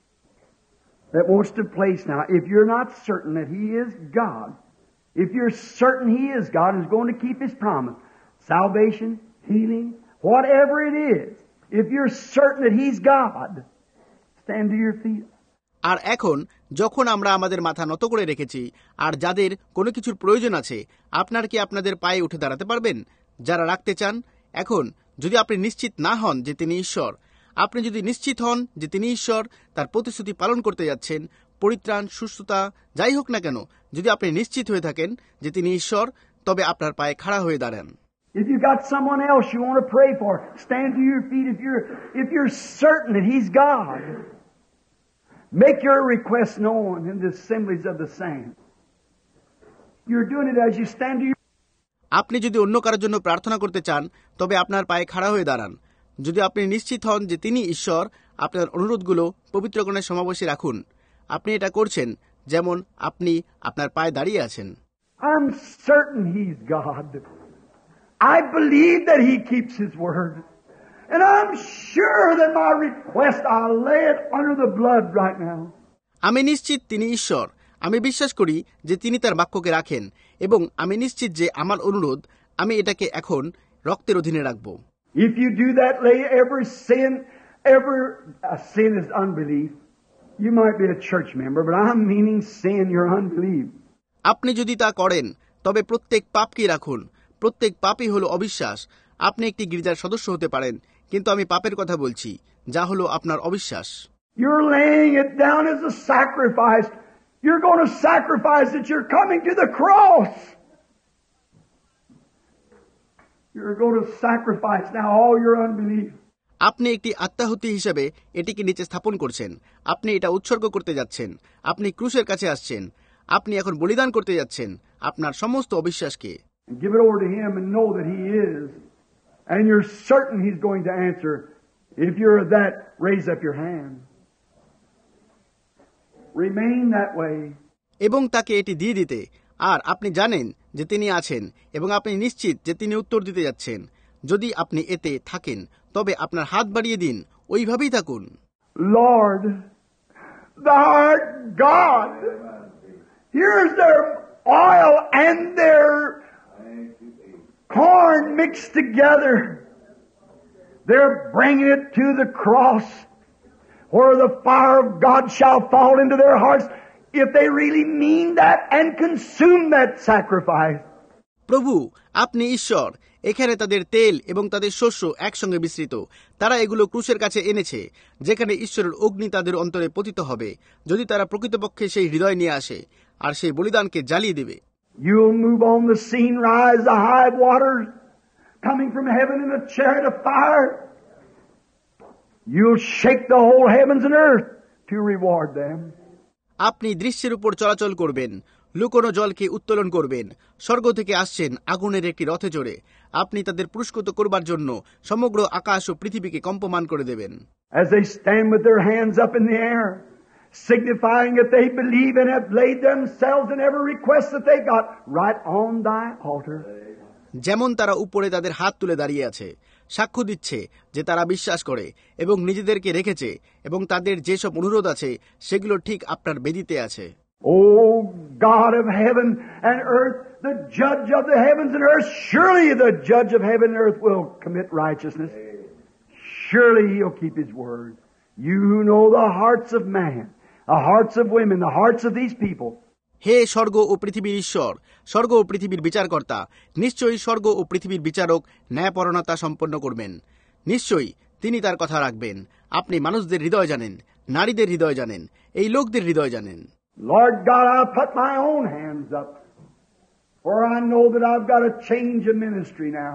[SPEAKER 2] That wants to place now. If you're not certain that He is God, if you're certain He is God and is going to keep His promise, salvation, healing, whatever it is, if you're certain that He's God, stand to your feet.
[SPEAKER 1] আর এখন যখন আমরা আমাদের মাথা নত করে রেখেছি, আর যাদের কোনো কিছুর প্রয়োজন আছে, আপনার কি আপনাদের পায়ে উঠে দাঁড়াতে পারবেন? যারা রাখতে চান, এখন যদি আপনি নিশ্চিত না হন যে তিনি ঈশ্বর, আপনি যদি নিশ্চিত হন যে তিনি ঈশ্বর, তার প্রতিশ্রুতি পালন করতে যাচ্ছেন, পরিত্রাণ, সুস্থতা, যাই হোক না কেন, যদি আপনি নিশ্চিত হয়ে থাকেন যে তিনি ঈশ্বর, তবে আপনার পায়ে খাড়া হয়ে দাঁড়ান।
[SPEAKER 2] If you got someone else you want to pray for, stand to your feet. If you're if you're certain that He's God, make your request known in the assemblies of the saints. You're doing it as you stand to your.
[SPEAKER 1] আপনি যদি অন্য কারোর জন্য প্রার্থনা করতে চান, তবে আপনার পায়ে খাড়া হয়ে দাঁড়ান। যদি আপনি নিশ্চিত হন যে তিনি ঈশ্বর, আপনার অনুরোধগুলো পবিত্রগণের সমাবেশে রাখুন। আপনি এটা করছেন যেমন আপনি আপনার পায়ে দাঁড়িয়ে আছেন।
[SPEAKER 2] I'm certain He's God. I believe that He keeps His word. And I'm sure that my request, I'll lay it under the blood right now.
[SPEAKER 1] আমি নিশ্চিত তিনি ঈশ্বর। আমি বিশ্বাস করি যে তিনি তার বাক্যকে রাখেন, এবং আমি নিশ্চিত যে আমার অনুরোধ আমি এটাকে এখন রক্তের অধীনে রাখব।
[SPEAKER 2] If you do that, lay every sin, every uh, sin is unbelief. You might be a church member, but I'm meaning sin, your unbelief.
[SPEAKER 1] আপনি যদি তা করেন, তবে প্রত্যেক পাপকে রাখুন। প্রত্যেক পাপই হলো অবিশ্বাস। আপনি একটি গির্জার সদস্য হতে পারেন, কিন্তু আমি পাপের কথা বলছি, যা হলো আপনার অবিশ্বাস।
[SPEAKER 2] You're laying it down as a sacrifice. You're going to sacrifice that you're coming to the cross. You're going to sacrifice now all your unbelief.
[SPEAKER 1] আপনি একটি আত্মাহুতি হিসেবে এটিকে নিচে স্থাপন করছেন। আপনি এটা উৎসর্গ করতে যাচ্ছেন। আপনি ক্রুশের কাছে আসছেন। আপনি এখন বলিদান করতে যাচ্ছেন আপনার সমস্ত অবিশ্বাসকে।
[SPEAKER 2] Give it over to Him and know that He is. And you're certain He's going to answer. If you're that, raise up your hand. Remain that way.
[SPEAKER 1] এবং তাকে এটি দিয়ে দিতে, আর আপনি জানেন যে তিনি আছেন, এবং আপনি নিশ্চিত যে তিনি উত্তর দিতে যাচ্ছেন। যদি আপনি এতে থাকেন, তবে আপনার হাত বাড়িয়ে দিন, ওইভাবেই থাকুন।
[SPEAKER 2] Lord, Thou art God. Here's their oil and their corn mixed together. They're bringing it to the cross, where the fire of God shall fall into their hearts, if they really mean that and consume that sacrifice.
[SPEAKER 1] প্রভু, আপনি ঈশ্বর। এখানে তাদের তেল এবং তাদের শস্য একসঙ্গে মিশ্রিত। তারা এগুলো ক্রুশের কাছে এনেছে, যেখানে ঈশ্বরের অগ্নি তাদের অন্তরে পতিত হবে, যদি তারা প্রকৃতপক্ষে সেই হৃদয় নিয়ে আসে আর সেই বলিদানকে জ্বালিয়ে দেবে।
[SPEAKER 2] You'll move on the scene, rise the high waters, coming from heaven in a chariot of fire. You'll shake the whole heavens and earth to reward them.
[SPEAKER 1] আপনি দৃশ্যের উপর চলাচল করবেন, লুকোনো জলকে উত্তোলন করবেন। স্বর্গ থেকে আসছেন আগুনের একটি রথে চড়ে। আপনি তাদের পুরস্কৃত করবার জন্য সমগ্র আকাশ ও পৃথিবীকে কম্পমান করে দেবেন।
[SPEAKER 2] As they stand with their hands up in the air, signifying that they believe and have laid themselves in every request that they got right on thy altar.
[SPEAKER 1] যেমন তারা উপরে তাদের হাত তুলে দাঁড়িয়ে আছে, সাক্ষ্য দিচ্ছে যে তারা বিশ্বাস করে এবং নিজেদেরকে রেখেছে, এবং তাদের যেসব অনুরোধ আছে সেগুলো ঠিক আপনার বেদিতে আছে।
[SPEAKER 2] Oh God of heaven and earth, the judge of the heavens and earth, surely the judge of heaven and earth will commit righteousness. Surely He'll keep His word. You who know the hearts of man, the hearts of women, the hearts of these people.
[SPEAKER 1] হে স্বর্গ ও পৃথিবীর ঈশ্বর, স্বর্গ ও পৃথিবীর বিচারকর্তা, নিশ্চয়ই স্বর্গ ও পৃথিবীর বিচারক ন্যায়পরায়ণতা সম্পন্ন করবেন। নিশ্চয়ই তিনি তার কথা রাখবেন। আপনি মানুষদের হৃদয় জানেন, নারীদের হৃদয় জানেন, এই লোকদের হৃদয় জানেন।
[SPEAKER 2] Lord God, I put my own hands up, for I know that I've got a change of ministry now.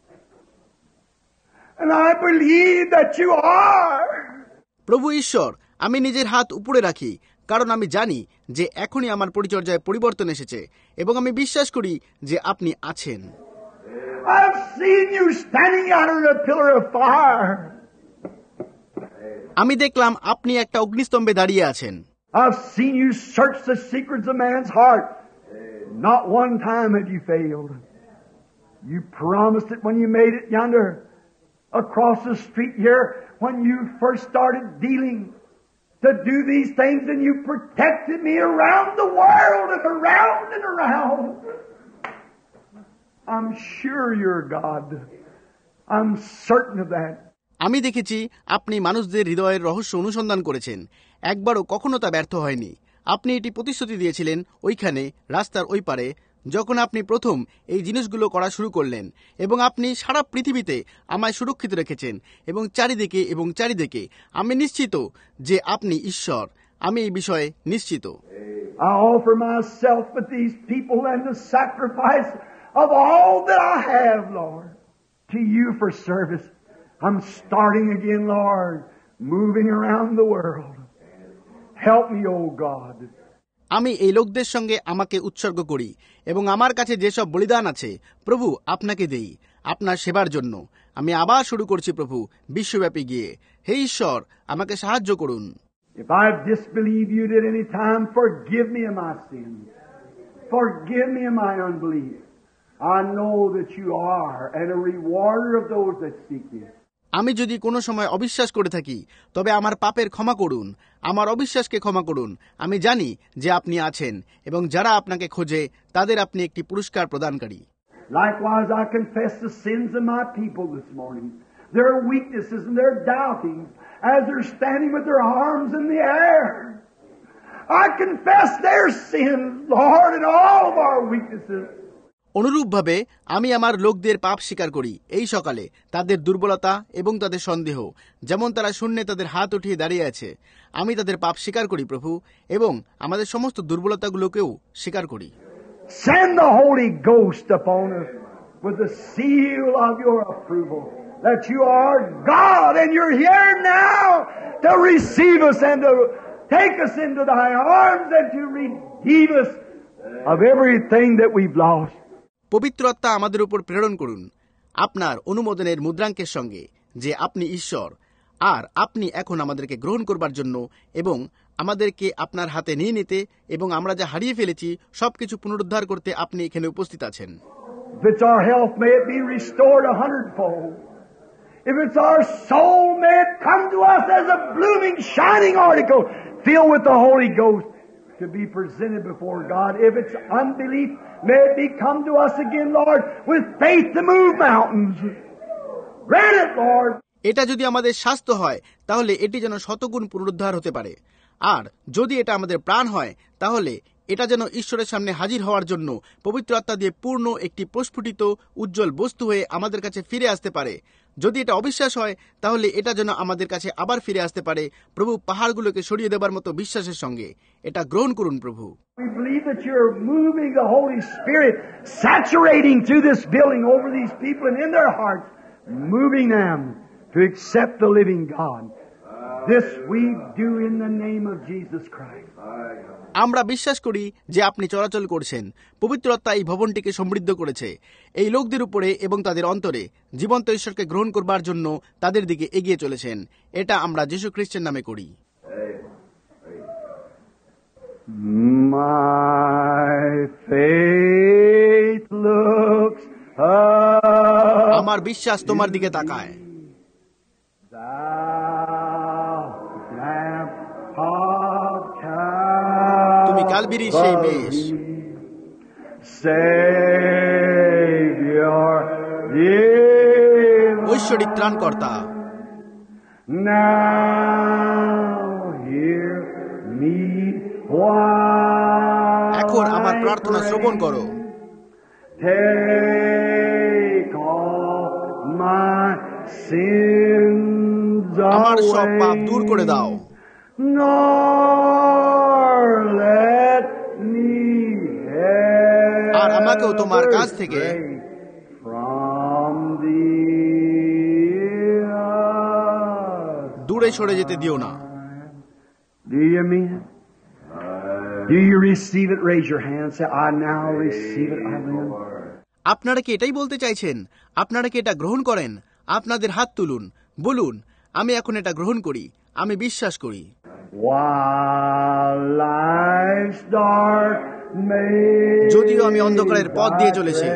[SPEAKER 2] And I believe that you are.
[SPEAKER 1] প্রভু ঈশ্বর, আমি নিজের হাত উপরে রাখি, কারণ আমি জানি যে এখনই আমার পরিচর্যায় পরিবর্তন এসেছে, এবং আমি বিশ্বাস করি যে আপনি আছেন।
[SPEAKER 2] I've seen you standing under a pillar of fire.
[SPEAKER 1] আমি দেখলাম আপনি একটা অগ্নিস্তম্ভে দাঁড়িয়ে আছেন।
[SPEAKER 2] I've seen you search the secrets of man's heart. Not one time have you failed. You promised it when you made it yonder across the street here when you first started dealing to do these things, and you protected me around the world and around and around. I'm sure you're God. I'm certain of that.
[SPEAKER 1] আমি দেখেছি আপনি মানুষদের হৃদয়ের রহস্য অনুসন্ধান করেছেন, একবারও কখনো তা ব্যর্থ হয়নি। আপনি এটি প্রতিশ্রুতি দিয়েছিলেন ওইখানে রাস্তার ওই পারে, যখন আপনি প্রথম এই জিনিসগুলো করা শুরু করলেন, এবং আপনি সারা পৃথিবীতে আমায় সুরক্ষিত রেখেছেন, এবং চারিদিকে এবং চারিদিকে আমি নিশ্চিত যে আপনি ঈশ্বর। আমি এই বিষয়ে নিশ্চিত।
[SPEAKER 2] I offer myself with these people and the sacrifice of all that I have, Lord, to you for service. I'm starting again, Lord, moving around the world. Help me, oh God.
[SPEAKER 1] আমি এই লোকদের সঙ্গে আমাকে উৎসর্গ করি, এবং আমার কাছে যেসব বলিদান আছে প্রভু আপনাকে দেই আপনার সেবার জন্য। আমি আবার শুরু করছি প্রভু, বিশ্বব্যাপী গিয়ে। হে ঈশ্বর, আমাকে সাহায্য করুন।
[SPEAKER 2] If I disbelieve you at any time, forgive me of my sins. Forgive me of my unbelief. I know that you are and a rewarder of those that seek you.
[SPEAKER 1] আমি যদি কোনো সময় অবিশ্বাস করে থাকি, তবে আমার পাপের ক্ষমা করুন, আমার অবিশ্বাসকে ক্ষমা করুন। আমি জানি যে আপনি আছেন, এবং যারা আপনাকে খোঁজে তাদের আপনি একটি পুরস্কার প্রদানকারী।
[SPEAKER 2] Likewise, I confess the sins of my people this morning, their weaknesses and their doubtings, as they're standing with their arms in the air. I confess their sins, Lord, and all of our weaknesses.
[SPEAKER 1] অনুরূপভাবে আমি আমার লোকদের পাপ স্বীকার করি এই সকালে, তাদের দুর্বলতা এবং তাদের সন্দেহ, যেমন তারা শূন্যে তাদের হাত উঠিয়ে দাঁড়িয়ে আছে। আমি তাদের পাপ স্বীকার করি প্রভু, এবং আমাদের সমস্ত দুর্বলতাগুলোকেও স্বীকার করি।
[SPEAKER 2] Send the Holy Ghost upon us with the seal of your approval, that you are God and you're here now to receive us and to take us into thy arms and to redeem us of everything that we've lost.
[SPEAKER 1] পবিত্র আত্মা আমাদের উপর প্রেরণ করুন আপনার অনুমোদনের মুদ্রাঙ্কের সঙ্গে যে আপনি ঈশ্বর, আর আপনি এখন আমাদেরকে গ্রহণ করবার জন্য এবং আমাদেরকে আপনার হাতে নিয়ে নিতে এবং আমরা যা হারিয়ে ফেলেছি সবকিছু পুনরুদ্ধার করতে আপনি এখানে উপস্থিত আছেন।
[SPEAKER 2] If it's our health, may it be restored a hundredfold. If it's our soul, may it come to us as a blooming, shining article filled with the Holy Ghost to be presented before God. If it's unbelief, may it be come to us again, Lord, with faith to move mountains. Grant it, Lord.
[SPEAKER 1] এটা যদি আমাদের স্বাস্থ্য হয় তাহলে এটি যেন শতগুণ পুনরুদ্ধার হতে পারে, আর যদি এটা আমাদের প্রাণ হয় তাহলে এটা যেন ঈশ্বরের সামনে হাজির হওয়ার জন্য পবিত্র আত্মা দিয়ে পূর্ণ একটি প্রস্ফুটিত উজ্জ্বল বস্তু হয়ে আমাদের কাছে ফিরে আসতে পারে। যদি এটা অবিশ্বাস হয় তাহলে এটা যেন আমাদের কাছে আবার ফিরে আসতে পারে প্রভু পাহাড়গুলোকে সরিয়ে দেবার মতো বিশ্বাসের সঙ্গে। এটা গ্রহণ করুন প্রভু।
[SPEAKER 2] We believe that you're moving the Holy Spirit, saturating through this building over these people and in their hearts, moving them to accept the living God. This we do in the name of Jesus Christ.
[SPEAKER 1] আমরা বিশ্বাস করি যে আপনি চলাচল করছেন। পবিত্র আত্মা এই ভবনটিকে সমৃদ্ধ করেছে এই লোকদের উপরে এবং তাদের অন্তরে জীবন্ত ঈশ্বরকে গ্রহণ করবার জন্য তাদের দিকে এগিয়ে চলেছেন। এটা আমরা যীশু খ্রিস্টের নামে করি।
[SPEAKER 2] My faith looks up.
[SPEAKER 1] আমার বিশ্বাস তোমার দিকে তাকায়। তুমি কালভিরির সেই মেষ, ঐশ্বরিক ত্রাণকর্তা। এখন প্রার্থনা শ্রবণ করো।
[SPEAKER 2] Take all my sins
[SPEAKER 1] আমার সব পাপ দূর করে দাও,
[SPEAKER 2] nor let me have
[SPEAKER 1] আর আমাকেও তোমার কাছ থেকে
[SPEAKER 2] from thee.
[SPEAKER 1] দূরে সরে যেতে দিও না।
[SPEAKER 2] Do you mean it? Do you receive it? Raise your hand. Say, I now receive it. I will.
[SPEAKER 1] আপনারা কি এটাই বলতে চাইছেন? আপনারা কি এটা গ্রহণ করেন? আপনাদের হাত তুলুন, বলুন, আমি এখন এটা গ্রহণ করি, আমি বিশ্বাস করি।
[SPEAKER 2] While life's dark maze
[SPEAKER 1] যদিও আমি অন্ধকারের পথ দিয়ে চলেছি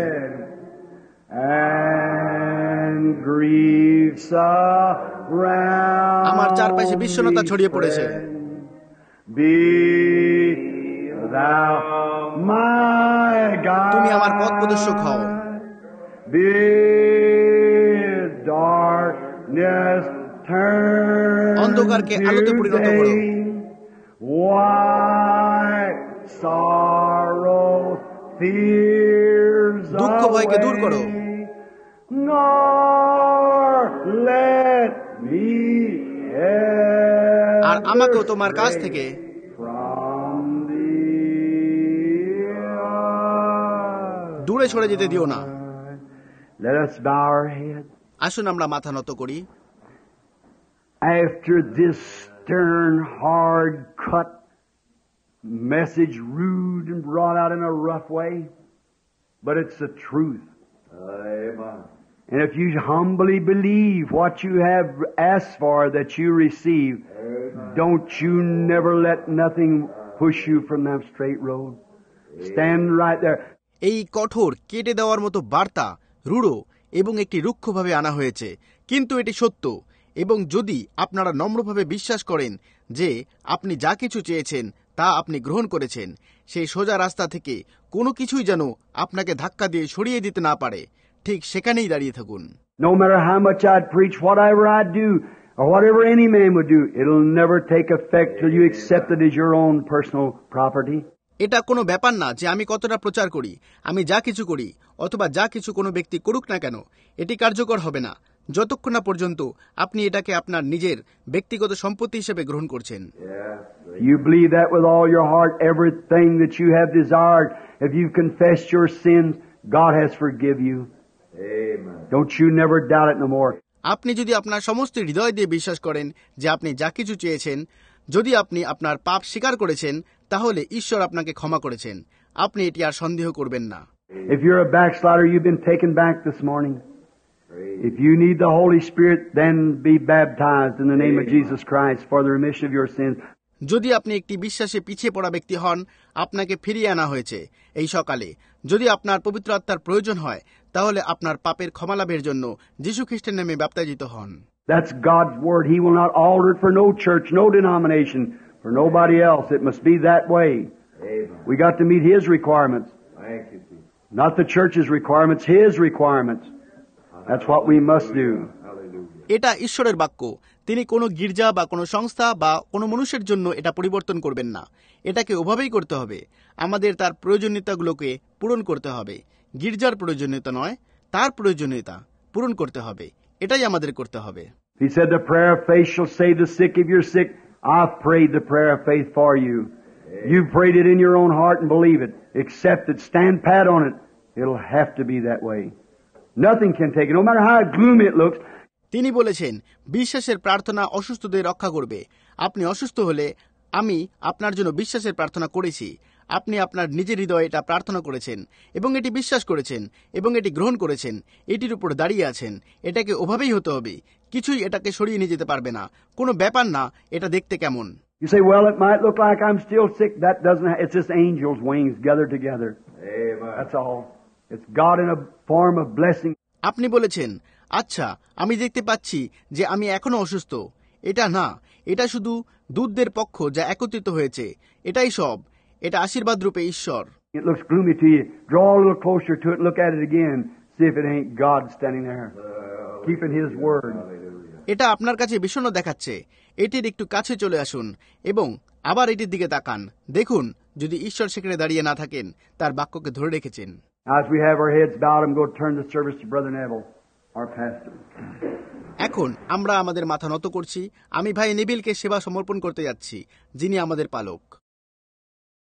[SPEAKER 2] and griefs around
[SPEAKER 1] আমার চারপাশে বিষণ্ণতা ছড়িয়ে পড়েছে,
[SPEAKER 2] be thou my God,
[SPEAKER 1] তুমি আমার পথ প্রদর্শক হও।
[SPEAKER 2] be darkness turn
[SPEAKER 1] অন্ধকারকে আলোতে পরিণত
[SPEAKER 2] to
[SPEAKER 1] করো।
[SPEAKER 2] day, why sorrow fears
[SPEAKER 1] দুঃখ ভয়কে দূর করো।
[SPEAKER 2] away, nor let me
[SPEAKER 1] আর আমাকেও তোমার কাছ থেকে
[SPEAKER 2] from thee.
[SPEAKER 1] দূরে সরে যেতে দিও না।
[SPEAKER 2] Let us bow our head.
[SPEAKER 1] আসুন আমরা মাথা নত করি।
[SPEAKER 2] After this stern, hard cut message, rude and brought out in a rough way, but it's the truth. Amen. And if you humbly believe what you have asked for that you receive, Amen. Don't you never let nothing push you from that straight road. Amen. Stand right there.
[SPEAKER 1] এই কঠোর কেটে দেওয়ার মতো বার্তা রূঢ় এবং একটি রুক্ষভাবে আনা হয়েছে, কিন্তু এটি সত্য। এবং যদি আপনারা নম্রভাবে বিশ্বাস করেন যে আপনি যা কিছু চেয়েছেন তা আপনি গ্রহণ করেছেন, সেই সোজা রাস্তা থেকে কোনো কিছুই যেন আপনাকে ধাক্কা দিয়ে সরিয়ে দিতে না পারে, ঠিক সেখানেই দাঁড়িয়ে থাকুন।
[SPEAKER 2] No matter how much I'd preach, whatever I'd do, or whatever any man would do, it'll never take effect till you accept it as your own personal property.
[SPEAKER 1] এটা কোনো ব্যাপার না যে আমি কতটা প্রচার করি, আমি যা কিছু করি অথবা যা কিছু কোনো ব্যক্তি করুক না কেন, এটি কার্যকর হবে না যতক্ষণ না পর্যন্ত আপনি এটাকে আপনার নিজের ব্যক্তিগত সম্পত্তি হিসেবে গ্রহণ করছেন।
[SPEAKER 2] You believe that with all your heart, everything that you have desired, if you've confessed your sins, God has forgive you. Amen. Don't you never doubt it no more.
[SPEAKER 1] আপনি যদি আপনার সমস্ত হৃদয় দিয়ে বিশ্বাস করেন যে আপনি যা কিছু চেয়েছেন, যদি আপনি আপনার পাপ স্বীকার করেছেন, তাহলে ঈশ্বর আপনাকে ক্ষমা করেছেন। আপনি এটি আর সন্দেহ করবেন না।
[SPEAKER 2] If you're a backslider, you've been taken back this morning. If you need the Holy Spirit, then be baptized in the name of Jesus Christ for the remission of your sins.
[SPEAKER 1] যদি আপনি একটি বিশ্বাসে পিছিয়ে পড়া ব্যক্তি হন, আপনাকে ফিরিয়ে আনা হয়েছে এই সকালে। যদি আপনার পবিত্র আত্মার প্রয়োজন হয়, তাহলে আপনার পাপের ক্ষমা লাভের জন্য যীশু খ্রিস্টের নামে ব্যাপ্তাজিত হন।
[SPEAKER 2] That's God's word. He will not alter it for no church, no denomination, for nobody else. It must be that way. Amen. We got to meet His requirements. Thank you, Jesus. Not the church's requirements, His requirements. That's what we must do.
[SPEAKER 1] এটা ঈশ্বরের বাক্য। তিনি কোনো গির্জা বা কোনো সংস্থা বা কোনো মানুষের জন্য এটা পরিবর্তন করবেন না। এটাকে ওভাবেই করতে হবে। আমাদের তার প্রয়োজনীয়তাগুলোকে পূরণ করতে হবে। গির্জার প্রয়োজনীয়তা নয়, তার প্রয়োজনীয়তা পূরণ করতে হবে। এটাই আমাদের করতে হবে।
[SPEAKER 2] He said the prayer of faith shall save the sick. If you're sick, I've prayed the prayer of faith for you. You've prayed it in your own heart and believe it. Accept it. Stand pat on it. It'll have to be that way. Nothing can take it. No matter how gloomy it looks.
[SPEAKER 1] তিনি বলেছেন, বিশ্বাসের প্রার্থনা অসুস্থদের রক্ষা করবে। আপনি অসুস্থ হলে আমি আপনার জন্য বিশ্বাসের প্রার্থনা করেছি। আপনি আপনার নিজের হৃদয়ে এটা প্রার্থনা করেছেন এবং এটি বিশ্বাস করেছেন এবং এটি গ্রহণ করেছেন, এটির উপর দাঁড়িয়ে আছেন। এটাকে ওভাবেই হতে হবে। কিছুই এটাকে সরিয়ে নিয়ে যেতে পারবে না। কোনো ব্যাপার না এটা দেখতে কেমন।
[SPEAKER 2] You say, well, it might look like I'm still sick. That doesn't, it's just angels' wings gathered together. Amen. That's all. It's God in a form of blessing.
[SPEAKER 1] আপনি বলেছেন, আচ্ছা, আমি দেখতে পাচ্ছি যে আমি এখনো অসুস্থ। এটা না, এটা শুধু দূতদের পক্ষ যা একত্রিত হয়েছে। এটাই সব। এটা আশীর্বাদ রূপে ঈশ্বর।
[SPEAKER 2] It looks gloomy to you. Draw a little closer to it and look at it again. See if it ain't God standing there, keeping His word.
[SPEAKER 1] এটা আপনার কাছে বিষণ্ণ দেখাচ্ছে। এটির একটু কাছে চলে আসুন এবং আবার এটির দিকে তাকান। দেখুন যদি ঈশ্বর সেখানে দাঁড়িয়ে না থাকেন, তার বাক্যকে ধরে রেখেছেন।
[SPEAKER 2] As we have our heads bowed, I'm going to turn the service to Brother Neville, our pastor.
[SPEAKER 1] এখন আমরা আমাদের মাথা নত করছি। আমি ভাই নেভিলকে সেবা সমর্পণ করতে যাচ্ছি, যিনি আমাদের পালক।